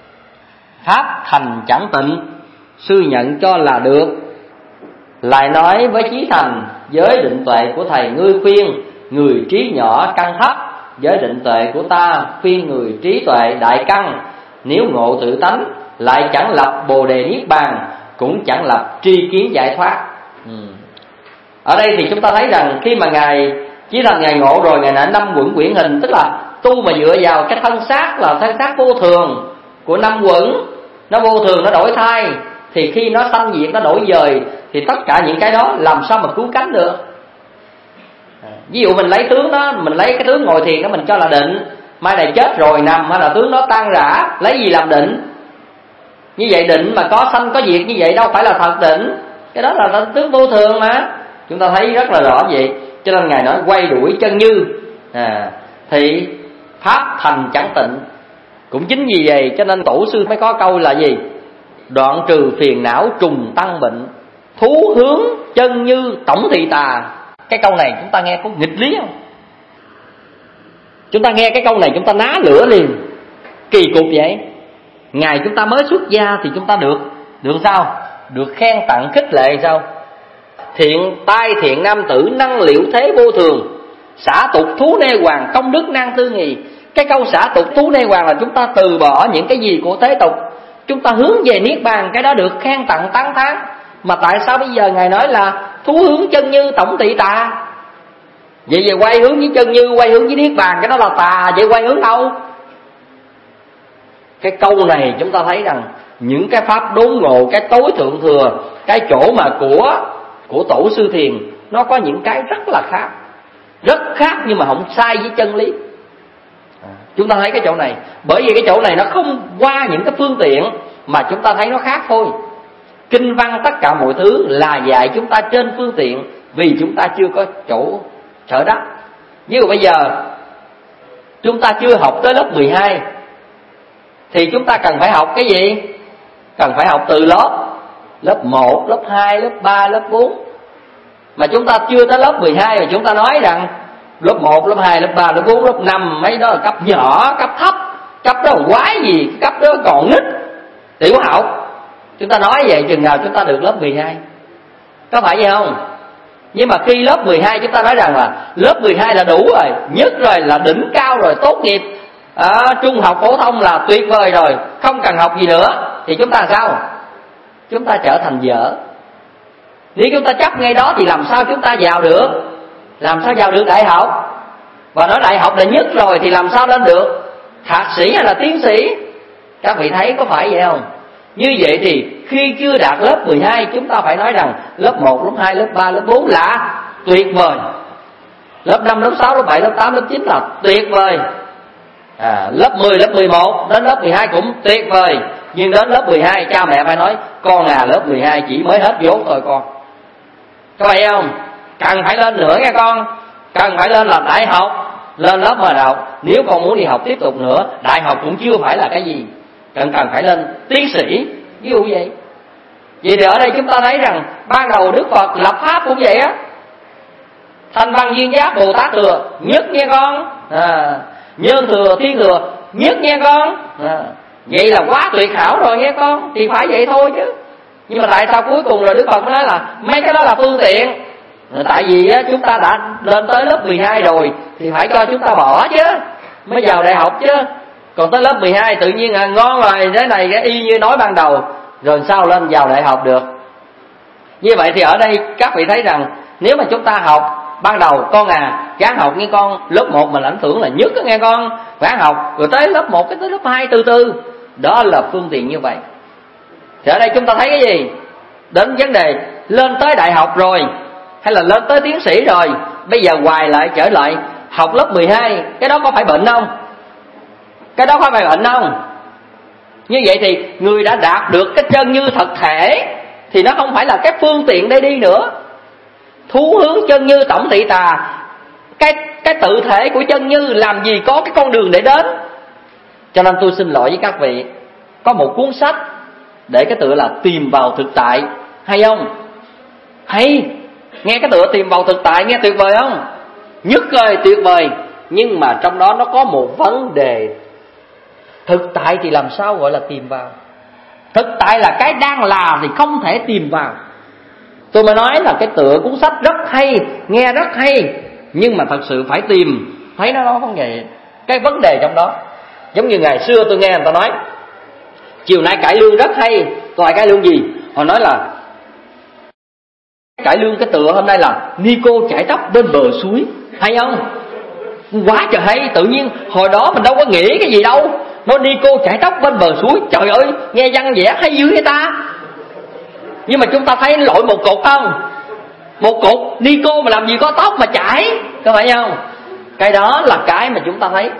Speaker 3: pháp thành chẳng tịnh, sư nhận cho là được. Lại nói với Chí Thành: giới định tuệ của thầy ngươi khuyên người trí nhỏ căn thấp, giới định tuệ của ta khuyên người trí tuệ đại căn. Nếu ngộ tự tánh lại chẳng lập bồ đề niết bàn, cũng chẳng lập tri kiến giải thoát. Ở đây thì chúng ta thấy rằng khi mà Ngài Chí Thành Ngài ngộ rồi, Ngài nói năm quẩn quyển hình, tức là tu mà dựa vào cái thân xác là thân xác vô thường của năm quẩn, nó vô thường, nó đổi thay, thì khi nó sanh diệt, nó đổi dời, thì tất cả những cái đó làm sao mà cứu cánh được. Ví dụ mình lấy tướng đó, mình lấy cái tướng ngồi thiền đó mình cho là định, mai này chết rồi nằm hay là tướng nó tan rã, lấy gì làm định? Như vậy định mà có sanh có diệt như vậy đâu phải là thật định, cái đó là tướng vô thường mà. Chúng ta thấy rất là rõ vậy. Cho nên Ngài nói quay đuổi chân như, thì pháp thành chẳng tịnh. Cũng chính vì vậy cho nên tổ sư mới có câu là gì? Đoạn trừ phiền não trùng tăng bệnh, thú hướng chân như tổng thị tà. Cái câu này chúng ta nghe có nghịch lý không? Chúng ta nghe cái câu này chúng ta ná lửa liền. Kỳ cục vậy. Ngày chúng ta mới xuất gia thì chúng ta được sao? Được khen tặng khích lệ sao? Thiện tai thiện nam tử năng liệu thế vô thường, xả tục thú nê hoàng công đức năng tư nghì. Cái câu xả tục thú nê hoàng là chúng ta từ bỏ những cái gì của thế tục, chúng ta hướng về niết bàn, cái đó được khen tặng tán thán. Mà tại sao bây giờ Ngài nói là thú hướng chân như tổng tị tà? Vậy về quay hướng với chân như, quay hướng với niết bàn, cái đó là tà, vậy quay hướng đâu? Cái câu này chúng ta thấy rằng những cái pháp đốn ngộ, cái tối thượng thừa, cái chỗ mà của tổ sư thiền, nó có những cái rất là khác, rất khác nhưng mà không sai với chân lý. Chúng ta thấy cái chỗ này, bởi vì cái chỗ này nó không qua những cái phương tiện mà chúng ta thấy nó khác thôi. Kinh văn tất cả mọi thứ là dạy chúng ta trên phương tiện, vì chúng ta chưa có chỗ sở đắc. Ví dụ bây giờ chúng ta chưa học tới lớp 12 thì chúng ta cần phải học cái gì? Cần phải học từ lớp 1, lớp 2, lớp 3, lớp 4. Mà chúng ta chưa tới lớp 12 mà chúng ta nói rằng lớp 1, lớp 2, lớp 3, lớp 4, lớp 5, mấy đó là cấp nhỏ, cấp thấp. Cấp đó là quái gì? Cấp đó còn nít, tiểu học. Chúng ta nói vậy chừng nào chúng ta được lớp 12? Có phải vậy không? Nhưng mà khi lớp 12 chúng ta nói rằng là lớp 12 là đủ rồi, nhất rồi, là đỉnh cao rồi, tốt nghiệp trung học phổ thông là tuyệt vời rồi, không cần học gì nữa, thì chúng ta sao? Chúng ta trở thành dở. Nếu chúng ta chấp ngay đó thì làm sao chúng ta vào được? Làm sao vào được đại học? Và nói đại học là nhất rồi thì làm sao lên được thạc sĩ hay là tiến sĩ? Các vị thấy có phải vậy không? Như vậy thì khi chưa đạt lớp 12 chúng ta phải nói rằng lớp 1, lớp 2, lớp 3, lớp 4 là tuyệt vời. Lớp 5, lớp 6, lớp 7, lớp 8, lớp 9 là tuyệt vời. Lớp 10, lớp 11 đến lớp 12 cũng tuyệt vời. Nhưng đến lớp 12 cha mẹ phải nói con lớp 12 chỉ mới hết vốn thôi con. Có phải không? Cần phải lên nữa nghe con. Cần phải lên là đại học, lên lớp mà học. Nếu con muốn đi học tiếp tục nữa, đại học cũng chưa phải là cái gì, cần phải lên tiến sĩ. Ví dụ vậy. Vậy thì ở đây chúng ta thấy rằng ban đầu Đức Phật lập pháp cũng vậy á. Thanh Văn Duyên Giác Bồ Tát Thừa nhất nghe con, Nhân Thừa Thiên Thừa nhất nghe con. Vậy là quá tuyệt hảo rồi nghe con, thì phải vậy thôi chứ. Nhưng mà tại sao cuối cùng rồi Đức Phật nói là mấy cái đó là phương tiện? Tại vì á, chúng ta đã lên tới lớp 12 rồi thì phải cho chúng ta bỏ chứ, mới vào đại học chứ. Còn tới lớp 12 tự nhiên ngon rồi, thế này cái y như nói ban đầu, rồi sao lên vào đại học được? Như vậy thì ở đây các vị thấy rằng nếu mà chúng ta học ban đầu con gắng học nghe con, lớp 1 mình ảnh tưởng là nhất đó nghe con, gắng học, rồi tới lớp 1 cái tới lớp 2 từ từ, Đó là phương tiện như vậy. Thì ở đây chúng ta thấy cái gì? Đến vấn đề lên tới đại học rồi, hay là lên tới tiến sĩ rồi, bây giờ hoài lại trở lại học lớp 12, cái đó có phải bệnh không? Cái đó có phải bệnh không? Như vậy thì người đã đạt được cái chân như thật thể thì nó không phải là cái phương tiện để đi nữa. Thú hướng chân như tổng thị tà, cái tự thể của chân như làm gì có cái con đường để đến. Cho nên tôi xin lỗi với các vị, có một cuốn sách để cái tựa là tìm vào thực tại, hay không? Hay. Nghe cái tựa tìm vào thực tại nghe tuyệt vời không? Nhất rồi, tuyệt vời. Nhưng mà trong đó nó có một vấn đề. Thực tại thì làm sao gọi là tìm vào? Thực tại là cái đang là thì không thể tìm vào. Tôi mới nói là cái tựa cuốn sách rất hay, nghe rất hay, nhưng mà thật sự phải tìm, thấy nó vấn đề, cái vấn đề trong đó. Giống như ngày xưa tôi nghe người ta nói chiều nay cải lương rất hay. Tôi hỏi cải lương gì? Họ nói là cải lương cái tựa hôm nay là Nico chải tóc bên bờ suối. Hay không? Quá trời hay. Tự nhiên hồi đó mình đâu có nghĩ cái gì đâu, nói Nico chải tóc bên bờ suối, trời ơi nghe văn vẻ hay dữ vậy ta. Nhưng mà chúng ta thấy lội một cục không? Một cục Nico mà làm gì có tóc mà chải, có phải không? Cái đó là cái mà chúng ta thấy.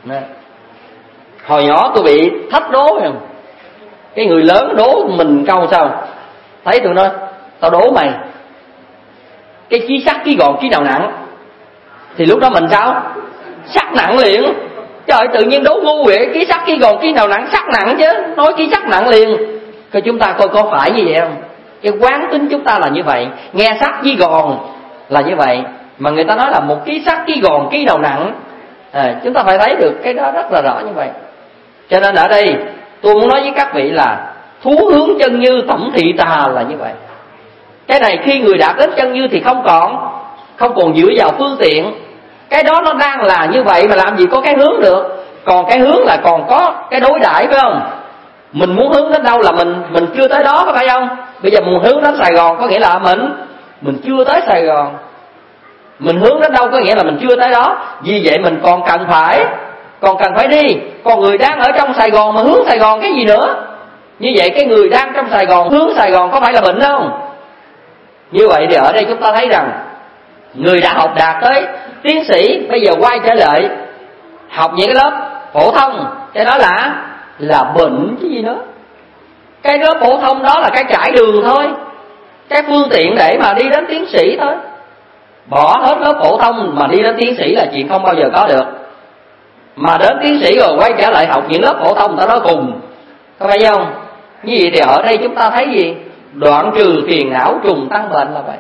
Speaker 3: Hồi nhỏ tôi bị thách đố không? Cái người lớn đố mình câu sao? Thấy tụi nó, tao đố mày cái chí sắt chí gòn chí nào nặng, thì lúc đó mình sao? Sắt nặng liền. Trời, tự nhiên đố ngu vậy. Chí sắt chí gòn chí nào nặng? Sắt nặng chứ. Nói chí sắt nặng liền. Coi chúng ta coi có phải như vậy không? Cái quán tính chúng ta là như vậy. Nghe sắt chí gòn là như vậy, mà người ta nói là 1 ký sắt chí gòn ký nào nặng. Chúng ta phải thấy được cái đó rất là rõ như vậy. Cho nên ở đây tôi muốn nói với các vị là thú hướng chân như tổng thị tà là như vậy. Cái này khi người đạt đến chân như thì không còn dựa vào phương tiện. Cái đó nó đang là như vậy mà làm gì có cái hướng được. Còn cái hướng là còn có cái đối đãi, phải không? Mình muốn hướng đến đâu là mình chưa tới đó, có phải không? Bây giờ mình hướng đến Sài Gòn có nghĩa là mình chưa tới Sài Gòn. Mình hướng đến đâu có nghĩa là mình chưa tới đó. Vì vậy mình còn cần phải đi. Còn người đang ở trong Sài Gòn mà hướng Sài Gòn cái gì nữa? Như vậy cái người đang trong Sài Gòn hướng Sài Gòn có phải là bệnh không? Như vậy thì ở đây chúng ta thấy rằng người đã học đạt tới tiến sĩ, bây giờ quay trở lại học những cái lớp phổ thông, cái đó là bệnh chứ gì nữa. Cái lớp phổ thông đó là cái trải đường thôi, cái phương tiện để mà đi đến tiến sĩ thôi. Bỏ hết lớp phổ thông mà đi đến tiến sĩ là chuyện không bao giờ có được. Mà đến tiến sĩ rồi quay trở lại học những lớp phổ thông, ta nói cùng, có phải không? Như vậy thì ở đây chúng ta thấy gì? Đoạn trừ phiền não trùng tăng bệnh là vậy.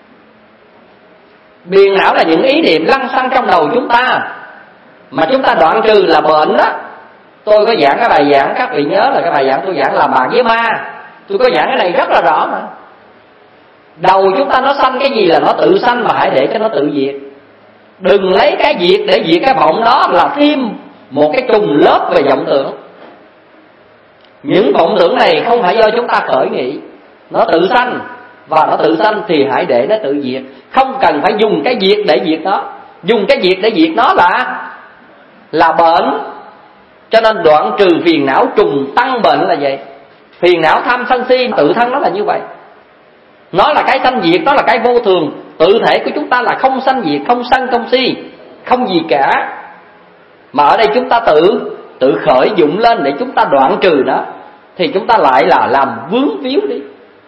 Speaker 3: Phiền não là những ý niệm lăng xăng trong đầu chúng ta, mà chúng ta đoạn trừ là bệnh đó. Tôi có giảng cái bài giảng, các vị nhớ là cái bài giảng tôi giảng làm bạn với ma. Tôi có giảng cái này rất là rõ mà. Đầu chúng ta nó sanh cái gì là nó tự sanh, mà hãy để cho nó tự diệt. Đừng lấy cái diệt để diệt cái vọng, đó là thêm một cái trùng lớp về vọng tưởng. Những vọng tưởng này không phải do chúng ta khởi nghĩ, nó tự sanh, và nó tự sanh thì hãy để nó tự diệt. Không cần phải dùng cái diệt để diệt nó. Dùng cái diệt để diệt nó là bệnh. Cho nên đoạn trừ phiền não trùng tăng bệnh là vậy. Phiền não tham sân si tự thân nó là như vậy. Nó là cái sanh diệt, nó là cái vô thường. Tự thể của chúng ta là không sanh diệt, không sân không si, không gì cả. Mà ở đây chúng ta tự khởi dụng lên để chúng ta đoạn trừ nó, thì chúng ta lại là làm vướng víu đi.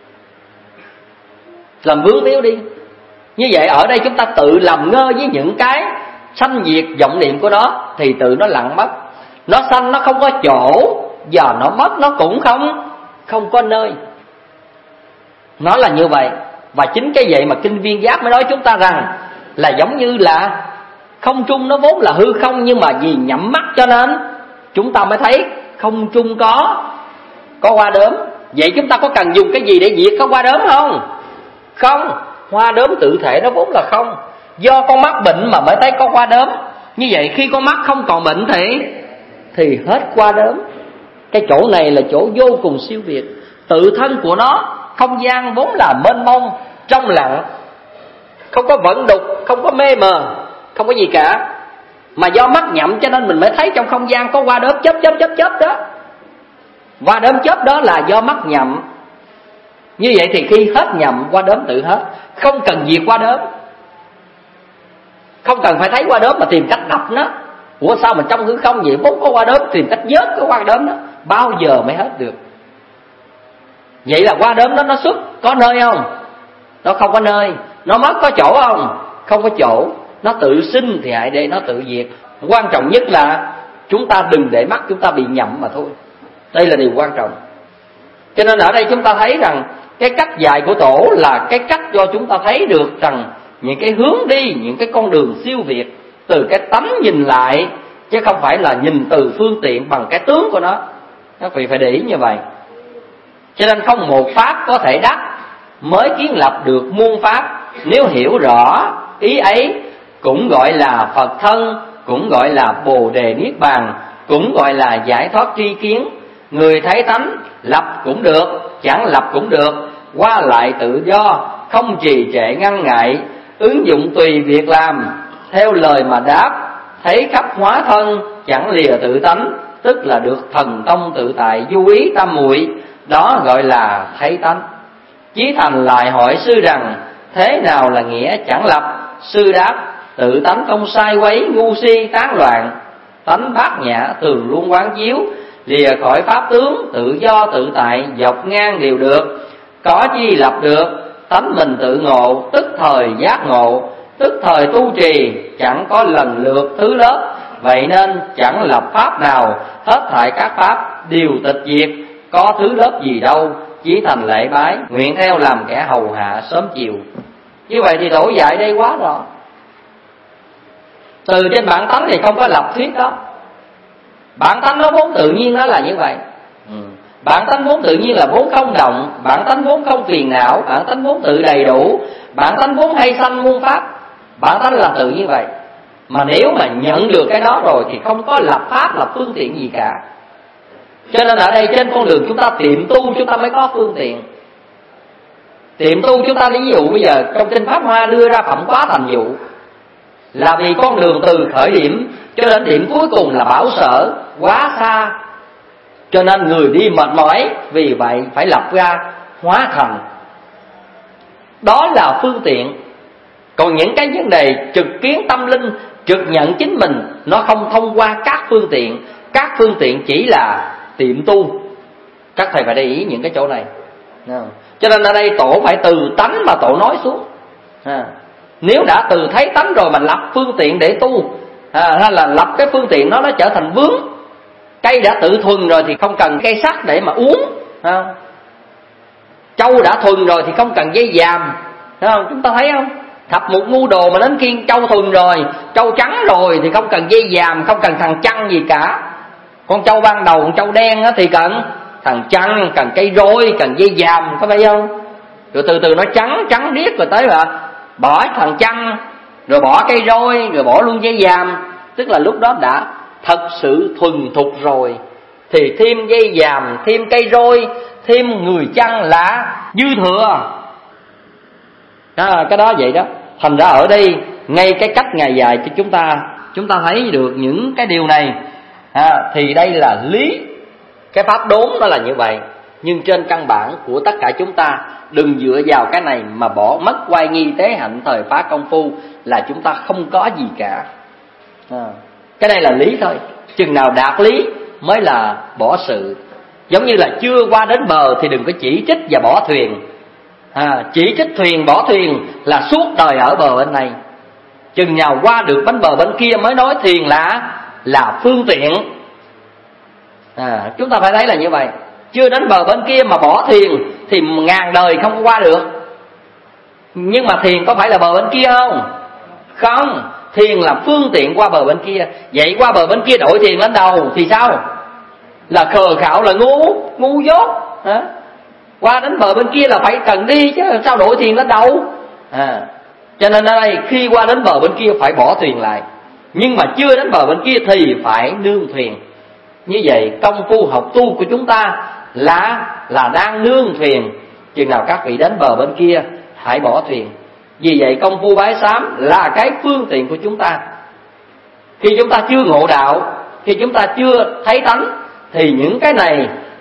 Speaker 3: Làm vướng víu đi. Như vậy ở đây chúng ta tự làm ngơ với những cái sanh diệt vọng niệm của nó, thì tự nó lặng mất. Nó sanh nó không có chỗ, giờ nó mất nó cũng không có nơi. Nó là như vậy. Và chính cái vậy mà kinh Viên Giác mới nói chúng ta rằng là giống như là không trung nó vốn là hư không, nhưng mà vì nhắm mắt cho nên chúng ta mới thấy không trung có hoa đốm. Vậy chúng ta có cần dùng cái gì để diệt có hoa đốm không? Không. Hoa đốm tự thể nó vốn là không. Do con mắt bệnh mà mới thấy có hoa đốm. Như vậy khi con mắt không còn bệnh thì hết hoa đốm. Cái chỗ này là chỗ vô cùng siêu việt. Tự thân của nó, không gian vốn là mênh mông, trong lặng, không có vận đục, không có mê mờ, không có gì cả. Mà do mắt nhậm cho nên mình mới thấy trong không gian có hoa đốm chớp đó. Qua đốm chớp đó là do mắc nhậm. Như vậy thì khi hết nhậm, qua đốm tự hết, không cần diệt qua đốm, không cần phải thấy qua đốm mà tìm cách đập nó. Ủa sao mà trong hư không vậy, vốn có qua đốm, tìm cách vớt cái qua đốm đó, bao giờ mới hết được? Vậy là qua đốm đó nó xuất có nơi không? Nó không có nơi. Nó mất có chỗ không? Không có chỗ. Nó tự sinh thì hãy để nó tự diệt. Quan trọng nhất là chúng ta đừng để mắt chúng ta bị nhậm mà thôi. Đây là điều quan trọng. Cho nên ở đây chúng ta thấy rằng cái cách dạy của Tổ là cái cách cho chúng ta thấy được rằng những cái hướng đi, những cái con đường siêu việt từ cái tánh nhìn lại, chứ không phải là nhìn từ phương tiện bằng cái tướng của nó. Các vị phải để ý như vậy. Cho nên không một pháp có thể đắc, mới kiến lập được muôn pháp. Nếu hiểu rõ ý ấy, cũng gọi là Phật thân, cũng gọi là Bồ Đề Niết Bàn, cũng gọi là giải thoát tri kiến. Người thấy tánh, lập cũng được, chẳng lập cũng được, qua lại tự do, không trì trệ ngăn ngại, ứng dụng tùy việc làm, theo lời mà đáp, thấy khắp hóa thân, chẳng lìa tự tánh, tức là được thần thông tự tại, du ý tam muội, đó gọi là thấy tánh. Chí Thành lại hỏi sư rằng, thế nào là nghĩa chẳng lập? Sư đáp, tự tánh không sai quấy, ngu si tán loạn, tánh bát nhã thường luôn quán chiếu, lìa khỏi pháp tướng, tự do tự tại, dọc ngang đều được. Có chi lập được, tánh mình tự ngộ, tức thời giác ngộ, tức thời tu trì, chẳng có lần lượt thứ lớp. Vậy nên chẳng lập pháp nào, hết thảy các pháp đều tịch diệt, có thứ lớp gì đâu. Chí Thành lễ bái, nguyện theo làm kẻ hầu hạ sớm chiều. Như vậy thì Tổ dạy đây quá rõ. Từ trên bản tánh thì không có lập thuyết đó. Bản tánh nó vốn tự nhiên nó là như vậy. Bản tánh vốn tự nhiên là vốn không động, bản tánh vốn không phiền não, bản tánh vốn tự đầy đủ, bản tánh vốn hay sanh muôn pháp. Bản tánh là tự như vậy. Mà nếu mà nhận được cái đó rồi thì không có lập pháp, lập phương tiện gì cả. Cho nên ở đây trên con đường chúng ta tiệm tu, chúng ta mới có phương tiện. Tiệm tu chúng ta, ví dụ bây giờ trong kinh Pháp Hoa đưa ra phẩm quá thành dụ, là vì con đường từ khởi điểm cho đến điểm cuối cùng là bảo sở quá xa, cho nên người đi mệt mỏi, vì vậy phải lập ra hóa thành. Đó là phương tiện. Còn những cái vấn đề trực kiến tâm linh, trực nhận chính mình, nó không thông qua các phương tiện. Các phương tiện chỉ là tiệm tu. Các thầy phải để ý những cái chỗ này. Cho nên ở đây Tổ phải từ tánh mà Tổ nói xuống. Nếu đã từ thấy tánh rồi mà lập phương tiện để tu, hay là lập cái phương tiện nó trở thành vướng. Cây đã tự thuần rồi thì không cần cây sắt để mà uống. Trâu đã thuần rồi thì không cần dây dàm. Thấy không? Chúng ta thấy không? Thập một ngu đồ mà đến khi trâu thuần rồi, trâu trắng rồi thì không cần dây dàm, không cần thằng chăn gì cả. Con trâu ban đầu, con trâu đen thì cần thằng chăn, cần cây roi, cần dây dàm, có phải không? Rồi từ từ nó trắng riết rồi tới là bỏ thằng chăn, rồi bỏ cây roi, rồi bỏ luôn dây dàm. Tức là lúc đó đã thật sự thuần thục rồi. Thì thêm dây dàm, thêm cây roi, thêm người chăn là dư thừa. Cái đó vậy đó. Thành ra ở đây ngay cái cách Ngài dạy cho chúng ta thấy được những cái điều này. Thì đây là lý. Cái pháp đốn nó là như vậy. Nhưng trên căn bản của tất cả chúng ta, đừng dựa vào cái này mà bỏ mất oai nghi tế hạnh thời phá công phu, là chúng ta không có gì cả. Cái này là lý thôi. Chừng nào đạt lý mới là bỏ sự. Giống như là chưa qua đến bờ thì đừng có chỉ trích và bỏ thuyền. Chỉ trích thuyền bỏ thuyền là suốt đời ở bờ bên này. Chừng nào qua được bánh bờ bên kia mới nói thuyền là phương tiện. Chúng ta phải thấy là như vậy. Chưa đến bờ bên kia mà bỏ thuyền thì ngàn đời không qua được. Nhưng mà thuyền có phải là bờ bên kia không? Không. Thuyền là phương tiện qua bờ bên kia. Vậy qua bờ bên kia đổi thuyền lên đầu thì sao? Là khờ khạo, là ngu dốt. Qua đến bờ bên kia là phải cần đi chứ, sao đổi thuyền lên đầu? Cho nên ở đây khi qua đến bờ bên kia phải bỏ thuyền lại. Nhưng mà chưa đến bờ bên kia thì phải nương thuyền. Như vậy công phu học tu của chúng ta là đang nương thuyền. Chừng nào các vị đến bờ bên kia hãy bỏ thuyền. Vì vậy công phu bái sám là cái phương tiện của chúng ta. Khi chúng ta chưa ngộ đạo, khi chúng ta chưa thấy tánh, thì những cái này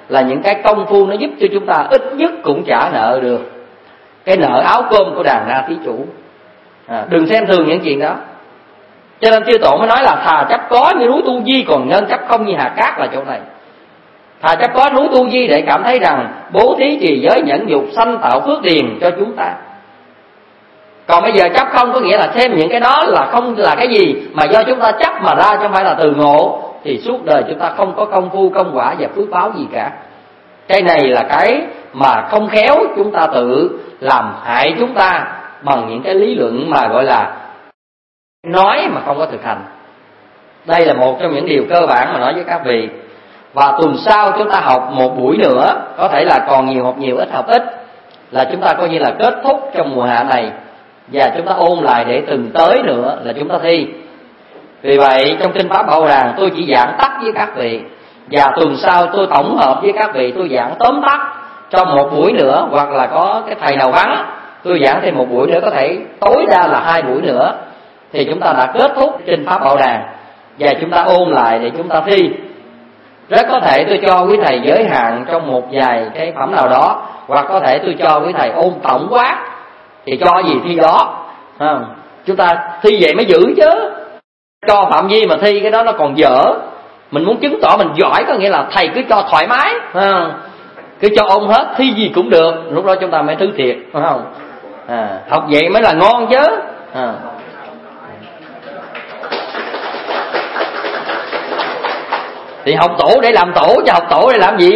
Speaker 3: là những cái công phu nó giúp cho chúng ta ít nhất cũng trả nợ được cái nợ áo cơm của đàn na thí chủ. Đừng xem thường những chuyện đó. Cho nên chư tổ mới nói là thà chấp có như núi Tu Di, còn nên chấp không như hạt cát, là chỗ này. Thà chấp có núi Tu Di để cảm thấy rằng bố thí trì giới nhẫn dục sanh tạo phước điền cho chúng ta. Còn bây giờ chấp không có nghĩa là xem những cái đó là không là cái gì, mà do chúng ta chấp mà ra, chứ không phải là từ ngộ, thì suốt đời chúng ta không có công phu công quả và phước báo gì cả. Cái này là cái mà không khéo chúng ta tự làm hại chúng ta bằng những cái lý luận mà gọi là nói mà không có thực hành. Đây là một trong những điều cơ bản mà nói với các vị. Và tuần sau chúng ta học một buổi nữa, có thể là còn nhiều học nhiều, ít học ít, là chúng ta coi như là kết thúc trong mùa hạ này, và chúng ta ôn lại để tuần tới nữa là chúng ta thi. Vì vậy trong Kinh Pháp Bảo Đàn tôi chỉ giảng tắt với các vị, và tuần sau tôi tổng hợp với các vị, tôi giảng tóm tắt trong một buổi nữa, hoặc là có cái thầy nào vắng tôi giảng thêm một buổi nữa, có thể tối đa là 2 buổi nữa, thì chúng ta đã kết thúc Kinh Pháp Bảo Đàn và chúng ta ôn lại để chúng ta thi. Rất có thể tôi cho quý thầy giới hạn trong một vài cái phẩm nào đó, hoặc có thể tôi cho quý thầy ôn tổng quát, thì cho gì thi đó. Chúng ta thi vậy mới giữ chứ, cho phạm vi mà thi cái đó nó còn dở. Mình muốn chứng tỏ mình giỏi có nghĩa là thầy cứ cho thoải mái, cứ cho ôn hết, thi gì cũng được, lúc đó chúng ta mới thứ thiệt, phải không? Học vậy mới là ngon chứ. Thì học tổ để làm tổ, chứ học tổ để làm gì?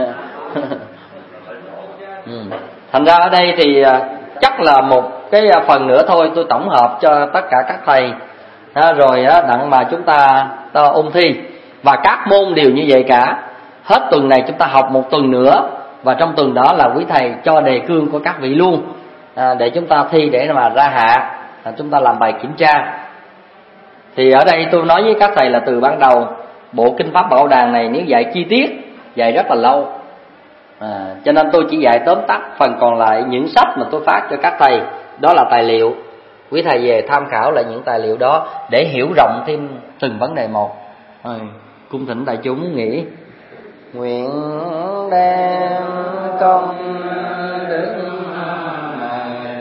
Speaker 3: Thành ra ở đây thì chắc là một cái phần nữa thôi, tôi tổng hợp cho tất cả các thầy, rồi đặng mà chúng ta ôn thi. Và các môn đều như vậy cả. Hết tuần này chúng ta học một tuần nữa, và trong tuần đó là quý thầy cho đề cương của các vị luôn, để chúng ta thi, để mà ra hạ chúng ta làm bài kiểm tra. Thì ở đây tôi nói với các thầy là từ ban đầu bộ Kinh Pháp Bảo Đàn này nếu dạy chi tiết, dạy rất là lâu, cho nên tôi chỉ dạy tóm tắt. Phần còn lại những sách mà tôi phát cho các thầy, đó là tài liệu, quý thầy về tham khảo lại những tài liệu đó để hiểu rộng thêm từng vấn đề một. Cung thỉnh đại chúng nghĩ. Nguyện đem công đức này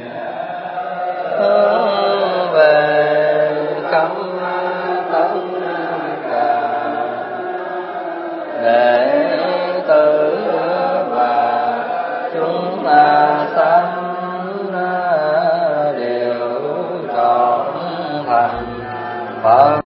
Speaker 3: hướng về khắp tất cả đệ tử và chúng ta sanh đều trọn thành Phật.